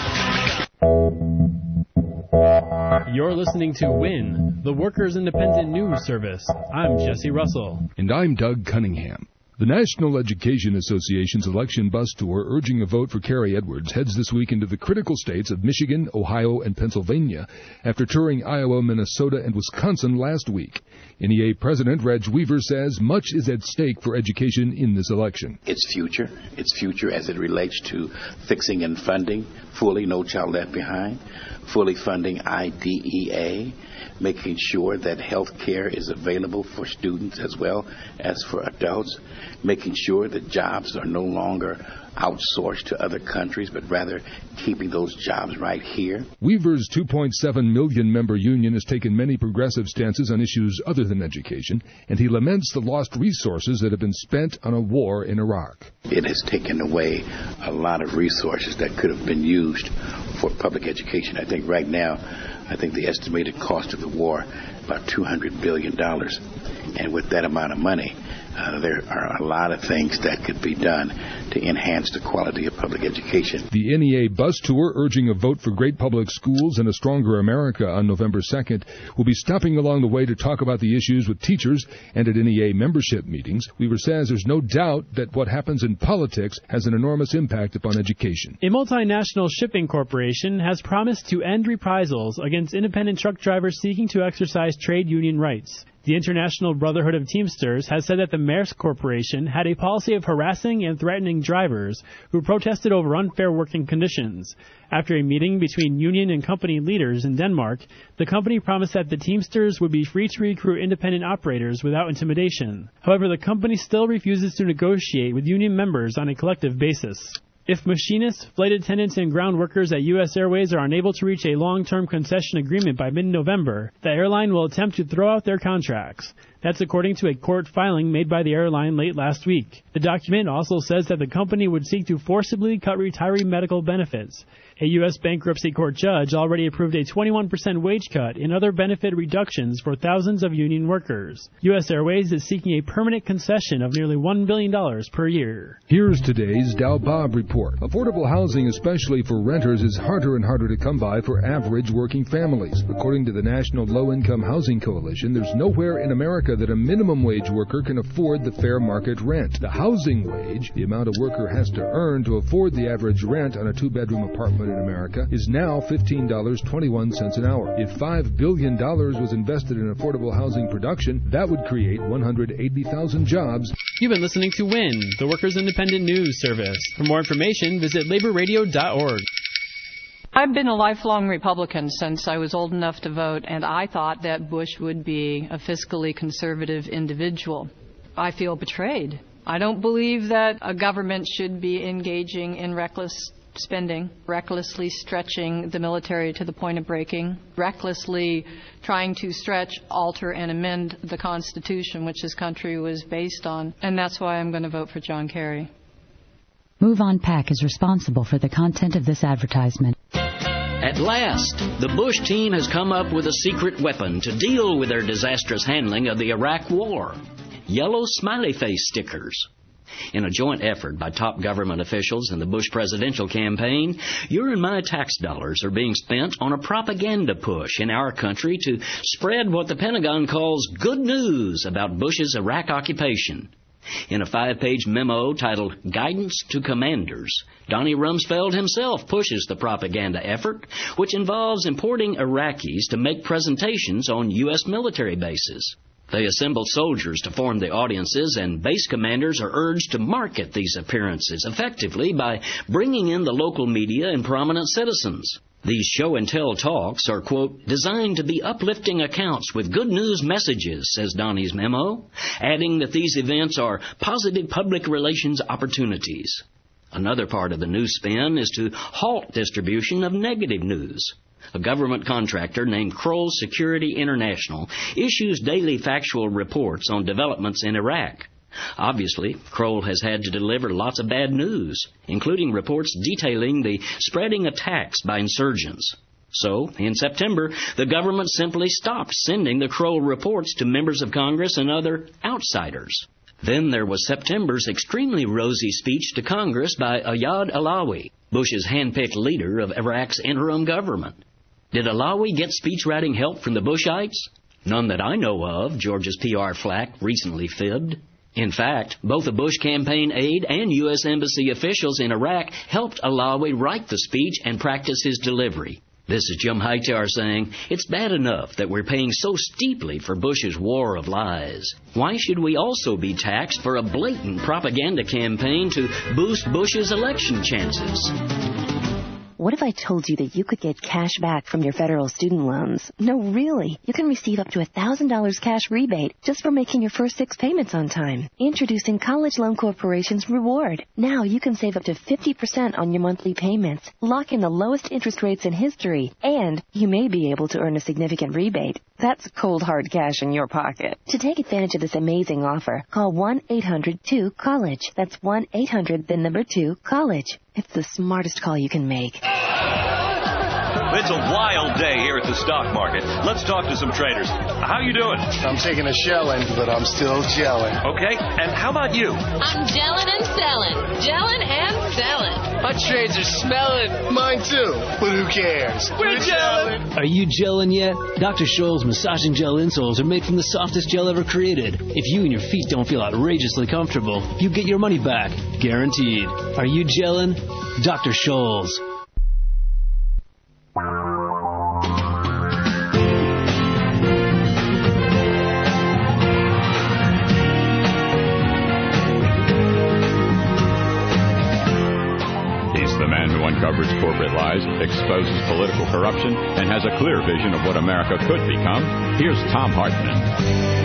You're listening to WIN, the Workers' Independent News Service. I'm Jesse Russell. And I'm Doug Cunningham. The National Education Association's election bus tour urging a vote for Carrie Edwards heads this week into the critical states of Michigan, Ohio, and Pennsylvania after touring Iowa, Minnesota, and Wisconsin last week. N E A President Reg Weaver says much is at stake for education in this election. Its future, its future as it relates to fixing and funding fully No Child Left Behind, fully funding I D E A, making sure that health care is available for students as well as for adults, making sure that jobs are no longer outsourced to other countries, but rather keeping those jobs right here. Weaver's two point seven million member union has taken many progressive stances on issues other than education, and he laments the lost resources that have been spent on a war in Iraq. It has taken away a lot of resources that could have been used for public education. I think right now, I think the estimated cost of the war, about two hundred billion dollars. And with that amount of money, uh, there are a lot of things that could be done to enhance the quality of public education. The N E A bus tour urging a vote for great public schools and a stronger America on November second will be stopping along the way to talk about the issues with teachers and at N E A membership meetings. Weaver says there's no doubt that what happens in politics has an enormous impact upon education. A multinational shipping corporation has promised to end reprisals against independent truck drivers seeking to exercise trade union rights. The International Brotherhood of Teamsters has said that the Maersk Corporation had a policy of harassing and threatening drivers who protested over unfair working conditions. After a meeting between union and company leaders in Denmark, the company promised that the Teamsters would be free to recruit independent operators without intimidation. However, the company still refuses to negotiate with union members on a collective basis. If machinists, flight attendants, and ground workers at U S Airways are unable to reach a long-term concession agreement by mid-November, the airline will attempt to throw out their contracts. That's according to a court filing made by the airline late last week. The document also says that the company would seek to forcibly cut retiree medical benefits. A U S bankruptcy court judge already approved a twenty-one percent wage cut and other benefit reductions for thousands of union workers. U S Airways is seeking a permanent concession of nearly one billion dollars per year. Here's today's Dow Bob report. Affordable housing, especially for renters, is harder and harder to come by for average working families. According to the National Low-Income Housing Coalition, there's nowhere in America that a minimum wage worker can afford the fair market rent. The housing wage, the amount a worker has to earn to afford the average rent on a two-bedroom apartment in America, is now fifteen dollars and twenty-one cents an hour. If five billion dollars was invested in affordable housing production, that would create one hundred eighty thousand jobs. You've been listening to W I N, the Workers' Independent News Service. For more information, visit labor radio dot org. I've been a lifelong Republican since I was old enough to vote, and I thought that Bush would be a fiscally conservative individual. I feel betrayed. I don't believe that a government should be engaging in reckless spending, recklessly stretching the military to the point of breaking, recklessly trying to stretch, alter, and amend the Constitution, which this country was based on. And that's why I'm going to vote for John Kerry. Move On PAC is responsible for the content of this advertisement. At last, the Bush team has come up with a secret weapon to deal with their disastrous handling of the Iraq War. Yellow smiley face stickers. In a joint effort by top government officials in the Bush presidential campaign, your and my tax dollars are being spent on a propaganda push in our country to spread what the Pentagon calls good news about Bush's Iraq occupation. In a five-page memo titled Guidance to Commanders, Donnie Rumsfeld himself pushes the propaganda effort, which involves importing Iraqis to make presentations on U S military bases. They assemble soldiers to form the audiences, and base commanders are urged to market these appearances effectively by bringing in the local media and prominent citizens. These show-and-tell talks are, quote, designed to be uplifting accounts with good news messages, says Donnie's memo, adding that these events are positive public relations opportunities. Another part of the news spin is to halt distribution of negative news. A government contractor named Kroll Security International issues daily factual reports on developments in Iraq. Obviously, Kroll has had to deliver lots of bad news, including reports detailing the spreading attacks by insurgents. So, in September, the government simply stopped sending the Kroll reports to members of Congress and other outsiders. Then there was September's extremely rosy speech to Congress by Ayad Alawi, Bush's hand-picked leader of Iraq's interim government. Did Alawi get speech-writing help from the Bushites? None that I know of, Georgia's P R flack recently fibbed. In fact, both a Bush campaign aide and U S Embassy officials in Iraq helped Alawi write the speech and practice his delivery. This is Jim Hightower saying, it's bad enough that we're paying so steeply for Bush's war of lies. Why should we also be taxed for a blatant propaganda campaign to boost Bush's election chances? What if I told you that you could get cash back from your federal student loans? No, really. You can receive up to one thousand dollars cash rebate just for making your first six payments on time. Introducing College Loan Corporation's Reward. Now you can save up to fifty percent on your monthly payments, lock in the lowest interest rates in history, and you may be able to earn a significant rebate. That's cold, hard cash in your pocket. To take advantage of this amazing offer, call one eight hundred two college. That's one eight hundred, the number two, college. It's the smartest call you can make. It's a wild day here at the stock market. Let's talk to some traders. How you doing? I'm taking a shelling, but I'm still gelling. Okay, and how about you? I'm gelling and selling. Gelling and selling. My trades are smelling. Mine too. But who cares? We're, We're gelling. gelling. Are you gelling yet? Doctor Scholl's massaging gel insoles are made from the softest gel ever created. If you and your feet don't feel outrageously comfortable, you get your money back. Guaranteed. Are you gelling? Doctor Scholl's. uncovers corporate lies, exposes political corruption, and has a clear vision of what America could become. Here's Thom Hartmann.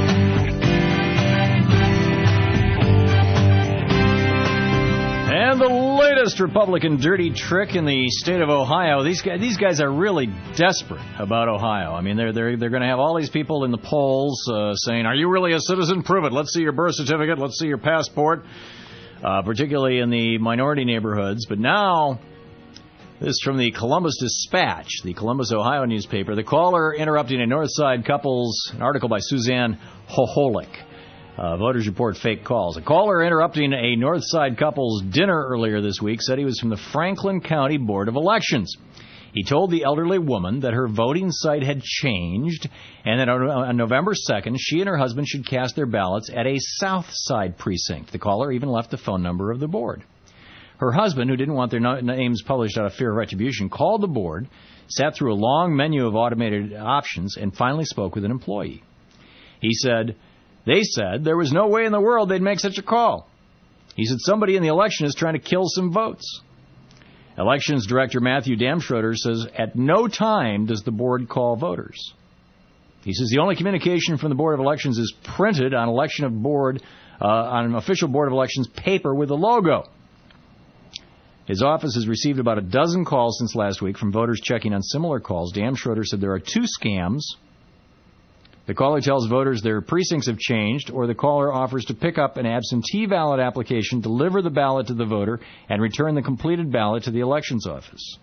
And the latest Republican dirty trick in the state of Ohio. These guys, these guys are really desperate about Ohio. I mean, they're they're they're going to have all these people in the polls uh, saying, "Are you really a citizen? Prove it. Let's see your birth certificate. Let's see your passport." Uh, particularly in the minority neighborhoods. But now, this from the Columbus Dispatch, the Columbus, Ohio newspaper. The caller interrupting a Northside couple's, an article by Suzanne Hoholik. Uh, voters report fake calls. A caller interrupting a Northside couple's dinner earlier this week said he was from the Franklin County Board of Elections. He told the elderly woman that her voting site had changed and that on November second, she and her husband should cast their ballots at a South Side precinct. The caller even left the phone number of the board. Her husband, who didn't want their names published out of fear of retribution, called the board, sat through a long menu of automated options, and finally spoke with an employee. He said, they said there was no way in the world they'd make such a call. He said somebody in the election is trying to kill some votes. Elections Director Matthew Damschroeder says at no time does the board call voters. He says the only communication from the Board of Elections is printed on election of board uh, on an official Board of Elections paper with a logo. His office has received about a dozen calls since last week from voters checking on similar calls. Damschroeder said there are two scams. The caller tells voters their precincts have changed, or the caller offers to pick up an absentee ballot application, deliver the ballot to the voter, and return the completed ballot to the elections office.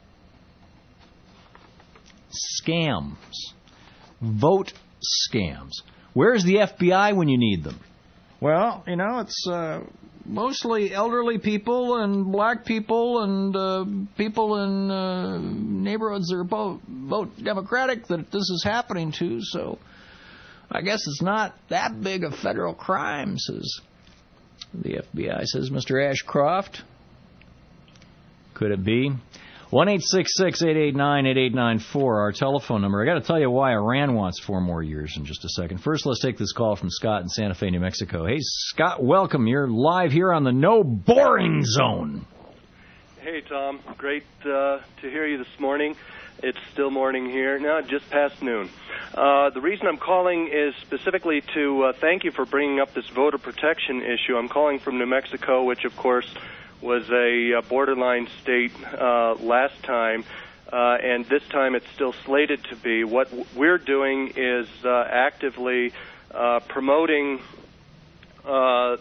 Scams. Vote scams. Where's the F B I when you need them? Well, you know, it's uh, mostly elderly people and black people and uh, people in uh, neighborhoods that are vote, vote Democratic that this is happening to, so I guess it's not that big a federal crime, says the F B I, says Mister Ashcroft. Could it be? one eight six six, eight eight nine, eight eight nine four, our telephone number. I got to tell you why Iran wants four more years in just a second. First, let's take this call from Scott in Santa Fe, New Mexico. Hey, Scott, welcome. You're live here on the No Boring Zone. Hey, Tom. Great uh, to hear you this morning. It's still morning here. No, just past noon. Uh, the reason I'm calling is specifically to uh, thank you for bringing up this voter protection issue. I'm calling from New Mexico, which, of course, was a uh, borderline state uh, last time, uh, and this time it's still slated to be. What we're doing is uh, actively uh, promoting uh,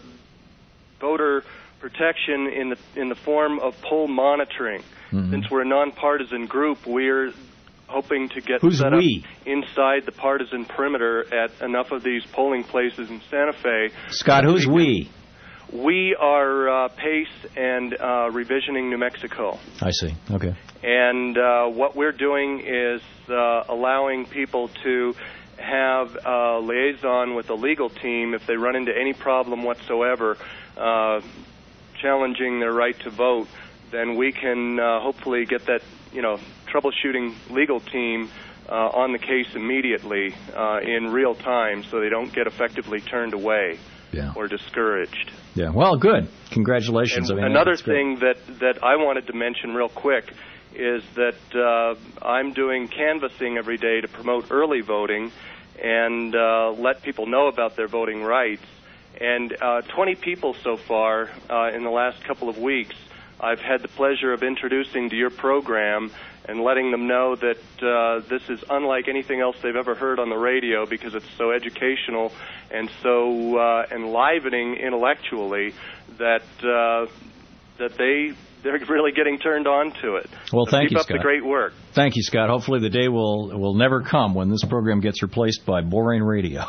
voter protection in the in the form of poll monitoring. Mm-hmm. Since we're a nonpartisan group, we're hoping to get Who's set we? up inside the partisan perimeter at enough of these polling places in Santa Fe. Scott, who's we? We are uh, PACE and uh, Revisioning New Mexico. I see. Okay. And uh, what we're doing is uh, allowing people to have a liaison with the legal team if they run into any problem whatsoever, uh, challenging their right to vote. Then we can uh, hopefully get that, you know, troubleshooting legal team uh, on the case immediately uh, in real time, so they don't get effectively turned away yeah. or discouraged. Yeah. Well, good. Congratulations. And I mean, another thing that, that I wanted to mention real quick is that uh, I'm doing canvassing every day to promote early voting and uh, let people know about their voting rights. And uh, twenty people so far uh, in the last couple of weeks I've had the pleasure of introducing to your program and letting them know that uh, this is unlike anything else they've ever heard on the radio because it's so educational and so uh, enlivening intellectually that uh, that they they're really getting turned on to it. Well, so thank keep you, up Scott. the great work. Thank you, Scott. Hopefully the day will will never come when this program gets replaced by boring radio.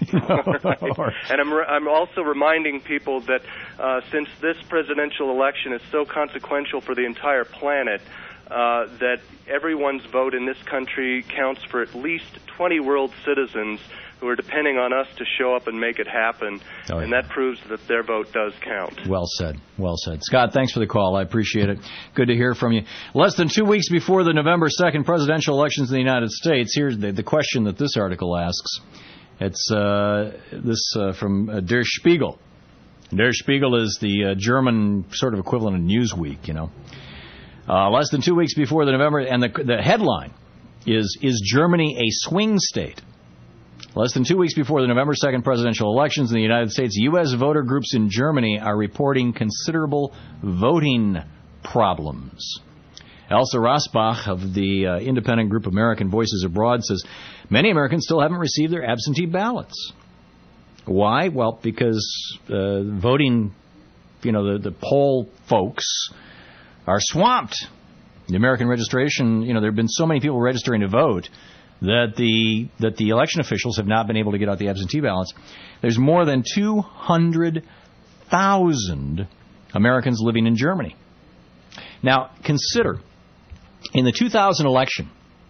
Right. And I'm, re- I'm also reminding people that uh, since this presidential election is so consequential for the entire planet, uh, that everyone's vote in this country counts for at least twenty world citizens who are depending on us to show up and make it happen. Oh, yeah. And that proves that their vote does count. Well said. Well said. Scott, thanks for the call. I appreciate it. Good to hear from you. Less than two weeks before the November second presidential elections in the United States, here's the, the question that this article asks. It's uh, this uh, from uh, Der Spiegel. Der Spiegel is the uh, German sort of equivalent of Newsweek, you know. Uh, less than two weeks before the November, and the, the headline is, is Germany a swing state? Less than two weeks before the November second presidential elections in the United States, U S voter groups in Germany are reporting considerable voting problems. Elsa Rosbach of the uh, independent group American Voices Abroad says many Americans still haven't received their absentee ballots. Why? Well, because uh, voting, you know, the, the poll folks are swamped. The American registration, you know, there have been so many people registering to vote that the that the election officials have not been able to get out the absentee ballots. There's more than two hundred thousand Americans living in Germany. Now, consider, in the two thousand election,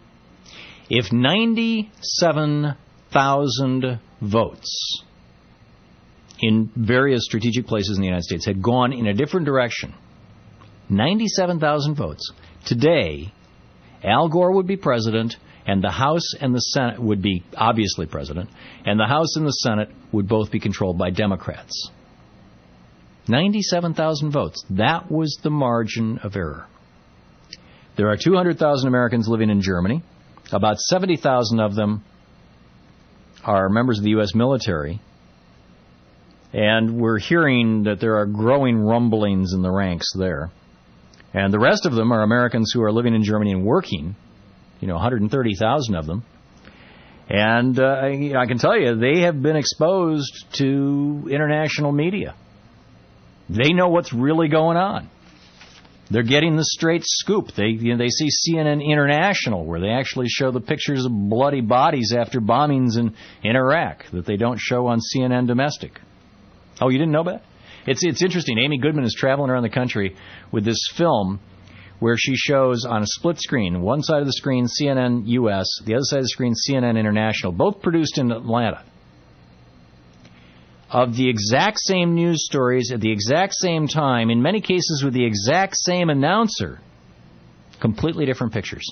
if ninety-seven thousand votes in various strategic places in the United States had gone in a different direction, ninety-seven thousand votes, today, Al Gore would be president, and the House and the Senate would be obviously president, and the House and the Senate would both be controlled by Democrats. ninety-seven thousand votes. That was the margin of error. There are two hundred thousand Americans living in Germany. About seventy thousand of them are members of the U S military. And we're hearing that there are growing rumblings in the ranks there. And the rest of them are Americans who are living in Germany and working. You know, one hundred thirty thousand of them. And uh, I, I can tell you, they have been exposed to international media. They know what's really going on. They're getting the straight scoop. They you know, they see C N N International, where they actually show the pictures of bloody bodies after bombings in, in Iraq that they don't show on C N N Domestic. Oh, you didn't know that? It's it's interesting. Amy Goodman is traveling around the country with this film where she shows on a split screen, one side of the screen C N N U S, the other side of the screen C N N International, both produced in Atlanta, of the exact same news stories at the exact same time, in many cases with the exact same announcer, completely different pictures.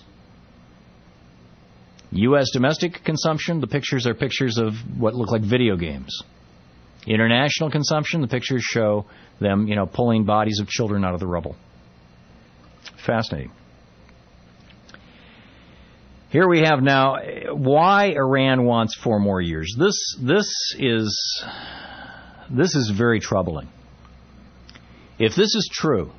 U S domestic consumption, the pictures are pictures of what look like video games. International consumption, the pictures show them, you know, pulling bodies of children out of the rubble. Fascinating. Here we have now why Iran wants four more years. This this is this is very troubling. If this is true,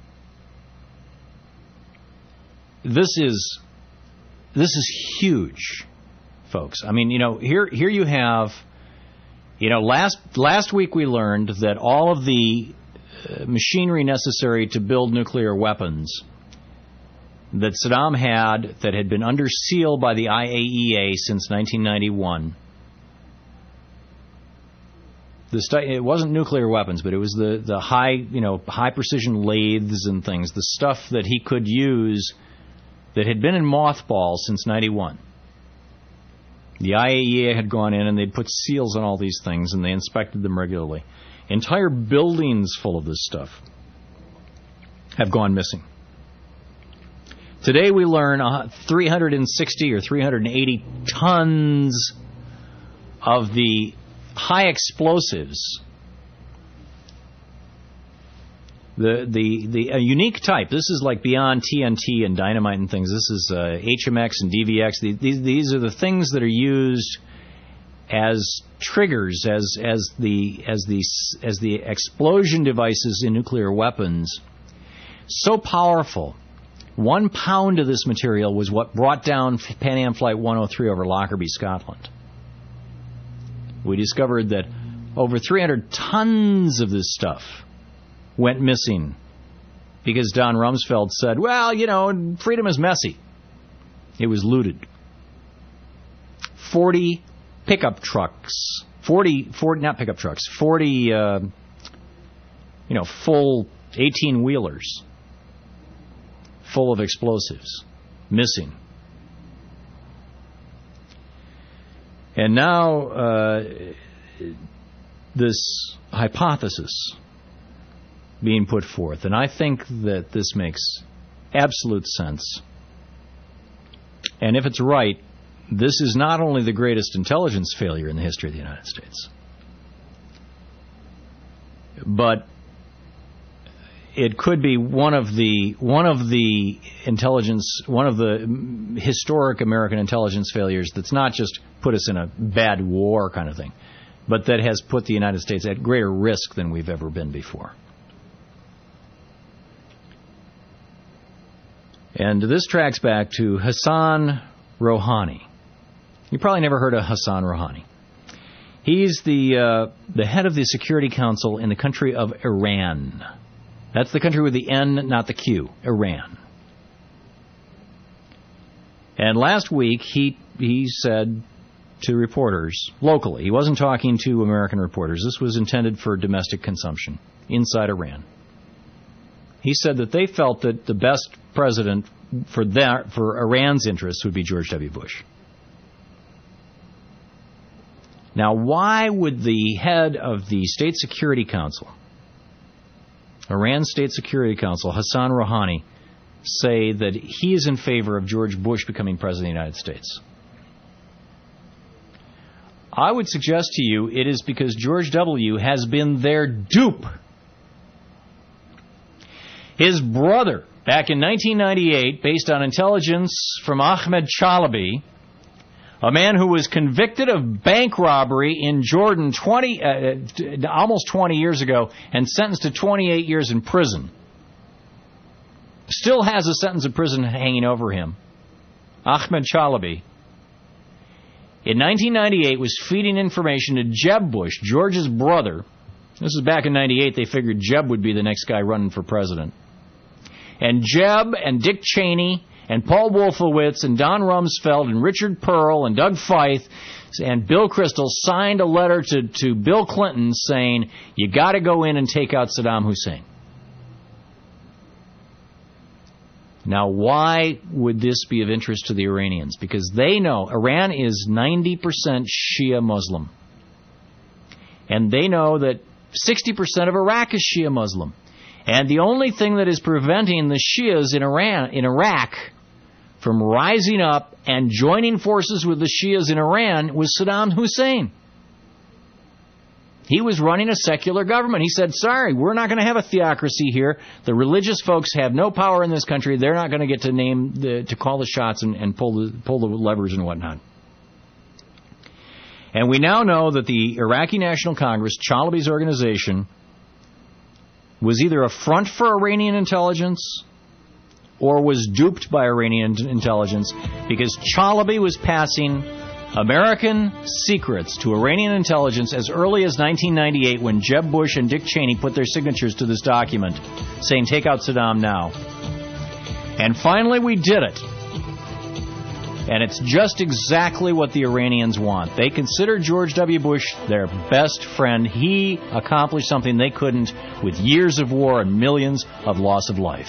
this is this is huge, folks. I mean, you know, here here you have, you know, last last week we learned that all of the uh, machinery necessary to build nuclear weapons that Saddam had, that had been under seal by the I A E A since nineteen ninety-one. The stu- it wasn't nuclear weapons, but it was the, the high, you know, high precision lathes and things, the stuff that he could use that had been in mothballs since ninety-one. The I A E A had gone in and they'd put seals on all these things and they inspected them regularly. Entire buildings full of this stuff have gone missing. Today we learn three hundred sixty or three hundred eighty tons of the high explosives, the the the a unique type. This is like beyond T N T and dynamite and things. This is uh, H M X and D V X. These these are the things that are used as triggers, as as the as the as the explosion devices in nuclear weapons. So powerful. One pound of this material was what brought down Pan Am Flight one oh three over Lockerbie, Scotland. We discovered that over three hundred tons of this stuff went missing because Don Rumsfeld said, well, you know, freedom is messy. It was looted. forty pickup trucks, forty, forty not pickup trucks, forty, uh, you know, full eighteen-wheelers full of explosives, missing. And now uh, this hypothesis being put forth, and I think that this makes absolute sense. And if it's right, this is not only the greatest intelligence failure in the history of the United States, but it could be one of the one of the intelligence, one of the historic American intelligence failures that's not just put us in a bad war kind of thing, but that has put the United States at greater risk than we've ever been before. And this tracks back to Hassan Rouhani. You probably never heard of Hassan Rouhani. He's the uh, the head of the Security Council in the country of Iran. That's the country with the N, not the Q, Iran. And last week he he said to reporters locally, he wasn't talking to American reporters, this was intended for domestic consumption inside Iran. He said that they felt that the best president for that, for Iran's interests would be George W. Bush. Now, why would the head of the State Security Council, Iran's State Security Council, Hassan Rouhani, say that he is in favor of George Bush becoming president of the United States? I would suggest to you it is because George W. has been their dupe. His brother, back in nineteen ninety-eight, based on intelligence from Ahmed Chalabi, a man who was convicted of bank robbery in Jordan twenty, uh, almost twenty years ago and sentenced to twenty-eight years in prison, still has a sentence of prison hanging over him. Ahmed Chalabi, in nineteen ninety-eight, was feeding information to Jeb Bush, George's brother. This is back in ninety-eight. They figured Jeb would be the next guy running for president. And Jeb and Dick Cheney and Paul Wolfowitz and Don Rumsfeld and Richard Pearl and Doug Feith and Bill Kristol signed a letter to, to Bill Clinton saying, you got to go in and take out Saddam Hussein. Now, why would this be of interest to the Iranians? Because they know Iran is ninety percent Shia Muslim. And they know that sixty percent of Iraq is Shia Muslim. And the only thing that is preventing the Shias in Iran, in Iraq from rising up and joining forces with the Shias in Iran was Saddam Hussein. He was running a secular government. He said, sorry, we're not going to have a theocracy here. The religious folks have no power in this country. They're not going to get to name the, to call the shots and, and pull the, pull the levers and whatnot. And we now know that the Iraqi National Congress, Chalabi's organization, was either a front for Iranian intelligence or was duped by Iranian intelligence because Chalabi was passing American secrets to Iranian intelligence as early as nineteen ninety-eight when Jeb Bush and Dick Cheney put their signatures to this document saying, take out Saddam now. And finally we did it. And it's just exactly what the Iranians want. They consider George W. Bush their best friend. He accomplished something they couldn't with years of war and millions of loss of life.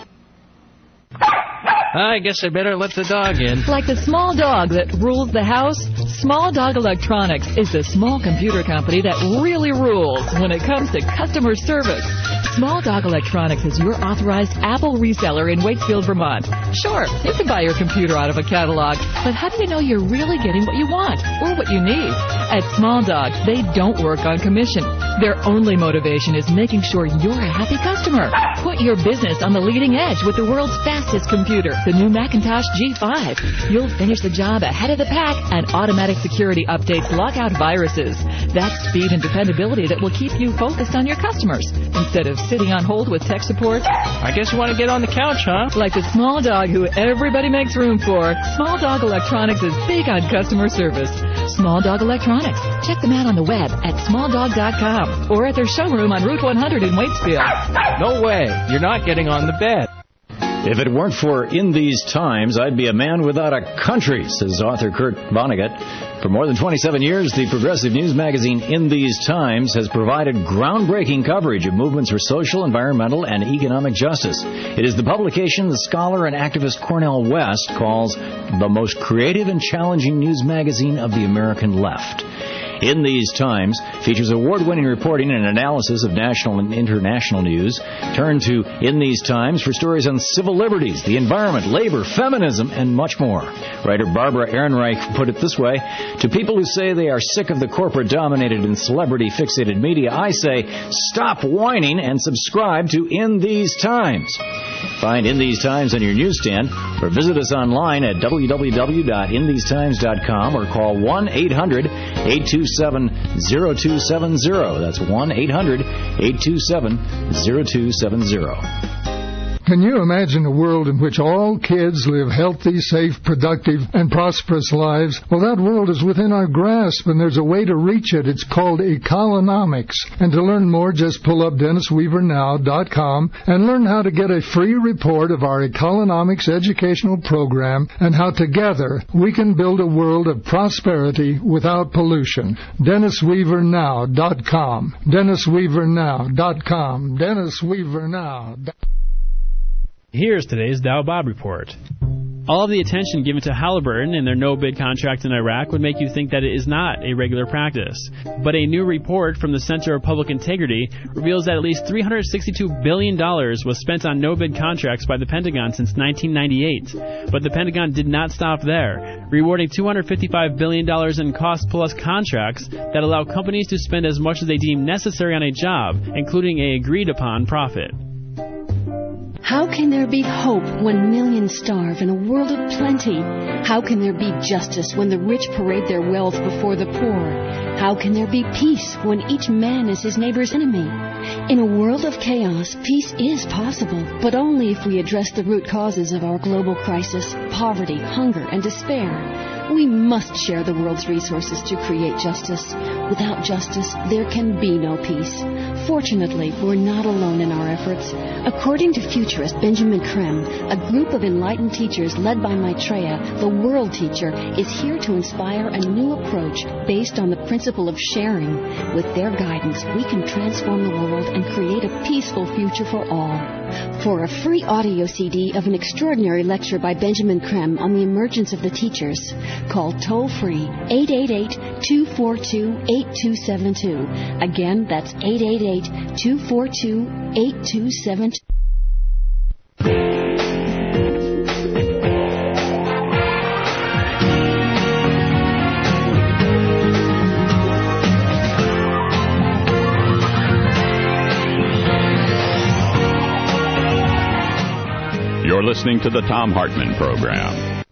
I guess I better let the dog in. Like the small dog that rules the house, Small Dog Electronics is the small computer company that really rules when it comes to customer service. Small Dog Electronics is your authorized Apple reseller in Waitsfield, Vermont. Sure, you can buy your computer out of a catalog, but how do you know you're really getting what you want or what you need? At Small Dog, they don't work on commission. Their only motivation is making sure you're a happy customer. Put your business on the leading edge with the world's fastest computer, the new Macintosh G five. You'll finish the job ahead of the pack, and automatic security updates lock out viruses. That's speed and dependability that will keep you focused on your customers instead of sitting on hold with tech support. I guess you want to get on the couch, huh? Like the small dog who everybody makes room for, Small Dog Electronics is big on customer service. Small Dog Electronics. Check them out on the web at small dog dot com or at their showroom on Route one hundred in Waitsfield. No way. You're not getting on the bed. If it weren't for In These Times, I'd be a man without a country, says author Kurt Vonnegut. For more than twenty-seven years, the progressive news magazine In These Times has provided groundbreaking coverage of movements for social, environmental, and economic justice. It is the publication the scholar and activist Cornel West calls the most creative and challenging news magazine of the American left. In These Times features award-winning reporting and analysis of national and international news. Turn to In These Times for stories on civil liberties, the environment, labor, feminism, and much more. Writer Barbara Ehrenreich put it this way: to people who say they are sick of the corporate-dominated and celebrity-fixated media, I say, stop whining and subscribe to In These Times. Find In These Times on your newsstand or visit us online at w w w dot in these times dot com or call one eight hundred eight two seven zero two seven zero. That's one eight hundred eight two seven zero two seven zero. Can you imagine a world in which all kids live healthy, safe, productive, and prosperous lives? Well, that world is within our grasp, and there's a way to reach it. It's called Ecolonomics. And to learn more, just pull up dennis weaver now dot com and learn how to get a free report of our Ecolonomics educational program and how together we can build a world of prosperity without pollution. dennis weaver now dot com. dennis weaver now dot com. dennis weaver now dot com. Here's today's Dow Bob Report. All of the attention given to Halliburton and their no-bid contract in Iraq would make you think that it is not a regular practice. But a new report from the Center of Public Integrity reveals that at least three hundred sixty-two billion dollars was spent on no-bid contracts by the Pentagon since nineteen ninety-eight. But the Pentagon did not stop there, rewarding two hundred fifty-five billion dollars in cost-plus contracts that allow companies to spend as much as they deem necessary on a job, including a agreed-upon profit. How can there be hope when millions starve in a world of plenty? How can there be justice when the rich parade their wealth before the poor? How can there be peace when each man is his neighbor's enemy? In a world of chaos, peace is possible, but only if we address the root causes of our global crisis, poverty, hunger, and despair. We must share the world's resources to create justice. Without justice, there can be no peace. Fortunately, we're not alone in our efforts. According to futurist Benjamin Creme, a group of enlightened teachers led by Maitreya, the world teacher, is here to inspire a new approach based on the principle of sharing. With their guidance, we can transform the world and create a peaceful future for all. For a free audio C D of an extraordinary lecture by Benjamin Creme on the emergence of the teachers, call toll-free eight eight eight, two four two, eight two seven two. Again, that's eight eight eight, two four two, eight two seven two. You're listening to the Thom Hartmann Program.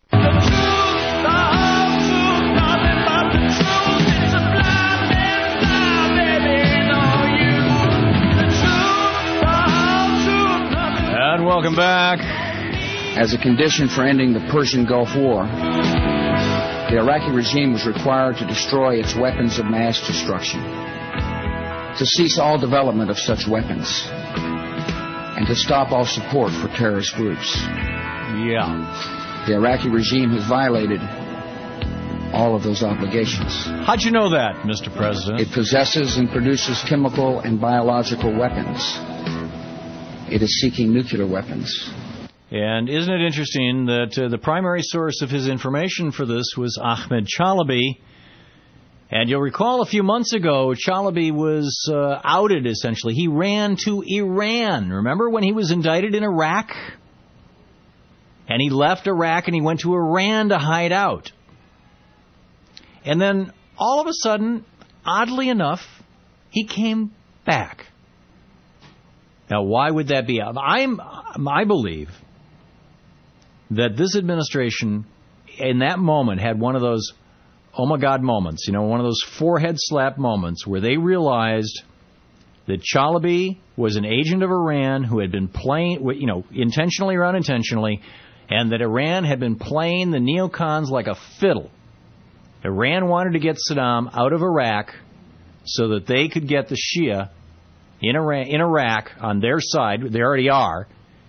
And welcome back. As a condition for ending the Persian Gulf War, the Iraqi regime was required to destroy its weapons of mass destruction, to cease all development of such weapons, and to stop all support for terrorist groups. Yeah. The Iraqi regime has violated all of those obligations. How'd you know that, Mister President? It possesses and produces chemical and biological weapons. It is seeking nuclear weapons. And isn't it interesting that uh, the primary source of his information for this was Ahmed Chalabi? And you'll recall a few months ago, Chalabi was uh, outed, essentially. He ran to Iran. Remember when he was indicted in Iraq? And he left Iraq and he went to Iran to hide out. And then, all of a sudden, oddly enough, he came back. Now, why would that be? I'm, I believe that this administration, in that moment, had one of those oh my God moments, you know, one of those forehead slap moments where they realized that Chalabi was an agent of Iran who had been playing, you know, intentionally or unintentionally, and that Iran had been playing the neocons like a fiddle. Iran wanted to get Saddam out of Iraq so that they could get the Shia in Iran, in Iraq on their side. They already are.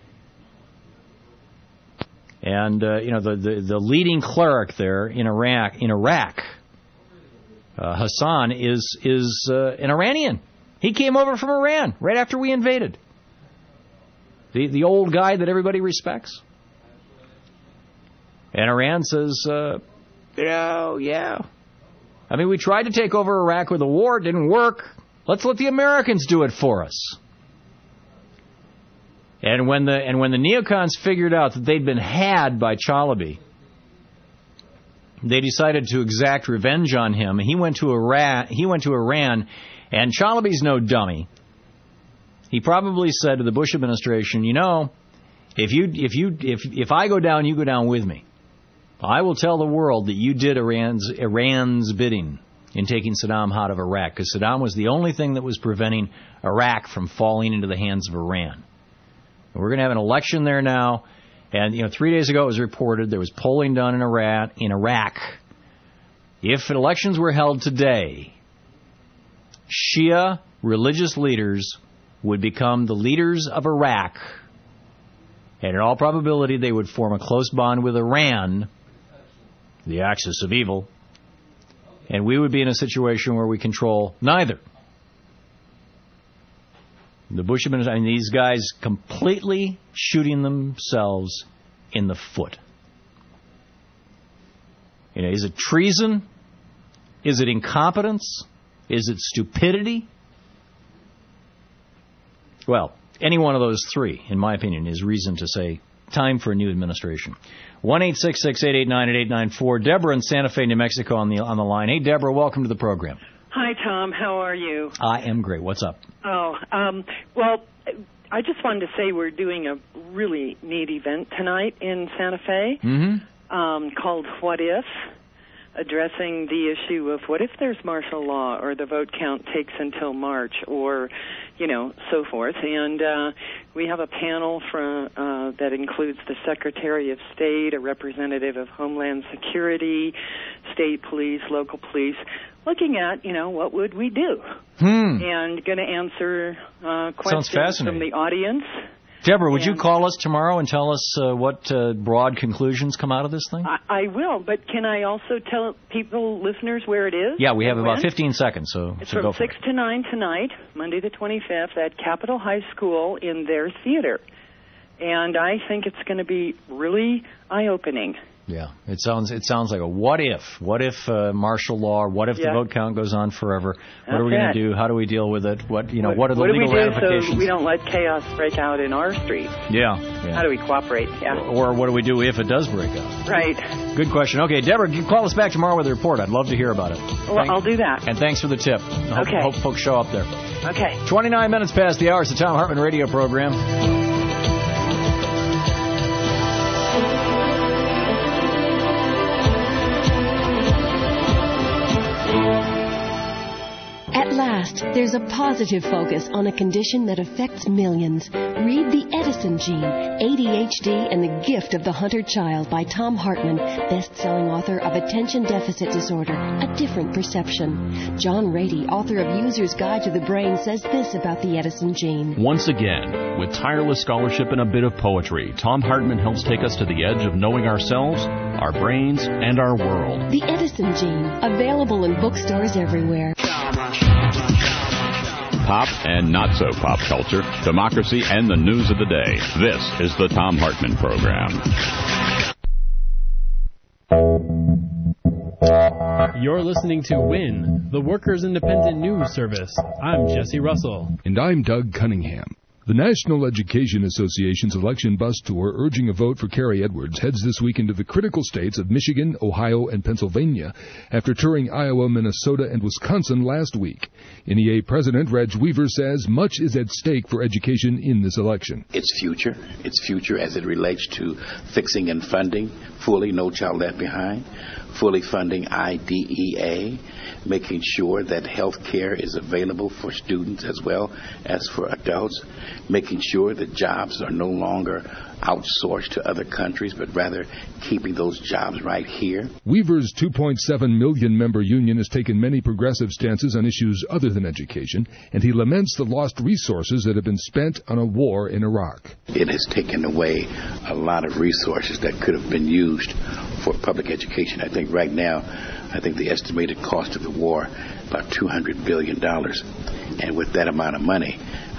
And, uh, you know, the, the, the leading cleric there in Iraq, in Iraq uh, Hassan, is, is uh, an Iranian. He came over from Iran right after we invaded. The, the old guy that everybody respects. And Iran says, uh, you know, yeah, I mean, we tried to take over Iraq with a war. It didn't work. Let's let the Americans do it for us. And when the and when the neocons figured out that they'd been had by Chalabi, they decided to exact revenge on him. He went to Iran. He went to Iran, and Chalabi's no dummy. He probably said to the Bush administration, "You know, if you if you if if I go down, you go down with me. I will tell the world that you did Iran's Iran's bidding in taking Saddam out of Iraq, because Saddam was the only thing that was preventing Iraq from falling into the hands of Iran. And we're going to have an election there now." And, you know, three days ago it was reported there was polling done in Iraq. In Iraq. If elections were held today, Shia religious leaders would become the leaders of Iraq. And in all probability, they would form a close bond with Iran, the axis of evil. And we would be in a situation where we control neither. The Bush administration, I mean, these guys completely shooting themselves in the foot. You know, is it treason? Is it incompetence? Is it stupidity? Well, any one of those three, in my opinion, is reason to say time for a new administration. one eight six six, eight eight nine, eight eight nine four. Deborah in Santa Fe, New Mexico on the on the line. Hey, Deborah, welcome to the program. Hi, Tom. How are you? I am great. What's up? Oh, um, well, I just wanted to say we're doing a really neat event tonight in Santa Fe mm-hmm. um, called What If? Addressing the issue of what if there's martial law or the vote count takes until March or, you know, so forth. And uh, we have a panel from, uh, that includes the Secretary of State, a representative of Homeland Security, state police, local police, looking at, you know, what would we do? Hmm. And going to answer uh, questions from the audience. Deborah, would and you call us tomorrow and tell us uh, what uh, broad conclusions come out of this thing? I, I will, but can I also tell people, listeners, where it is? Yeah, we have and about when? fifteen seconds, so, It's so from go for six it. to nine tonight, Monday the twenty-fifth, at Capitol High School in their theater. And I think it's going to be really eye-opening. Yeah, it sounds it sounds like a what if. What if uh, martial law? What if Yeah. the vote count goes on forever? What are we That's going to it. do? How do we deal with it? What you know? What, What are the what legal do we do ramifications? so we don't let chaos break out in our street? Yeah, yeah. How do we cooperate? Yeah. Or what do we do if it does break out? Right. Good question. Okay, Deborah, you call us back tomorrow with a report. I'd love to hear about it. Well, Thank- I'll do that. And thanks for the tip. I hope, Okay. hope folks show up there. Okay. twenty-nine minutes past the hour. It's the Tom Hartman radio program. At last, there's a positive focus on a condition that affects millions. Read The Edison Gene, A D H D and the Gift of the Hunter Child by Tom Hartman, best-selling author of Attention Deficit Disorder, A Different Perception. John Rady, author of User's Guide to the Brain, says this about the Edison Gene. Once again, with tireless scholarship and a bit of poetry, Tom Hartman helps take us to the edge of knowing ourselves, our brains, and our world. The Edison Gene, available in bookstores everywhere. Pop and not so pop culture, democracy, and the news of the day. This is the Tom Hartman Program. You're listening to WIN, the Workers' Independent News Service. I'm Jesse Russell. And I'm Doug Cunningham. The National Education Association's election bus tour urging a vote for Carrie Edwards heads this week into the critical states of Michigan, Ohio, and Pennsylvania after touring Iowa, Minnesota, and Wisconsin last week. N E A President Reg Weaver says much is at stake for education in this election. Its future, its future as it relates to fixing and funding fully No Child Left Behind, fully funding I D E A, making sure that health care is available for students as well as for adults, making sure that jobs are no longer outsourced to other countries, but rather keeping those jobs right here. Weaver's two point seven million member union has taken many progressive stances on issues other than education, and he laments the lost resources that have been spent on a war in Iraq. It has taken away a lot of resources that could have been used for public education. I think right now, I think the estimated cost of the war, about two hundred billion dollars. And with that amount of money,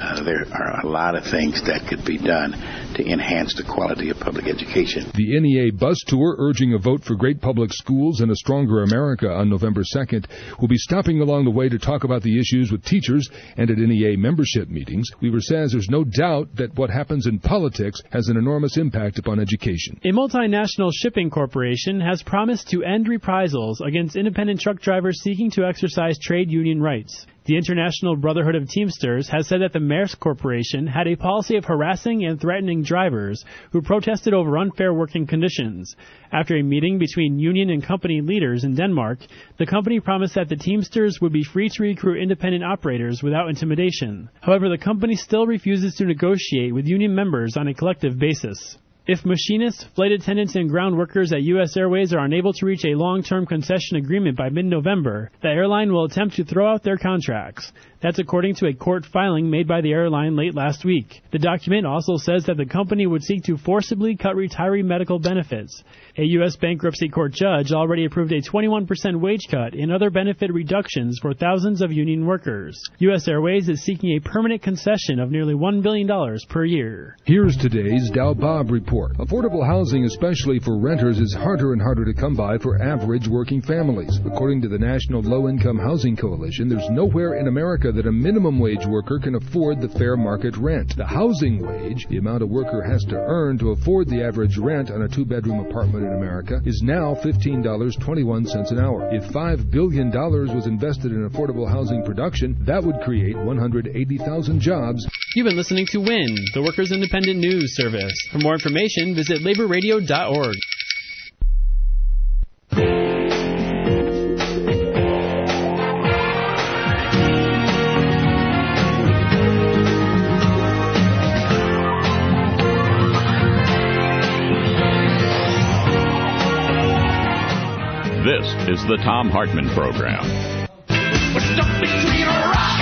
Uh, there are a lot of things that could be done to enhance the quality of public education. The N E A bus tour urging a vote for great public schools and a stronger America on November second will be stopping along the way to talk about the issues with teachers and at N E A membership meetings. Weaver says there's no doubt that what happens in politics has an enormous impact upon education. A multinational shipping corporation has promised to end reprisals against independent truck drivers seeking to exercise trade union rights. The International Brotherhood of Teamsters has said that the Maersk Corporation had a policy of harassing and threatening drivers who protested over unfair working conditions. After a meeting between union and company leaders in Denmark, the company promised that the Teamsters would be free to recruit independent operators without intimidation. However, the company still refuses to negotiate with union members on a collective basis. If machinists, flight attendants, and ground workers at U S Airways are unable to reach a long-term concession agreement by mid-November, the airline will attempt to throw out their contracts. That's according to a court filing made by the airline late last week. The document also says that the company would seek to forcibly cut retiree medical benefits. A U S bankruptcy court judge already approved a twenty-one percent wage cut and other benefit reductions for thousands of union workers. U S Airways is seeking a permanent concession of nearly one billion dollars per year. Here's today's Dow Bob report. Affordable housing, especially for renters, is harder and harder to come by for average working families. According to the National Low-Income Housing Coalition, there's nowhere in America that a minimum wage worker can afford the fair market rent. The housing wage, the amount a worker has to earn to afford the average rent on a two-bedroom apartment in America, is now fifteen dollars and twenty-one cents an hour. If five billion dollars was invested in affordable housing production, that would create one hundred eighty thousand jobs. You've been listening to W I N, the Workers' Independent News Service. For more information, visit labor radio dot org. This is the Thom Hartmann Program. We're stuck between a rock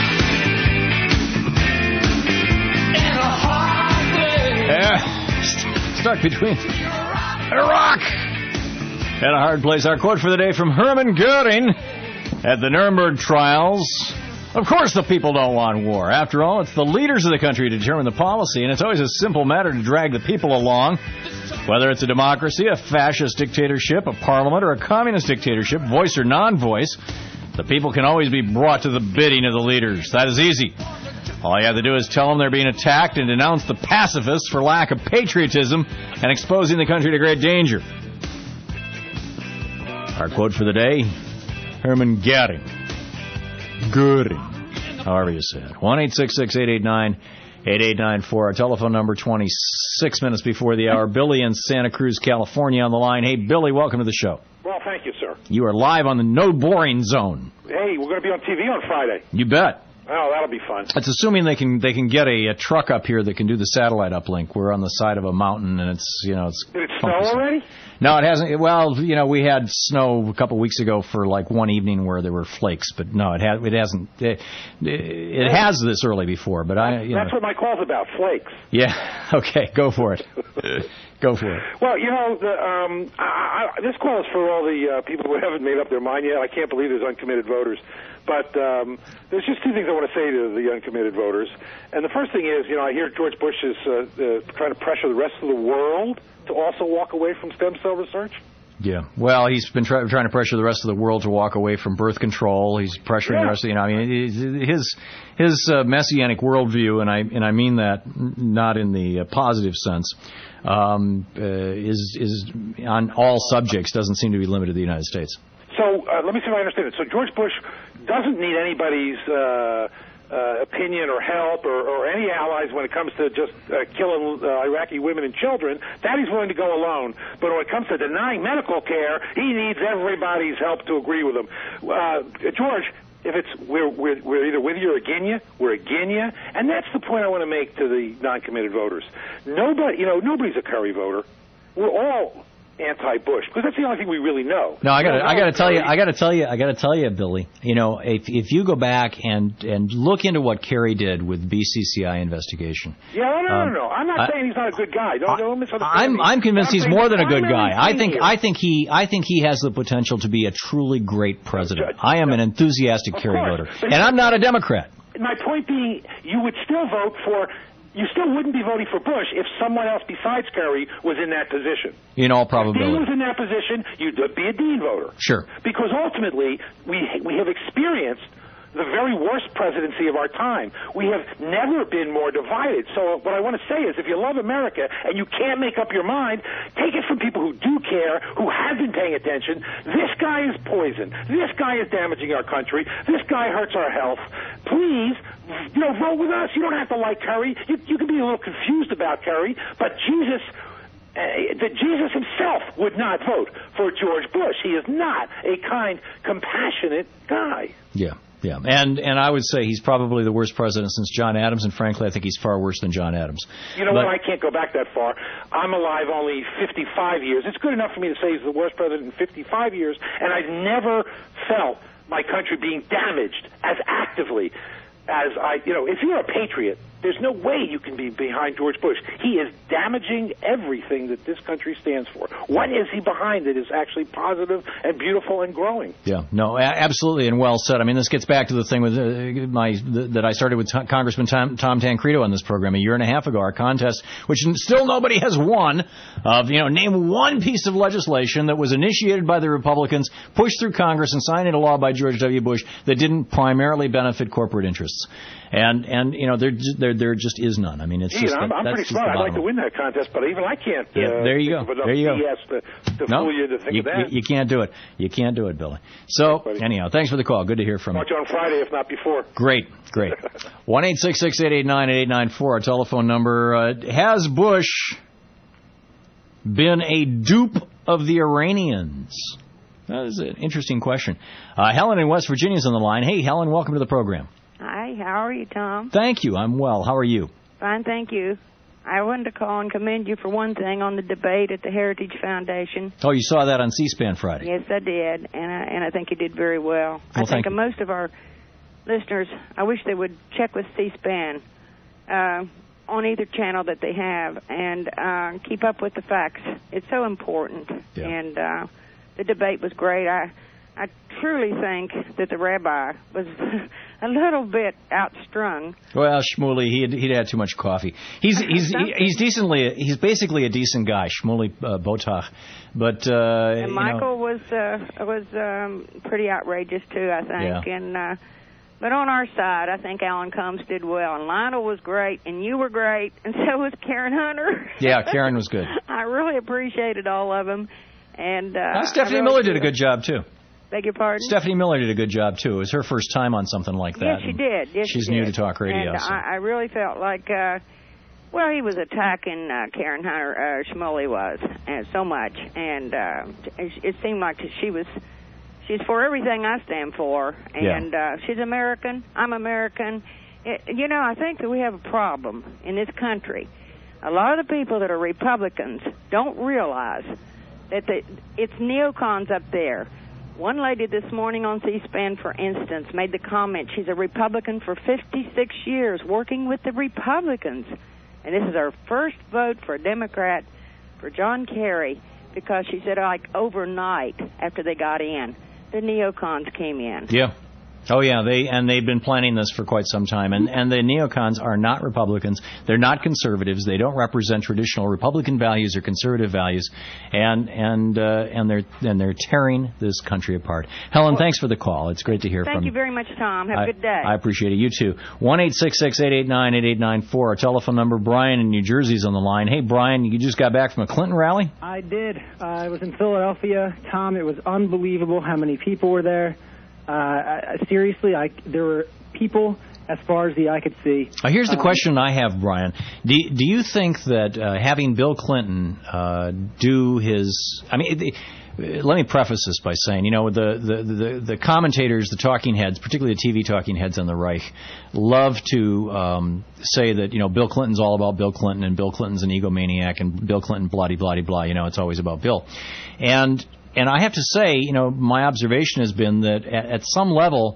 and a hard place. Yeah, st- stuck between a rock and a hard place. Our quote for the day from Hermann Goering at the Nuremberg trials. Of course the people don't want war. After all, it's the leaders of the country who determine the policy, and it's always a simple matter to drag the people along. Whether it's a democracy, a fascist dictatorship, a parliament, or a communist dictatorship, voice or non-voice, the people can always be brought to the bidding of the leaders. That is easy. All you have to do is tell them they're being attacked and denounce the pacifists for lack of patriotism and exposing the country to great danger. Our quote for the day, Hermann Goering. Goering, however you say it. one eight six six, eight eight nine, eight eight nine four. Our telephone number, twenty-six minutes before the hour. Billy in Santa Cruz, California on the line. Hey, Billy, welcome to the show. Well, thank you, sir. You are live on the No Boring Zone. Hey, we're going to be on T V on Friday. You bet. Oh, that'll be fun. It's assuming they can they can get a, a truck up here that can do the satellite uplink. We're on the side of a mountain, and it's, you know, it's... Did it snow already? No, it hasn't. Well, you know, we had snow a couple of weeks ago for like one evening where there were flakes, but no, it has. It hasn't. It, it has this early before, but I. You That's know. what my call's about, flakes. Yeah. Okay. Go for it. Go for it. Well, you know, the, um, I, I, this call is for all the uh, people who haven't made up their mind yet. I can't believe there's uncommitted voters. But um, there's just two things I want to say to the uncommitted voters. And the first thing is, you know, I hear George Bush is uh, uh, trying to pressure the rest of the world to also walk away from stem cell research. Yeah. Well, he's been try- trying to pressure the rest of the world to walk away from birth control. He's pressuring yeah. the rest of, you know, I mean, his his uh, messianic worldview, and I and I mean that not in the uh, positive sense, um, uh, is is on all subjects, doesn't seem to be limited to the United States. So uh, let me see if I understand it. So George Bush doesn't need anybody's uh, uh, opinion or help or, or any allies when it comes to just uh, killing uh, Iraqi women and children. That he's willing to go alone. But when it comes to denying medical care, he needs everybody's help to agree with him. Uh, George, if it's we're, we're we're either with you or against you, we're against you, and that's the point I want to make to the non-committed voters. Nobody, you know, nobody's a Kerry voter. We're all anti-Bush, because that's the only thing we really know. No, I got to, I got to tell you, I got to tell you, I got to tell you, Billy. You know, if if you go back and and look into what Kerry did with the B C C I investigation. Yeah, no, no, um, no, no. I'm not I, saying he's not a good guy. Don't, don't misunderstand I'm me. I'm convinced I'm he's more than a good guy. I think here. I think he I think he has the potential to be a truly great president. I am an enthusiastic Kerry voter, and I'm not a Democrat. my point being, you would still vote for. You still wouldn't be voting for Bush if someone else besides Kerry was in that position. In all If probability. Dean was in that position, you'd be a Dean voter. Sure. Because ultimately, we we have experienced the very worst presidency of our time. We have never been more divided. So what I want to say is, if you love America and you can't make up your mind, take it from people who do care, who have been paying attention. This guy is poison. This guy is damaging our country. This guy hurts our health. Please, you know, vote with us. You don't have to like Kerry. You, you can be a little confused about Kerry, but Jesus... Uh, that Jesus himself would not vote for George Bush. He is not a kind, compassionate guy. Yeah, yeah. And and I would say he's probably the worst president since John Adams, and frankly, I think he's far worse than John Adams. You know but, what? I can't go back that far. I'm alive only fifty-five years. It's good enough for me to say he's the worst president in fifty-five years, and I've never felt my country being damaged as actively as I, you know, if you're a patriot, there's no way you can be behind George Bush. He is damaging everything that this country stands for. What is he behind that is actually positive and beautiful and growing? Yeah, no, a- absolutely, and well said. I mean, this gets back to the thing with uh, my th- that I started with t- Congressman Tom, Tom Tancredo on this program a year and a half ago. Our contest, which still nobody has won, of you know, name one piece of legislation that was initiated by the Republicans, pushed through Congress, and signed into law by George W. Bush that didn't primarily benefit corporate interests. And and you know there there there just is none. I mean it's Gee, just I'm, that, I'm that's pretty just smart. the I'd like to bottom win that contest, but even I can't. Uh, Yeah, there you think go. of enough There you go. B S to, to no, fool you to think you, of that. you, you can't do it. You can't do it, Billy. So anyhow, thanks for the call. Good to hear from you. Talk to you on Friday, if not before. Great, great. One eight six six eight eight nine eight eight nine four. Our telephone number. Uh, has Bush been a dupe of the Iranians? That is an interesting question. Uh, Helen in West Virginia is on the line. Hey, Helen, welcome to the program. Hi, how are you, Tom? Thank you. I'm well. How are you? Fine, thank you. I wanted to call and commend you for one thing on the debate at the Heritage Foundation. Oh, you saw that on C-SPAN Friday. Yes, I did, and I, and I think you did very well. Well, I think thank you. most of our listeners, I wish they would check with C-SPAN uh, on either channel that they have and uh, keep up with the facts. It's so important, Yeah. and uh, the debate was great. I I truly think that the rabbi was a little bit outstrung. Well, Shmuley, he had, he'd had too much coffee. He's he's he, he's decently he's basically a decent guy, Shmuley uh, Botach, but uh, And you know, Michael was uh, was um, pretty outrageous too, I think. Yeah. And uh, but on our side, I think Alan Combs did well, and Lionel was great, and you were great, and so was Karen Hunter. yeah, Karen was good. I really appreciated all of them. And uh, Uh, Stephanie I really Miller did a do. good job too. Beg your pardon? Stephanie Miller did a good job too. It was her first time on something like that. Yes, she and did. Yes, she's she new did. to talk radio. And so. I, I really felt like, uh, well, he was attacking uh, Karen Hunter, uh, Shmuley was, and so much. And uh, it, it seemed like she was, she's for everything I stand for. And uh, she's American. I'm American. It, you know, I think that we have a problem in this country. A lot of the people that are Republicans don't realize that the, it's neocons up there. One lady this morning on C-SPAN, for instance, made the comment, she's a Republican for fifty-six years, working with the Republicans. And this is her first vote for a Democrat, for John Kerry, because she said, like, overnight, after they got in, the neocons came in. Yeah. Oh yeah, they and they've been planning this for quite some time. And and the neocons are not Republicans. They're not conservatives. They don't represent traditional Republican values or conservative values. And and uh, and they're and they're tearing this country apart. Helen, thanks for the call. It's great to hear Thank from you very much, Tom. Have a I, good day. I appreciate it. You too. One eight six six eight eight nine eight eight nine four. Our telephone number. Brian in New Jersey's on the line. Hey, Brian, you just got back from a Clinton rally? I did. Uh, I was in Philadelphia. Tom, it was unbelievable how many people were there. Uh, I, seriously, I, there were people as far as the eye could see. Uh, here's the Um, question I have, Brian. Do, do you think that uh, having Bill Clinton uh, do his... I mean, it, it, let me preface this by saying, you know, the, the, the, the commentators, the talking heads, particularly the T V talking heads on the Reich, love to um, say that, you know, Bill Clinton's all about Bill Clinton and Bill Clinton's an egomaniac and Bill Clinton blah, blah, blah, blah. You know, it's always about Bill. And... And I have to say, you know, my observation has been that at, at some level,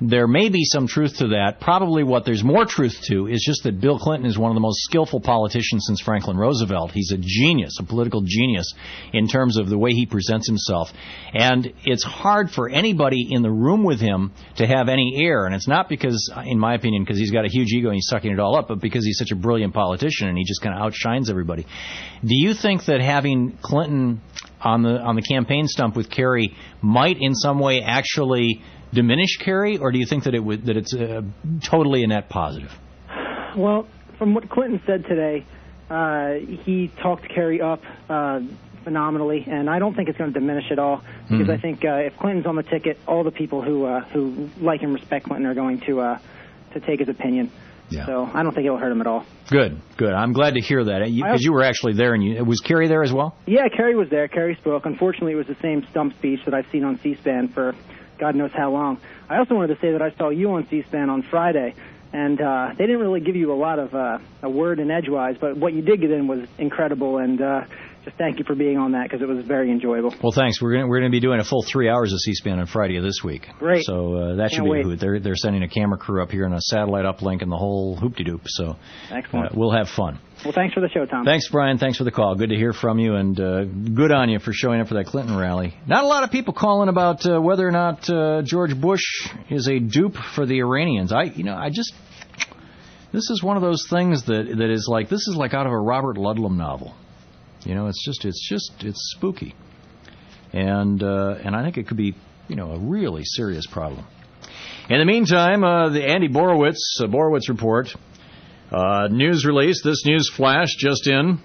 there may be some truth to that. Probably what there's more truth to is just that Bill Clinton is one of the most skillful politicians since Franklin Roosevelt. He's a genius, a political genius, in terms of the way he presents himself. And it's hard for anybody in the room with him to have any air. And it's not because, in my opinion, because he's got a huge ego and he's sucking it all up, but because he's such a brilliant politician and he just kind of outshines everybody. Do you think that having Clinton on the on the campaign stump with Kerry might in some way actually diminish Kerry, or do you think that it would that it's uh, totally a net positive? Well, from what Clinton said today, uh, he talked Kerry up uh, phenomenally, and I don't think it's going to diminish at all, because mm-hmm. I think uh, if Clinton's on the ticket, all the people who uh, who like and respect Clinton are going to uh, to take his opinion. Yeah. So I don't think it'll hurt him at all. Good, good. I'm glad to hear that, because you, you were actually there. And you, was Kerry there as well? Yeah, Kerry was there. Kerry spoke. Unfortunately, it was the same stump speech that I've seen on C-SPAN for God knows how long. I also wanted to say that I saw you on C-SPAN on Friday, and uh, they didn't really give you a lot of uh, a word in edgewise, but what you did get in was incredible, and uh, just thank you for being on that, because it was very enjoyable. Well, thanks. We're going we're going to be doing a full three hours of C-SPAN on Friday of this week. Great. So uh, that should Can't be wait. a hoot. They're they're sending a camera crew up here and a satellite uplink and the whole hoop-de-doop. So Excellent. Uh, we'll have fun. Well, thanks for the show, Tom. Thanks, Brian. Thanks for the call. Good to hear from you, and uh, good on you for showing up for that Clinton rally. Not a lot of people calling about uh, whether or not uh, George Bush is a dupe for the Iranians. I, you know, I just this is one of those things that that is like this is like out of a Robert Ludlum novel. You know, it's just it's just it's spooky, and uh, and I think it could be you know a really serious problem. In the meantime, uh, the Andy Borowitz uh, Borowitz report. Uh, news release, this news flash just in.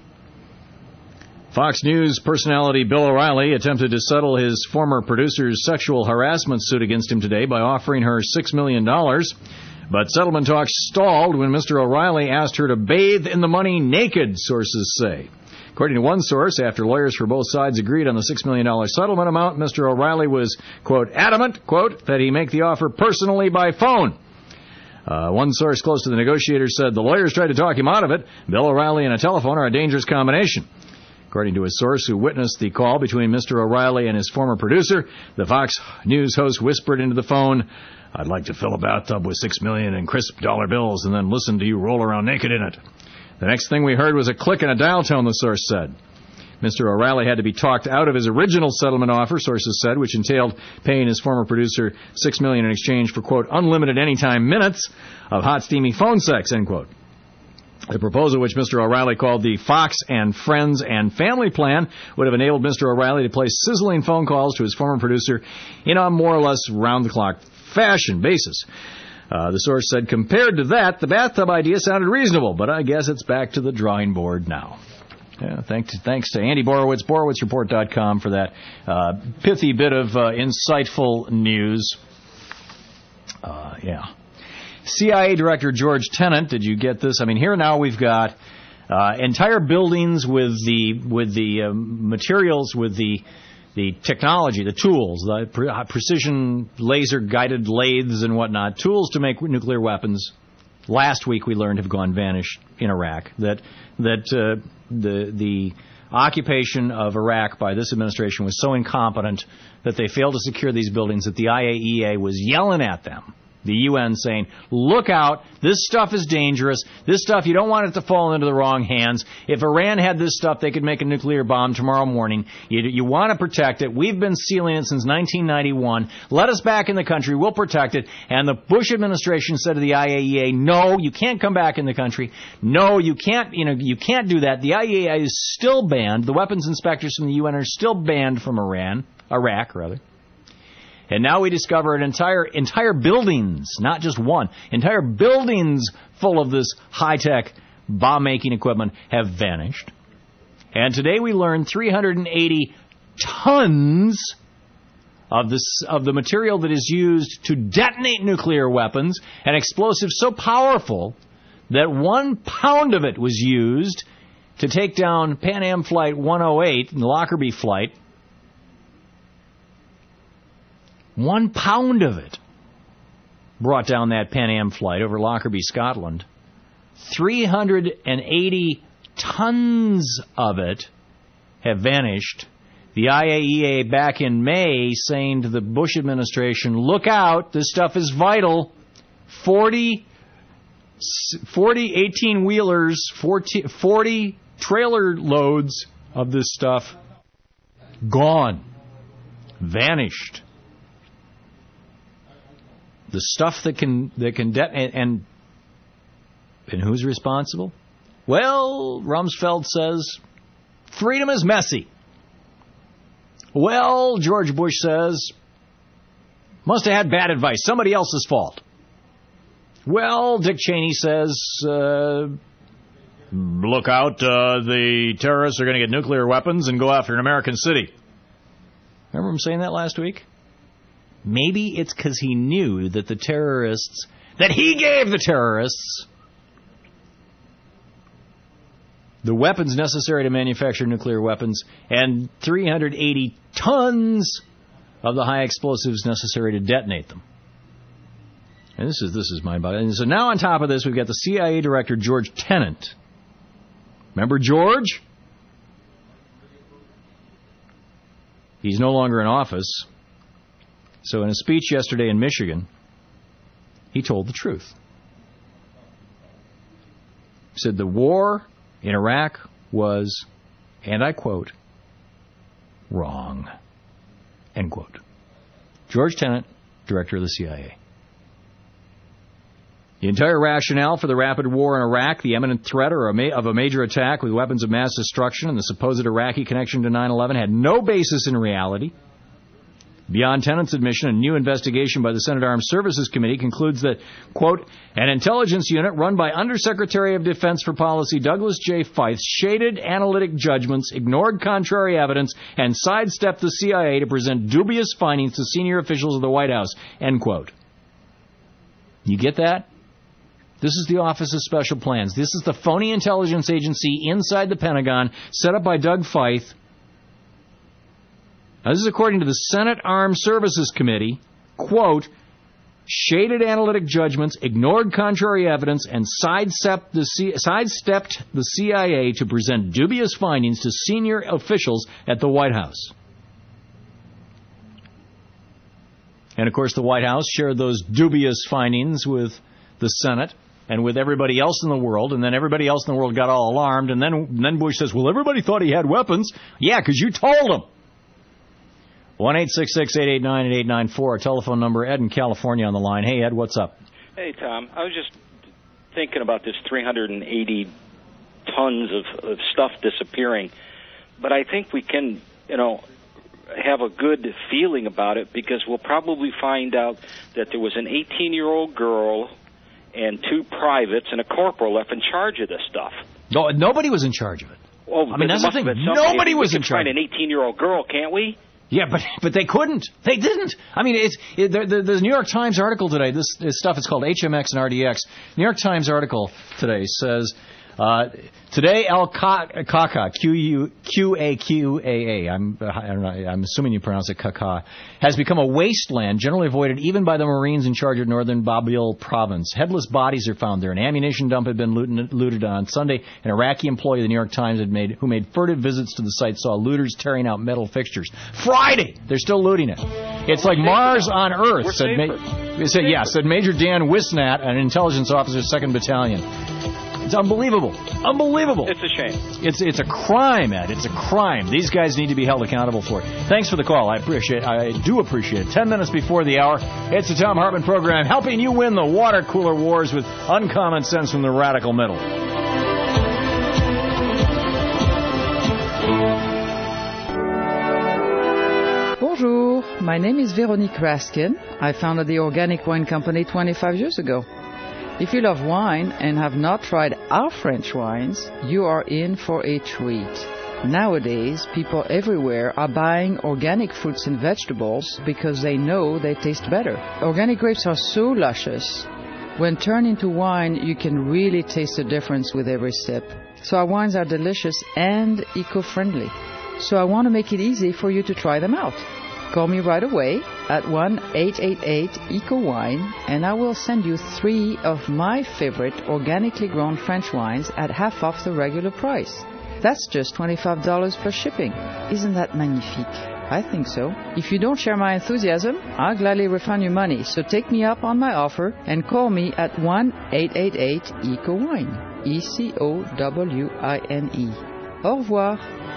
Fox News personality Bill O'Reilly attempted to settle his former producer's sexual harassment suit against him today by offering her six million dollars. But settlement talks stalled when Mister O'Reilly asked her to bathe in the money naked, sources say. According to one source, after lawyers for both sides agreed on the six million dollars settlement amount, Mister O'Reilly was, quote, adamant, quote, that he make the offer personally by phone. Uh, one source close to the negotiators said the lawyers tried to talk him out of it. Bill O'Reilly and a telephone are a dangerous combination. According to a source who witnessed the call between Mister O'Reilly and his former producer, the Fox News host whispered into the phone, I'd like to fill a bathtub with six million dollars in crisp dollar bills and then listen to you roll around naked in it. The next thing we heard was a click and a dial tone, the source said. Mister O'Reilly had to be talked out of his original settlement offer, sources said, which entailed paying his former producer six million dollars in exchange for, quote, unlimited anytime minutes of hot, steamy phone sex, end quote. The proposal, which Mister O'Reilly called the Fox and Friends and Family Plan, would have enabled Mister O'Reilly to place sizzling phone calls to his former producer in a more or less round-the-clock fashion basis. Uh, the source said, compared to that, the bathtub idea sounded reasonable, but I guess it's back to the drawing board now. Yeah, thanks, thanks to Andy Borowitz, Borowitz Report dot com for that uh, pithy bit of uh, insightful news. Uh, yeah. C I A Director George Tenet, did you get this? I mean, here now we've got uh, entire buildings with the with the uh, materials, with the the technology, the tools, the pre- precision laser-guided lathes and whatnot, tools to make nuclear weapons. Last week we learned have gone vanished in Iraq. That that uh, the the occupation of Iraq by this administration was so incompetent that they failed to secure these buildings that the I A E A was yelling at them. The U N saying, look out, this stuff is dangerous. This stuff, you don't want it to fall into the wrong hands. If Iran had this stuff, they could make a nuclear bomb tomorrow morning. You, you want to protect it. We've been sealing it since nineteen ninety-one. Let us back in the country. We'll protect it. And the Bush administration said to the I A E A, no, you can't come back in the country. No, you can't, you know, you can't do that. The I A E A is still banned. The weapons inspectors from the U N are still banned from Iran, Iraq, rather. And now we discover an entire entire buildings, not just one, entire buildings full of this high-tech bomb-making equipment have vanished. And today we learned three hundred eighty tons of this of the material that is used to detonate nuclear weapons, an explosive so powerful that one pound of it was used to take down Pan Am Flight one oh eight, the Lockerbie flight. One pound of it brought down that Pan Am flight over Lockerbie, Scotland. three hundred eighty tons of it have vanished The I A E A back in May saying to the Bush administration, look out, this stuff is vital. forty, forty eighteen-wheelers, forty, forty trailer loads of this stuff gone, vanished. The stuff that can that can de- and, and and who's responsible? Well, Rumsfeld says freedom is messy. Well, George Bush says must have had bad advice, somebody else's fault. Well, Dick Cheney says, uh, look out, uh, the terrorists are going to get nuclear weapons and go after an American city. Remember him saying that last week? Maybe it's because he knew that the terrorists, that he gave the terrorists the weapons necessary to manufacture nuclear weapons and three hundred eighty tons of the high explosives necessary to detonate them. And this is this is mind-boggling. And so now on top of this, we've got the C I A director, George Tenet. Remember George? He's no longer in office. So in a speech yesterday in Michigan, he told the truth. He said the war in Iraq was, and I quote, wrong, end quote. George Tenet, director of the C I A. The entire rationale for the rapid war in Iraq, the imminent threat or a ma- of a major attack with weapons of mass destruction, and the supposed Iraqi connection to nine eleven had no basis in reality. Beyond Tenet's admission, a new investigation by the Senate Armed Services Committee concludes that, quote, an intelligence unit run by Undersecretary of Defense for Policy Douglas J. Feith shaded analytic judgments, ignored contrary evidence, and sidestepped the C I A to present dubious findings to senior officials of the White House, end quote. You get that? This is the Office of Special Plans. This is the phony intelligence agency inside the Pentagon set up by Doug Feith. Now, this is according to the Senate Armed Services Committee, quote, shaded analytic judgments, ignored contrary evidence, and sidestepped the, C- sidestepped the C I A to present dubious findings to senior officials at the White House. And, of course, the White House shared those dubious findings with the Senate and with everybody else in the world, and then everybody else in the world got all alarmed, and then, and then Bush says, well, everybody thought he had weapons. Yeah, because you told them. one eight six six, eight eight nine, eight eight nine four, our telephone number. Ed in California on the line. Hey, Ed, what's up? Hey, Tom. I was just thinking about this three hundred eighty tons of, of stuff disappearing, but I think we can, you know, have a good feeling about it because we'll probably find out that there was an eighteen-year-old girl and two privates and a corporal left in charge of this stuff. No, nobody was in charge of it. Oh, I mean, that's the thing. Nobody was in charge. We can find an eighteen-year-old girl, can't we? Yeah, but but they couldn't. They didn't. I mean, it's it, the, the, the New York Times article today. This, this stuff is called H M X and R D X. New York Times article today says uh, today El Caca, Q U Q A Q A A. I'm I don't know. I'm assuming you pronounce it Caca. Has become a wasteland, generally avoided even by the Marines in charge of northern Babil province. Headless bodies are found there. An ammunition dump had been looted, looted on Sunday. An Iraqi employee of the New York Times had made who made furtive visits to the site saw looters tearing out metal fixtures. Friday, they're still looting it. It's like Mars on Earth. We're said, safer. Ma- said yeah, said Major Dan Wisnat, an intelligence officer, second Battalion. It's unbelievable. Unbelievable. It's a shame. It's it's a crime, Ed. It's a crime. These guys need to be held accountable for it. Thanks for the call. I appreciate I do appreciate it. Ten minutes before the hour, it's the Tom Hartman program, helping you win the water cooler wars with uncommon sense from the radical middle. Bonjour. My name is Veronique Raskin. I founded the Organic Wine Company twenty-five years ago. If you love wine and have not tried our French wines, you are in for a treat. Nowadays, people everywhere are buying organic fruits and vegetables because they know they taste better. Organic grapes are so luscious. When turned into wine, you can really taste the difference with every sip. So our wines are delicious and eco-friendly. So I want to make it easy for you to try them out. Call me right away at one eight eight eight eco wine and I will send you three of my favorite organically grown French wines at half off the regular price. That's just twenty-five dollars plus shipping. Isn't that magnifique? I think so. If you don't share my enthusiasm, I'll gladly refund your money. So take me up on my offer and call me at one eight eight eight E C O wine. E C O W I N E. Au revoir.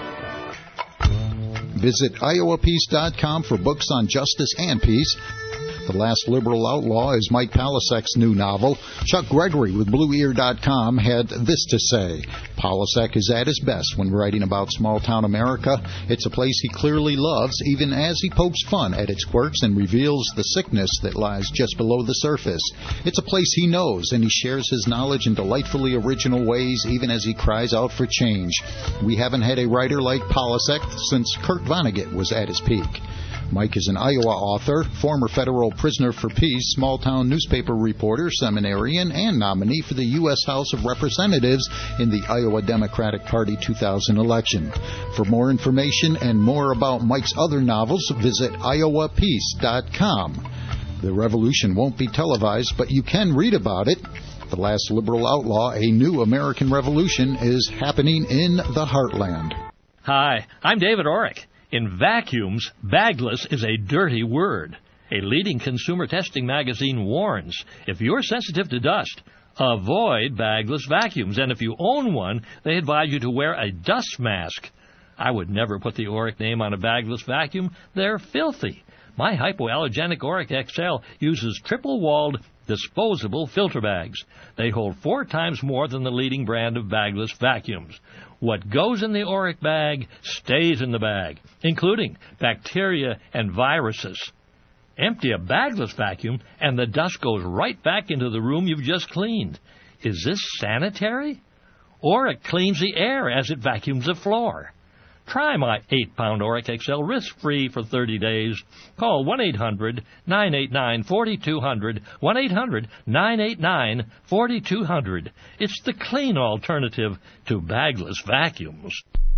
Visit Iowa Peace dot com for books on justice and peace. The Last Liberal Outlaw is Mike Palasek's new novel. Chuck Gregory with Blue Ear dot com had this to say. Palasek is at his best when writing about small-town America. It's a place he clearly loves, even as he pokes fun at its quirks and reveals the sickness that lies just below the surface. It's a place he knows, and he shares his knowledge in delightfully original ways, even as he cries out for change. We haven't had a writer like Palasek since Kurt Vonnegut was at his peak. Mike is an Iowa author, former federal prisoner for peace, small-town newspaper reporter, seminarian, and nominee for the U S House of Representatives in the Iowa Democratic Party two thousand election. For more information and more about Mike's other novels, visit Iowa Peace dot com. The revolution won't be televised, but you can read about it. The Last Liberal Outlaw, A New American Revolution, is happening in the heartland. Hi, I'm David Orrick. In vacuums, bagless is a dirty word. A leading consumer testing magazine warns, if you're sensitive to dust, avoid bagless vacuums. And if you own one, they advise you to wear a dust mask. I would never put the Orrick name on a bagless vacuum. They're filthy. My hypoallergenic Orrick X L uses triple-walled disposable filter bags. They hold four times more than the leading brand of bagless vacuums. What goes in the Orrick bag stays in the bag, including bacteria and viruses. Empty a bagless vacuum, and the dust goes right back into the room you've just cleaned. Is this sanitary? Orrick cleans the air as it vacuums the floor. Try my eight-pound Orrick X L risk-free for thirty days. Call one eight hundred nine eight nine four two zero zero, one eight hundred nine eight nine four two zero zero. It's the clean alternative to bagless vacuums.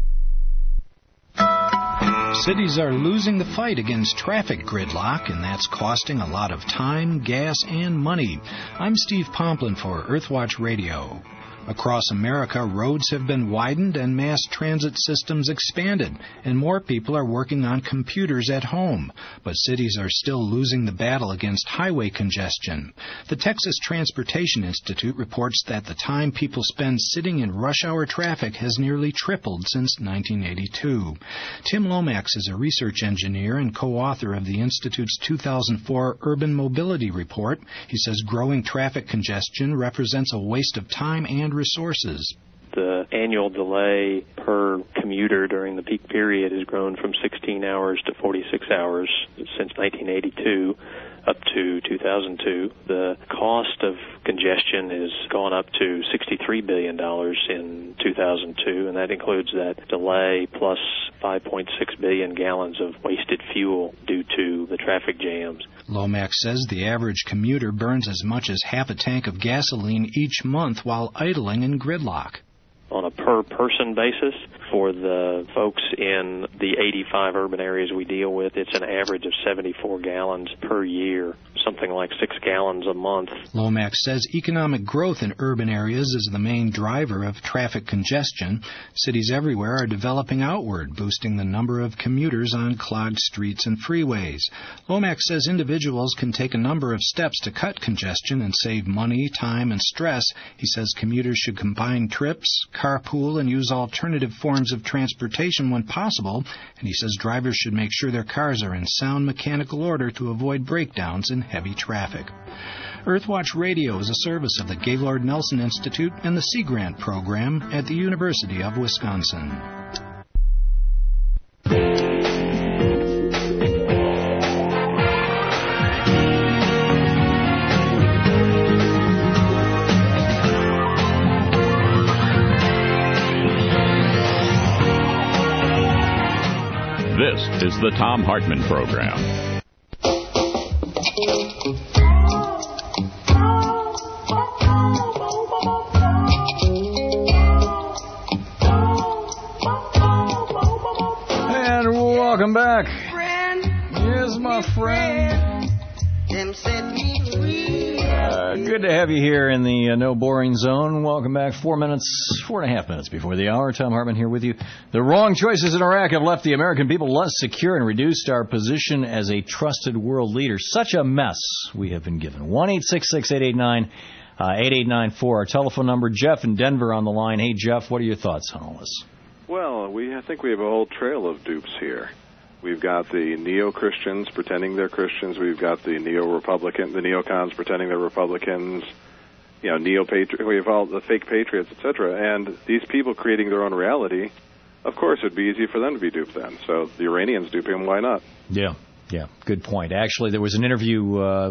Cities are losing the fight against traffic gridlock, and that's costing a lot of time, gas, and money. I'm Steve Pomplin for Earthwatch Radio. Across America, roads have been widened and mass transit systems expanded, and more people are working on computers at home. But cities are still losing the battle against highway congestion. The Texas Transportation Institute reports that the time people spend sitting in rush hour traffic has nearly tripled since nineteen eighty-two. Tim Lomax is a research engineer and co-author of the Institute's two thousand four Urban Mobility Report. He says growing traffic congestion represents a waste of time and resources. The annual delay per commuter during the peak period has grown from sixteen hours to forty-six hours since nineteen eighty-two up to two thousand two. The cost of congestion has gone up to sixty-three billion dollars in two thousand two, and that includes that delay plus five point six billion gallons of wasted fuel due to the traffic jams. Lomax says the average commuter burns as much as half a tank of gasoline each month while idling in gridlock. On a per-person basis, for the folks in the eighty-five urban areas we deal with, it's an average of seventy-four gallons per year, something like six gallons a month. Lomax says economic growth in urban areas is the main driver of traffic congestion. Cities everywhere are developing outward, boosting the number of commuters on clogged streets and freeways. Lomax says individuals can take a number of steps to cut congestion and save money, time, and stress. He says commuters should combine trips, carpool, and use alternative forms of transportation when possible, and he says drivers should make sure their cars are in sound mechanical order to avoid breakdowns in heavy traffic. Earthwatch Radio is a service of the Gaylord Nelson Institute and the Sea Grant Program at the University of Wisconsin. This is the Thom Hartmann Program. And welcome back. Yes, my friend. Uh, good good to have you here in the uh, No Boring Zone. Welcome back. Four minutes, four and a half minutes before the hour. Tom Hartman here with you. The wrong choices in Iraq have left the American people less secure and reduced our position as a trusted world leader. Such a mess we have been given. one eight six six, eight eight nine, eight eight nine four, our telephone number. Jeff in Denver on the line. Hey, Jeff, what are your thoughts on all this? Well, we I think we have a whole trail of dupes here. We've got the neo-Christians pretending they're Christians. We've got the neo-Republican, the neocons pretending they're Republicans. You know, neo-patri- we have all the fake patriots, et cetera. And these people creating their own reality, of course, it'd be easy for them to be duped then. So the Iranians dupe them, why not? Yeah. Yeah, good point. Actually, there was an interview, uh,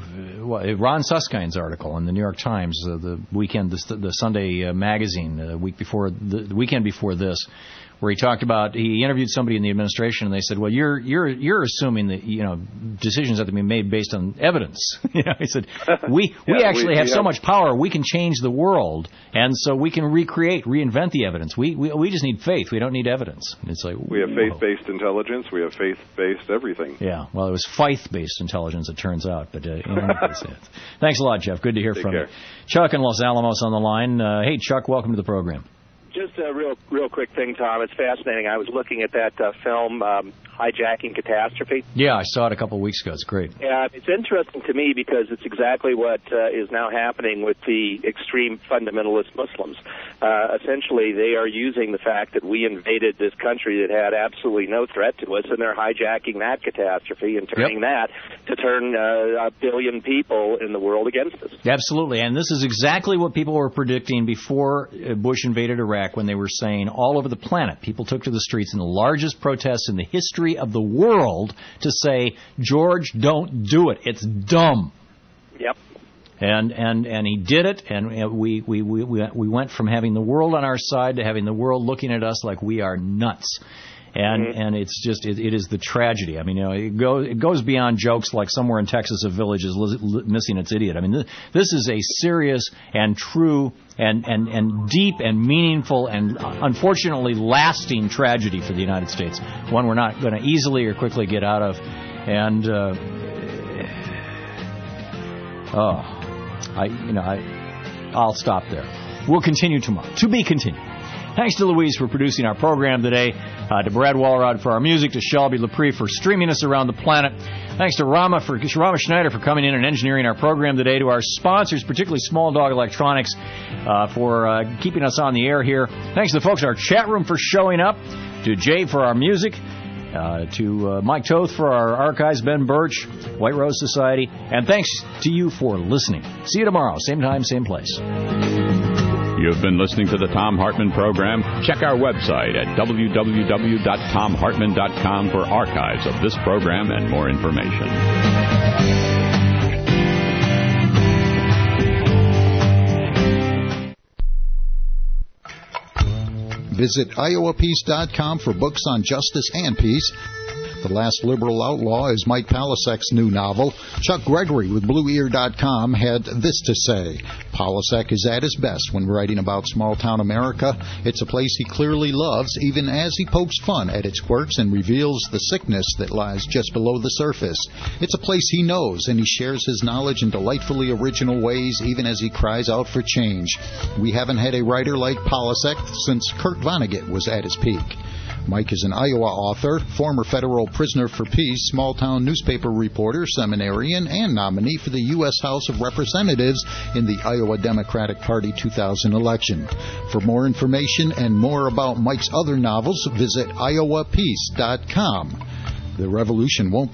uh, Ron Suskind's article in the New York Times, uh, the weekend, the, the Sunday uh, magazine, the week before, the, the weekend before this, where he talked about, he interviewed somebody in the administration, and they said, well, you're you're you're assuming that, you know, decisions have to be made based on evidence. You know, he said, we yeah, we actually we, have we so have, much power, we can change the world, and so we can recreate, reinvent the evidence. We we, we just need faith. We don't need evidence. It's like, we have faith-based intelligence. We have faith-based everything. Yeah, well, it was faith-based intelligence, it turns out. But uh, you know, thanks a lot, Jeff. Good to hear Take from care. you. Chuck in Los Alamos on the line. Uh, hey, Chuck, welcome to the program. Just a real, real quick thing, Tom. It's fascinating. I was looking at that uh, film, um, Hijacking Catastrophe. Yeah, I saw it a couple of weeks ago. It's great. Yeah, it's interesting to me because it's exactly what uh, is now happening with the extreme fundamentalist Muslims. Uh, essentially, they are using the fact that we invaded this country that had absolutely no threat to us, and they're hijacking that catastrophe and turning yep. that to turn uh, a billion people in the world against us. Absolutely, and this is exactly what people were predicting before Bush invaded Iraq, when they were saying all over the planet, people took to the streets in the largest protests in the history of the world to say, George, don't do it. It's dumb. Yep. And and and he did it, and we we we we went from having the world on our side to having the world looking at us like we are nuts. And mm-hmm. and it's just it, it is the tragedy. I mean, you know, it goes it goes beyond jokes like somewhere in Texas a village is li- li- missing its idiot. I mean, th- this is a serious and true and, and, and deep and meaningful and unfortunately lasting tragedy for the United States. One we're not going to easily or quickly get out of. And uh, oh, I you know I I'll stop there. We'll continue tomorrow. To be continued. Thanks to Louise for producing our program today, uh, to Brad Walrod for our music, to Shelby Lepre for streaming us around the planet. Thanks to Rama for Rama Schneider for coming in and engineering our program today. To our sponsors, particularly Small Dog Electronics, uh, for uh, keeping us on the air here. Thanks to the folks in our chat room for showing up. To Jay for our music. Uh, to uh, Mike Toth for our archives, Ben Birch, White Rose Society. And thanks to you for listening. See you tomorrow, same time, same place. You've been listening to the Tom Hartman Program. Check our website at w w w dot tom hartman dot com for archives of this program and more information. Visit iowa peace dot com for books on justice and peace. The Last Liberal Outlaw is Mike Palasek's new novel. Chuck Gregory with blue ear dot com had this to say. Palasek is at his best when writing about small-town America. It's a place he clearly loves, even as he pokes fun at its quirks and reveals the sickness that lies just below the surface. It's a place he knows, and he shares his knowledge in delightfully original ways, even as he cries out for change. We haven't had a writer like Palasek since Kurt Vonnegut was at his peak. Mike is an Iowa author, former federal prisoner for peace, small-town newspaper reporter, seminarian, and nominee for the U S House of Representatives in the Iowa Democratic Party two thousand election. For more information and more about Mike's other novels, visit iowa peace dot com. The revolution won't